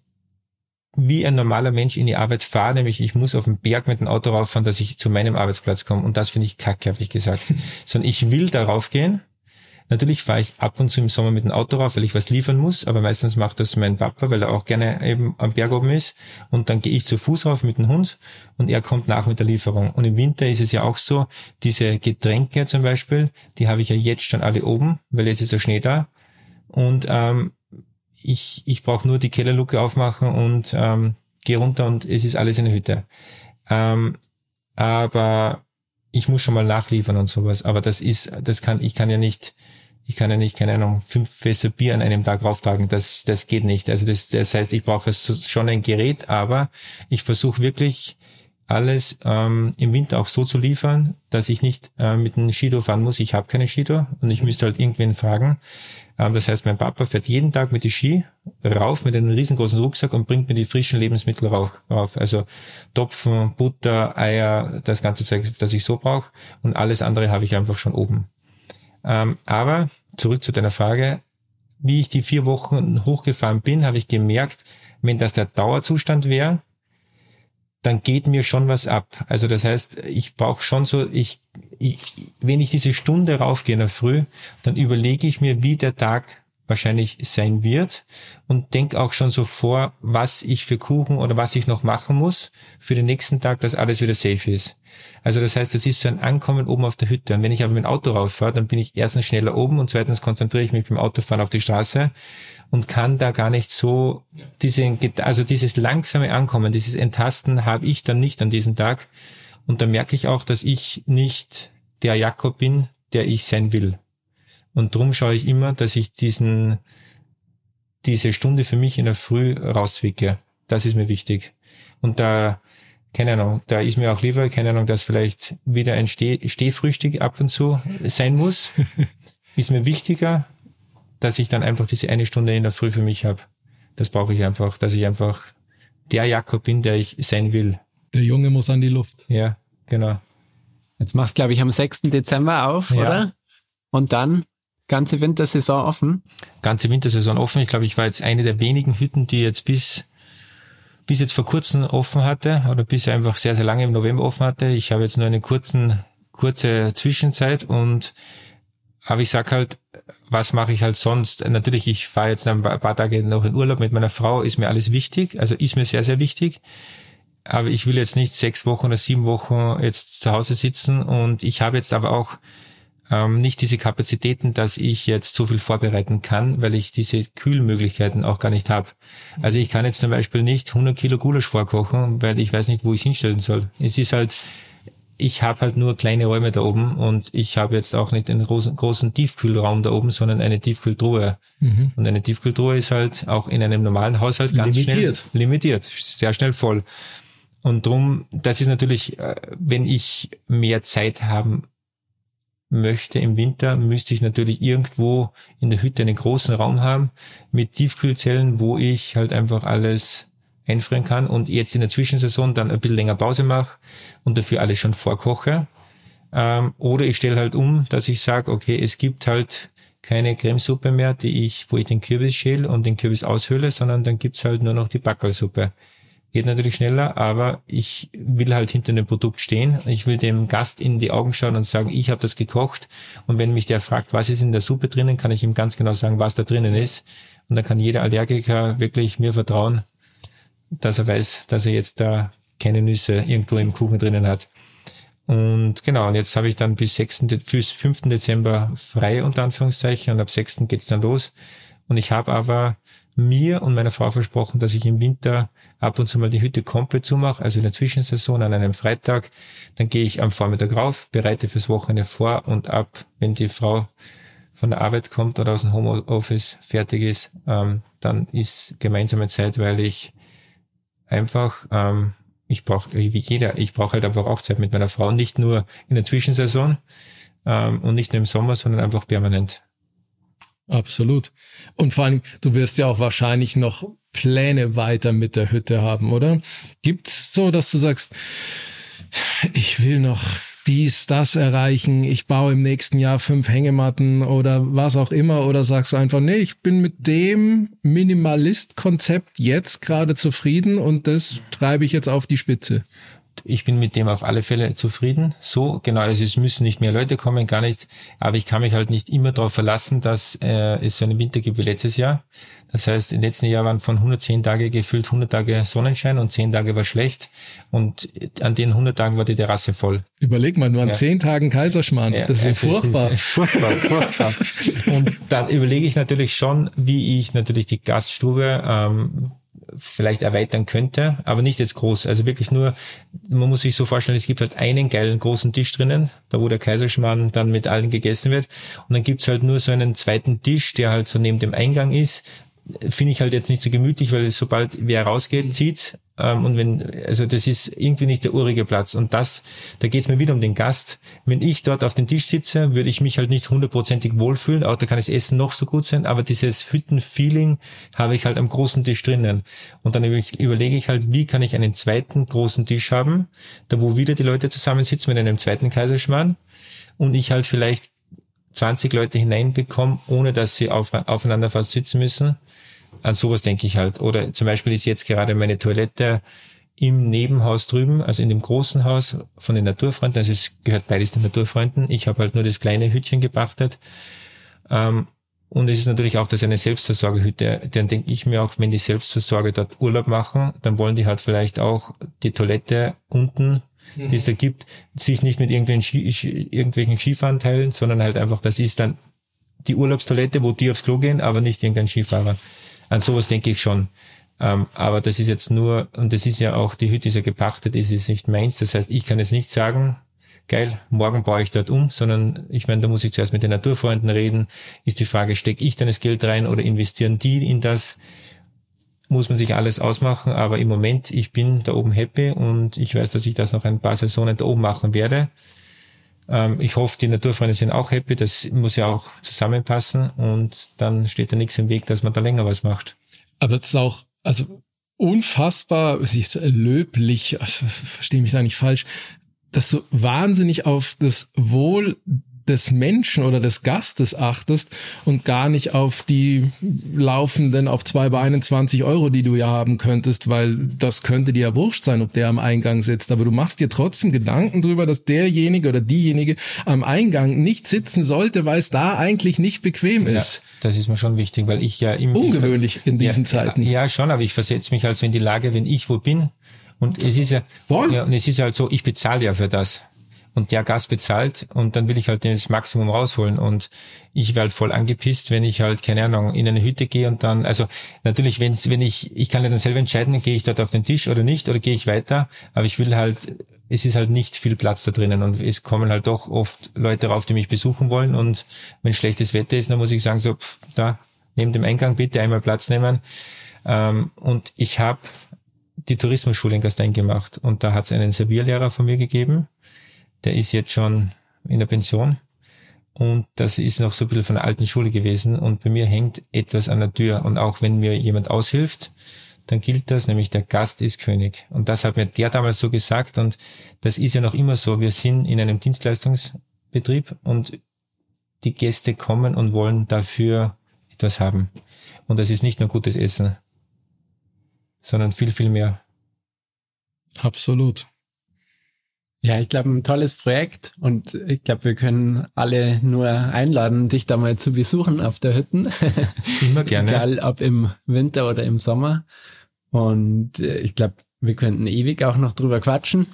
wie ein normaler Mensch in die Arbeit fahre, nämlich ich muss auf den Berg mit dem Auto rauffahren, dass ich zu meinem Arbeitsplatz komme. Und das finde ich kacke, habe ich gesagt. Sondern ich will darauf gehen. Natürlich fahre ich ab und zu im Sommer mit dem Auto rauf, weil ich was liefern muss, aber meistens macht das mein Papa, weil er auch gerne eben am Berg oben ist. Und dann gehe ich zu Fuß rauf mit dem Hund und er kommt nach mit der Lieferung. Und im Winter ist es ja auch so, diese Getränke zum Beispiel, die habe ich ja jetzt schon alle oben, weil jetzt ist der Schnee da. Und ähm, ich ich brauche nur die Kellerluke aufmachen und ähm, gehe runter und es ist alles in der Hütte. Ähm, aber ich muss schon mal nachliefern und sowas. Aber das ist, das kann, ich kann ja nicht, ich kann ja nicht, keine Ahnung, fünf Fässer Bier an einem Tag rauftragen. Das, das geht nicht. Also das, das heißt, ich brauche schon ein Gerät, aber ich versuche wirklich alles ähm, im Winter auch so zu liefern, dass ich nicht äh, mit einem Skido fahren muss. Ich habe keine Skido und ich müsste halt irgendwen fragen. Ähm, das heißt, mein Papa fährt jeden Tag mit die Ski rauf mit einem riesengroßen Rucksack und bringt mir die frischen Lebensmittel rauf. Also Topfen, Butter, Eier, das ganze Zeug, das ich so brauche. Und alles andere habe ich einfach schon oben. Ähm, aber zurück zu deiner Frage. Wie ich die vier Wochen hochgefahren bin, habe ich gemerkt, wenn das der Dauerzustand wäre, dann geht mir schon was ab. Also das heißt, ich brauche schon so, ich, ich, wenn ich diese Stunde raufgehe in der Früh, dann überlege ich mir, wie der Tag wahrscheinlich sein wird und denke auch schon so vor, was ich für Kuchen oder was ich noch machen muss für den nächsten Tag, dass alles wieder safe ist. Also das heißt, das ist so ein Ankommen oben auf der Hütte. Und wenn ich aber mit dem Auto rauffahre, dann bin ich erstens schneller oben und zweitens konzentriere ich mich beim Autofahren auf die Straße und kann da gar nicht so diese, also dieses langsame Ankommen, dieses Enttasten habe ich dann nicht an diesem Tag. Und da merke ich auch, dass ich nicht der Jakob bin, der ich sein will. Und drum schaue ich immer, dass ich diesen, diese Stunde für mich in der Früh rauszwicke. Das ist mir wichtig. Und da, keine Ahnung, da ist mir auch lieber, keine Ahnung, dass vielleicht wieder ein Steh, Stehfrühstück ab und zu sein muss. Ist mir wichtiger, dass ich dann einfach diese eine Stunde in der Früh für mich habe. Das brauche ich einfach, dass ich einfach der Jakob bin, der ich sein will. Der Junge muss an die Luft. Ja, genau. Jetzt machst du, glaube ich, am sechsten Dezember auf, ja. Oder? Und dann ganze Wintersaison offen? Ganze Wintersaison offen. Ich glaube, ich war jetzt eine der wenigen Hütten, die jetzt bis bis jetzt vor kurzem offen hatte oder bis einfach sehr, sehr lange im November offen hatte. Ich habe jetzt nur einen kurzen kurze Zwischenzeit und aber ich sag halt, was mache ich halt sonst? Natürlich, ich fahre jetzt ein paar Tage noch in Urlaub mit meiner Frau, ist mir alles wichtig, also ist mir sehr, sehr wichtig. Aber ich will jetzt nicht sechs Wochen oder sieben Wochen jetzt zu Hause sitzen und ich habe jetzt aber auch ähm, nicht diese Kapazitäten, dass ich jetzt so viel vorbereiten kann, weil ich diese Kühlmöglichkeiten auch gar nicht habe. Also ich kann jetzt zum Beispiel nicht hundert Kilo Gulasch vorkochen, weil ich weiß nicht, wo ich es hinstellen soll. Es ist halt, ich habe halt nur kleine Räume da oben und ich habe jetzt auch nicht einen großen, großen Tiefkühlraum da oben, sondern eine Tiefkühltruhe. Mhm. Und eine Tiefkühltruhe ist halt auch in einem normalen Haushalt ganz limitiert. schnell limitiert, sehr schnell voll. Und drum, das ist natürlich, wenn ich mehr Zeit haben möchte im Winter, müsste ich natürlich irgendwo in der Hütte einen großen Raum haben mit Tiefkühlzellen, wo ich halt einfach alles einfrieren kann und jetzt in der Zwischensaison dann ein bisschen länger Pause mache und dafür alles schon vorkoche. Ähm, oder ich stelle halt um, dass ich sage, okay, es gibt halt keine Cremesuppe mehr, die ich, wo ich den Kürbis schäle und den Kürbis aushöhle, sondern dann gibt's halt nur noch die Backelsuppe. Geht natürlich schneller, aber ich will halt hinter dem Produkt stehen. Ich will dem Gast in die Augen schauen und sagen, ich habe das gekocht. Und wenn mich der fragt, was ist in der Suppe drinnen, kann ich ihm ganz genau sagen, was da drinnen ist. Und dann kann jeder Allergiker wirklich mir vertrauen, dass er weiß, dass er jetzt da keine Nüsse irgendwo im Kuchen drinnen hat. Und genau, und jetzt habe ich dann bis sechsten bis fünften Dezember frei, unter Anführungszeichen, und ab sechsten geht's dann los. Und ich habe aber mir und meiner Frau versprochen, dass ich im Winter ab und zu mal die Hütte komplett zumache, also in der Zwischensaison an einem Freitag. Dann gehe ich am Vormittag rauf, bereite fürs Wochenende vor und ab, wenn die Frau von der Arbeit kommt oder aus dem Homeoffice fertig ist, ähm, dann ist gemeinsame Zeit, weil ich einfach, ähm, ich brauche, wie jeder, ich brauche halt einfach auch Zeit mit meiner Frau, nicht nur in der Zwischensaison ähm, und nicht nur im Sommer, sondern einfach permanent. Absolut. Und vor allem, du wirst ja auch wahrscheinlich noch Pläne weiter mit der Hütte haben, oder? Gibt's so, dass du sagst, ich will noch dies, das erreichen, ich baue im nächsten Jahr fünf Hängematten oder was auch immer, oder sagst du einfach, nee, ich bin mit dem Minimalist-Konzept jetzt gerade zufrieden und das treibe ich jetzt auf die Spitze? Ich bin mit dem auf alle Fälle zufrieden. So, genau, also es müssen nicht mehr Leute kommen, gar nicht. Aber ich kann mich halt nicht immer darauf verlassen, dass äh, es so einen Winter gibt wie letztes Jahr. Das heißt, im letzten Jahr waren von hundertzehn Tage gefühlt hundert Tage Sonnenschein und zehn Tage war schlecht. Und an den hundert Tagen war die Terrasse voll. Überleg mal, nur an ja. zehn Tagen Kaiserschmarrn. Ja, das ist also ja furchtbar. Ist furchtbar, furchtbar. Und dann überlege ich natürlich schon, wie ich natürlich die Gaststube ähm, vielleicht erweitern könnte, aber nicht jetzt groß. Also wirklich nur, man muss sich so vorstellen, es gibt halt einen geilen großen Tisch drinnen, da wo der Kaiserschmarrn dann mit allen gegessen wird. Und dann gibt's halt nur so einen zweiten Tisch, der halt so neben dem Eingang ist. Finde ich halt jetzt nicht so gemütlich, weil sobald wer rausgeht, zieht's. Ähm, und wenn, also das ist irgendwie nicht der urige Platz. Und das, da geht's mir wieder um den Gast. Wenn ich dort auf dem Tisch sitze, würde ich mich halt nicht hundertprozentig wohlfühlen. Auch da kann das Essen noch so gut sein, aber dieses Hüttenfeeling habe ich halt am großen Tisch drinnen. Und dann überlege ich halt, wie kann ich einen zweiten großen Tisch haben, da wo wieder die Leute zusammensitzen mit einem zweiten Kaiserschmarrn und ich halt vielleicht zwanzig Leute hineinbekomme, ohne dass sie auf, aufeinander fast sitzen müssen. An sowas denke ich halt. Oder zum Beispiel ist jetzt gerade meine Toilette im Nebenhaus drüben, also in dem großen Haus von den Naturfreunden. Also es gehört beides den Naturfreunden. Ich habe halt nur das kleine Hütchen gepachtet. Ähm, und es ist natürlich auch das eine Selbstversorgerhütte. Dann denke ich mir auch, wenn die Selbstversorger dort Urlaub machen, dann wollen die halt vielleicht auch die Toilette unten, mhm. die es da gibt, sich nicht mit irgendwelchen, Ski, irgendwelchen Skifahren teilen, sondern halt einfach, das ist dann die Urlaubstoilette, wo die aufs Klo gehen, aber nicht irgendein Skifahrer. An sowas denke ich schon. Ähm, aber das ist jetzt nur, und das ist ja auch, die Hütte ist ja gepachtet, das ist nicht meins. Das heißt, ich kann jetzt nicht sagen, geil, morgen baue ich dort um, sondern ich meine, da muss ich zuerst mit den Naturfreunden reden. Ist die Frage, stecke ich dann das Geld rein oder investieren die in das? Muss man sich alles ausmachen. Aber im Moment, ich bin da oben happy und ich weiß, dass ich das noch ein paar Saisonen da oben machen werde. Ich hoffe, die Naturfreunde sind auch happy, das muss ja auch zusammenpassen und dann steht da nichts im Weg, dass man da länger was macht. Aber es ist auch, also unfassbar, ist löblich, also, verstehe mich da nicht falsch, dass du wahnsinnig auf das Wohl des Menschen oder des Gastes achtest und gar nicht auf die laufenden, auf zwei Beinen zwanzig Euro, die du ja haben könntest, weil das könnte dir ja wurscht sein, ob der am Eingang sitzt. Aber du machst dir trotzdem Gedanken drüber, dass derjenige oder diejenige am Eingang nicht sitzen sollte, weil es da eigentlich nicht bequem ist. Ja, das ist mir schon wichtig, weil ich ja im ungewöhnlich ich, in diesen ja, Zeiten. Ja, schon, aber ich versetze mich also in die Lage, wenn ich wo bin. Und es ist ja, ja, und es ist halt so, ich bezahle ja für das. Und der Gast bezahlt und dann will ich halt das Maximum rausholen. Und ich werde halt voll angepisst, wenn ich halt, keine Ahnung, in eine Hütte gehe und dann, also natürlich, wenn's, wenn ich, ich kann ja dann selber entscheiden, gehe ich dort auf den Tisch oder nicht, oder gehe ich weiter. Aber ich will halt, es ist halt nicht viel Platz da drinnen und es kommen halt doch oft Leute rauf, die mich besuchen wollen. Und wenn schlechtes Wetter ist, dann muss ich sagen, so, pff, da, neben dem Eingang bitte einmal Platz nehmen. Ähm, und ich habe die Tourismusschule in Gastein gemacht und da hat es einen Servierlehrer von mir gegeben, der ist jetzt schon in der Pension und das ist noch so ein bisschen von der alten Schule gewesen und bei mir hängt etwas an der Tür und auch wenn mir jemand aushilft, dann gilt das, nämlich der Gast ist König und das hat mir der damals so gesagt und das ist ja noch immer so, wir sind in einem Dienstleistungsbetrieb und die Gäste kommen und wollen dafür etwas haben und das ist nicht nur gutes Essen, sondern viel, viel mehr. Absolut. Ja, ich glaube, ein tolles Projekt und ich glaube, wir können alle nur einladen, dich da mal zu besuchen auf der Hütten. Immer gerne. Egal, ob im Winter oder im Sommer. Und ich glaube, wir könnten ewig auch noch drüber quatschen.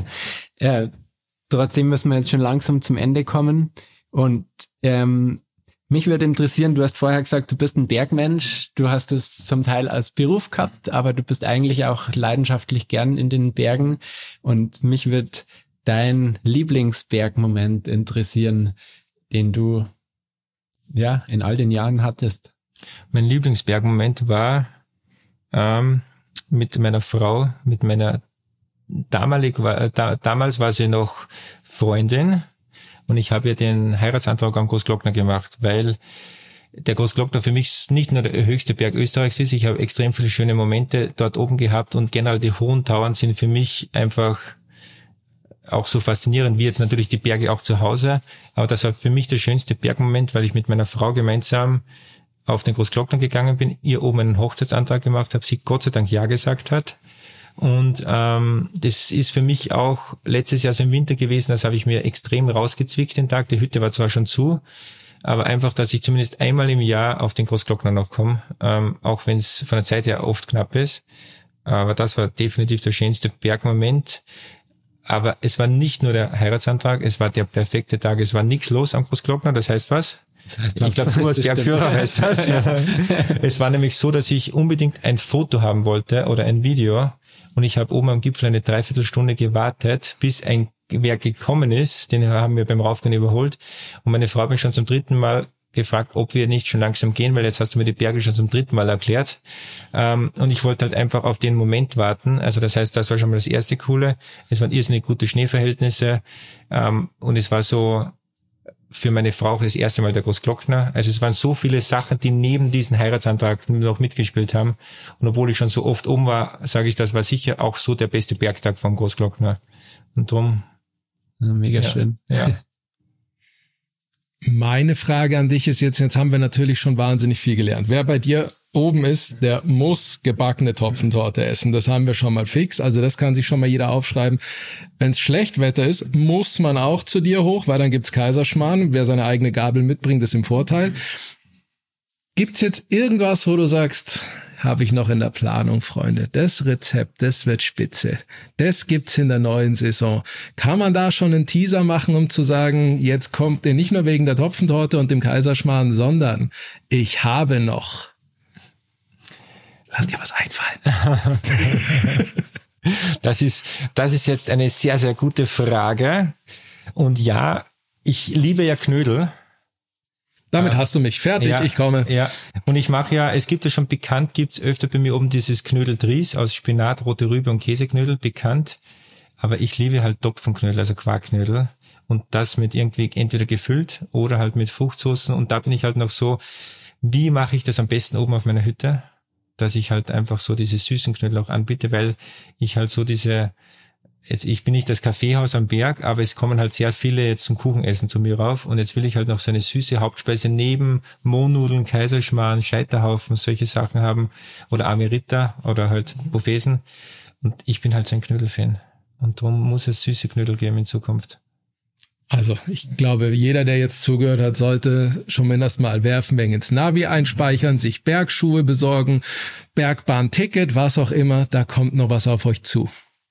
Ja, trotzdem müssen wir jetzt schon langsam zum Ende kommen. Und ähm, mich würde interessieren, du hast vorher gesagt, du bist ein Bergmensch, du hast es zum Teil als Beruf gehabt, aber du bist eigentlich auch leidenschaftlich gern in den Bergen und mich würde dein Lieblingsbergmoment interessieren, den du ja in all den Jahren hattest. Mein Lieblingsbergmoment war ähm, mit meiner Frau, mit meiner damalig war, da, damals war sie noch Freundin. Und ich habe ja den Heiratsantrag am Großglockner gemacht, weil der Großglockner für mich nicht nur der höchste Berg Österreichs ist. Ich habe extrem viele schöne Momente dort oben gehabt und generell die hohen Tauern sind für mich einfach auch so faszinierend wie jetzt natürlich die Berge auch zu Hause. Aber das war für mich der schönste Bergmoment, weil ich mit meiner Frau gemeinsam auf den Großglockner gegangen bin, ihr oben einen Hochzeitsantrag gemacht habe, sie Gott sei Dank ja gesagt hat. Und ähm, das ist für mich auch letztes Jahr so im Winter gewesen, das habe ich mir extrem rausgezwickt den Tag. Die Hütte war zwar schon zu, aber einfach, dass ich zumindest einmal im Jahr auf den Großglockner noch komme, ähm, auch wenn es von der Zeit her oft knapp ist. Aber das war definitiv der schönste Bergmoment. Aber es war nicht nur der Heiratsantrag, es war der perfekte Tag, es war nichts los am Großglockner, das heißt was? Das heißt, ich glaube, du als Bergführer weißt das. Ja. Es war nämlich so, dass ich unbedingt ein Foto haben wollte oder ein Video. Und ich habe oben am Gipfel eine Dreiviertelstunde gewartet, bis ein Werk gekommen ist. Den haben wir beim Raufgehen überholt. Und meine Frau hat mich schon zum dritten Mal gefragt, ob wir nicht schon langsam gehen, weil jetzt hast du mir die Berge schon zum dritten Mal erklärt. Und ich wollte halt einfach auf den Moment warten. Also das heißt, das war schon mal das erste Coole. Es waren irrsinnig gute Schneeverhältnisse. Und es war so für meine Frau das erste Mal der Großglockner. Also es waren so viele Sachen, die neben diesem Heiratsantrag noch mitgespielt haben. Und obwohl ich schon so oft oben war, sage ich, das war sicher auch so der beste Bergtag vom Großglockner. Und drum. Ja, mega ja, schön. Ja. Meine Frage an dich ist jetzt, jetzt haben wir natürlich schon wahnsinnig viel gelernt. Wer bei dir oben ist, der muss gebackene Topfentorte essen. Das haben wir schon mal fix. Also das kann sich schon mal jeder aufschreiben. Wenn es schlecht Wetter ist, muss man auch zu dir hoch, weil dann gibt's Kaiserschmarrn. Wer seine eigene Gabel mitbringt, ist im Vorteil. Gibt's jetzt irgendwas, wo du sagst, habe ich noch in der Planung, Freunde? Das Rezept, das wird spitze. Das gibt's in der neuen Saison. Kann man da schon einen Teaser machen, um zu sagen, jetzt kommt ihr nicht nur wegen der Topfentorte und dem Kaiserschmarrn, sondern ich habe noch... Lass dir was einfallen. Das ist, das ist jetzt eine sehr, sehr gute Frage. Und ja, ich liebe ja Knödel. Damit hast du mich fertig, ja, ich komme. Ja, und ich mache ja, es gibt ja schon bekannt, gibt's öfter bei mir oben dieses Knödel-Dries aus Spinat, rote Rübe und Käseknödel, bekannt. Aber ich liebe halt Topfenknödel, also Quarkknödel. Und das mit irgendwie entweder gefüllt oder halt mit Fruchtsoßen. Und da bin ich halt noch so, wie mache ich das am besten oben auf meiner Hütte? Dass ich halt einfach so diese süßen Knödel auch anbiete, weil ich halt so diese, jetzt, ich bin nicht das Kaffeehaus am Berg, aber es kommen halt sehr viele jetzt zum Kuchenessen zu mir rauf und jetzt will ich halt noch so eine süße Hauptspeise neben Mohnnudeln, Kaiserschmarrn, Scheiterhaufen, solche Sachen haben oder Amerita oder halt Buffesen und ich bin halt so ein Knödelfan und darum muss es süße Knödel geben in Zukunft. Also ich glaube, jeder, der jetzt zugehört hat, sollte schon mindestens mal Werfenmengen ins Navi einspeichern, sich Bergschuhe besorgen, Bergbahnticket, was auch immer, da kommt noch was auf euch zu.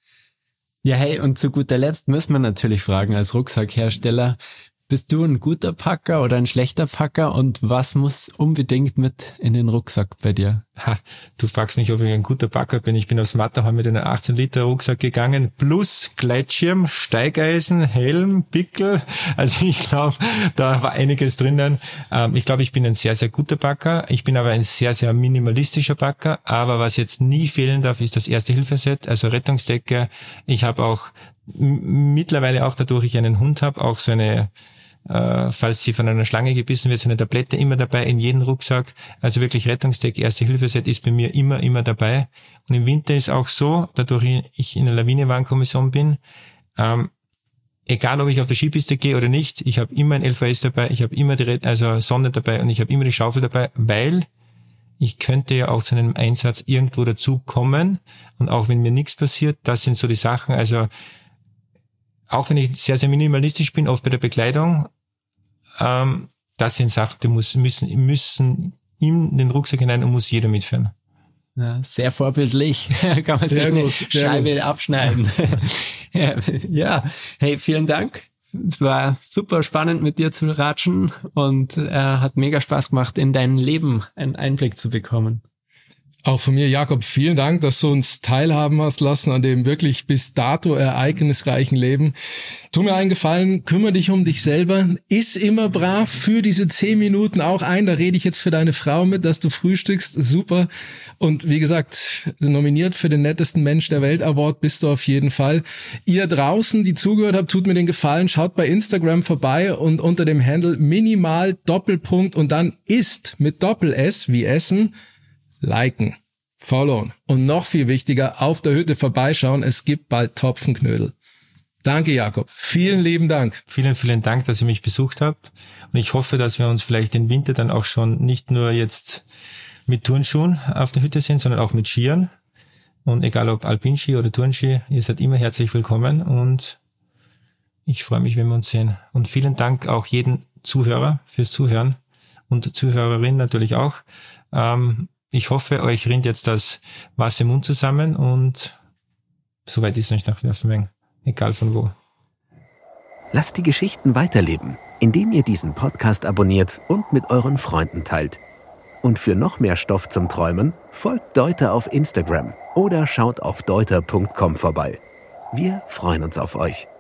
Ja, hey, und zu guter Letzt müssen wir natürlich fragen als Rucksackhersteller, bist du ein guter Packer oder ein schlechter Packer und was muss unbedingt mit in den Rucksack bei dir? Ha, du fragst mich, ob ich ein guter Packer bin. Ich bin aufs Matterhorn mit einem achtzehn Liter Rucksack gegangen, plus Gleitschirm, Steigeisen, Helm, Pickel. Also ich glaube, da war einiges drinnen. Ähm, ich glaube, ich bin ein sehr, sehr guter Packer. Ich bin aber ein sehr, sehr minimalistischer Packer. Aber was jetzt nie fehlen darf, ist das Erste-Hilfe-Set, also Rettungsdecke. Ich habe auch m- mittlerweile auch, dadurch ich einen Hund habe, auch so eine Äh, falls sie von einer Schlange gebissen wird, so eine Tablette immer dabei in jedem Rucksack. Also wirklich Rettungsdeck, Erste-Hilfe-Set ist bei mir immer, immer dabei. Und im Winter ist auch so, dadurch ich in der Lawinenwarnkommission bin, ähm, egal ob ich auf der Skipiste gehe oder nicht, ich habe immer ein L V S dabei, ich habe immer die Red- also Sonde dabei und ich habe immer die Schaufel dabei, weil ich könnte ja auch zu einem Einsatz irgendwo dazu kommen und auch wenn mir nichts passiert, das sind so die Sachen, also auch wenn ich sehr, sehr minimalistisch bin, oft bei der Bekleidung, ähm, das sind Sachen, die muss, müssen, müssen in den Rucksack hinein und muss jeder mitführen. Ja, sehr vorbildlich. Kann man sehr sich gut, eine Scheibe gut. abschneiden. ja, ja, hey, vielen Dank. Es war super spannend, mit dir zu ratschen und äh, hat mega Spaß gemacht, in dein Leben einen Einblick zu bekommen. Auch von mir, Jakob, vielen Dank, dass du uns teilhaben hast lassen an dem wirklich bis dato ereignisreichen Leben. Tu mir einen Gefallen, kümmere dich um dich selber, iss immer brav, für diese zehn Minuten auch ein, da rede ich jetzt für deine Frau mit, dass du frühstückst, super. Und wie gesagt, nominiert für den nettesten Mensch der Welt Award bist du auf jeden Fall. Ihr draußen, die zugehört habt, tut mir den Gefallen, schaut bei Instagram vorbei und unter dem Handle minimal Doppelpunkt und dann isst mit Doppel-S wie Essen, liken, followen und noch viel wichtiger, auf der Hütte vorbeischauen. Es gibt bald Topfenknödel. Danke, Jakob. Vielen lieben Dank. Vielen, vielen Dank, dass ihr mich besucht habt. Und ich hoffe, dass wir uns vielleicht den Winter dann auch schon nicht nur jetzt mit Turnschuhen auf der Hütte sehen, sondern auch mit Skiern. Und egal ob Alpinski oder Turnski, ihr seid immer herzlich willkommen und ich freue mich, wenn wir uns sehen. Und vielen Dank auch jeden Zuhörer fürs Zuhören und Zuhörerin natürlich auch. Ähm, Ich hoffe, euch rinnt jetzt das Wasser im Mund zusammen und soweit ist es nicht nach Werfenmengen, egal von wo. Lasst die Geschichten weiterleben, indem ihr diesen Podcast abonniert und mit euren Freunden teilt. Und für noch mehr Stoff zum Träumen, folgt Deuter auf Instagram oder schaut auf deuter punkt com vorbei. Wir freuen uns auf euch.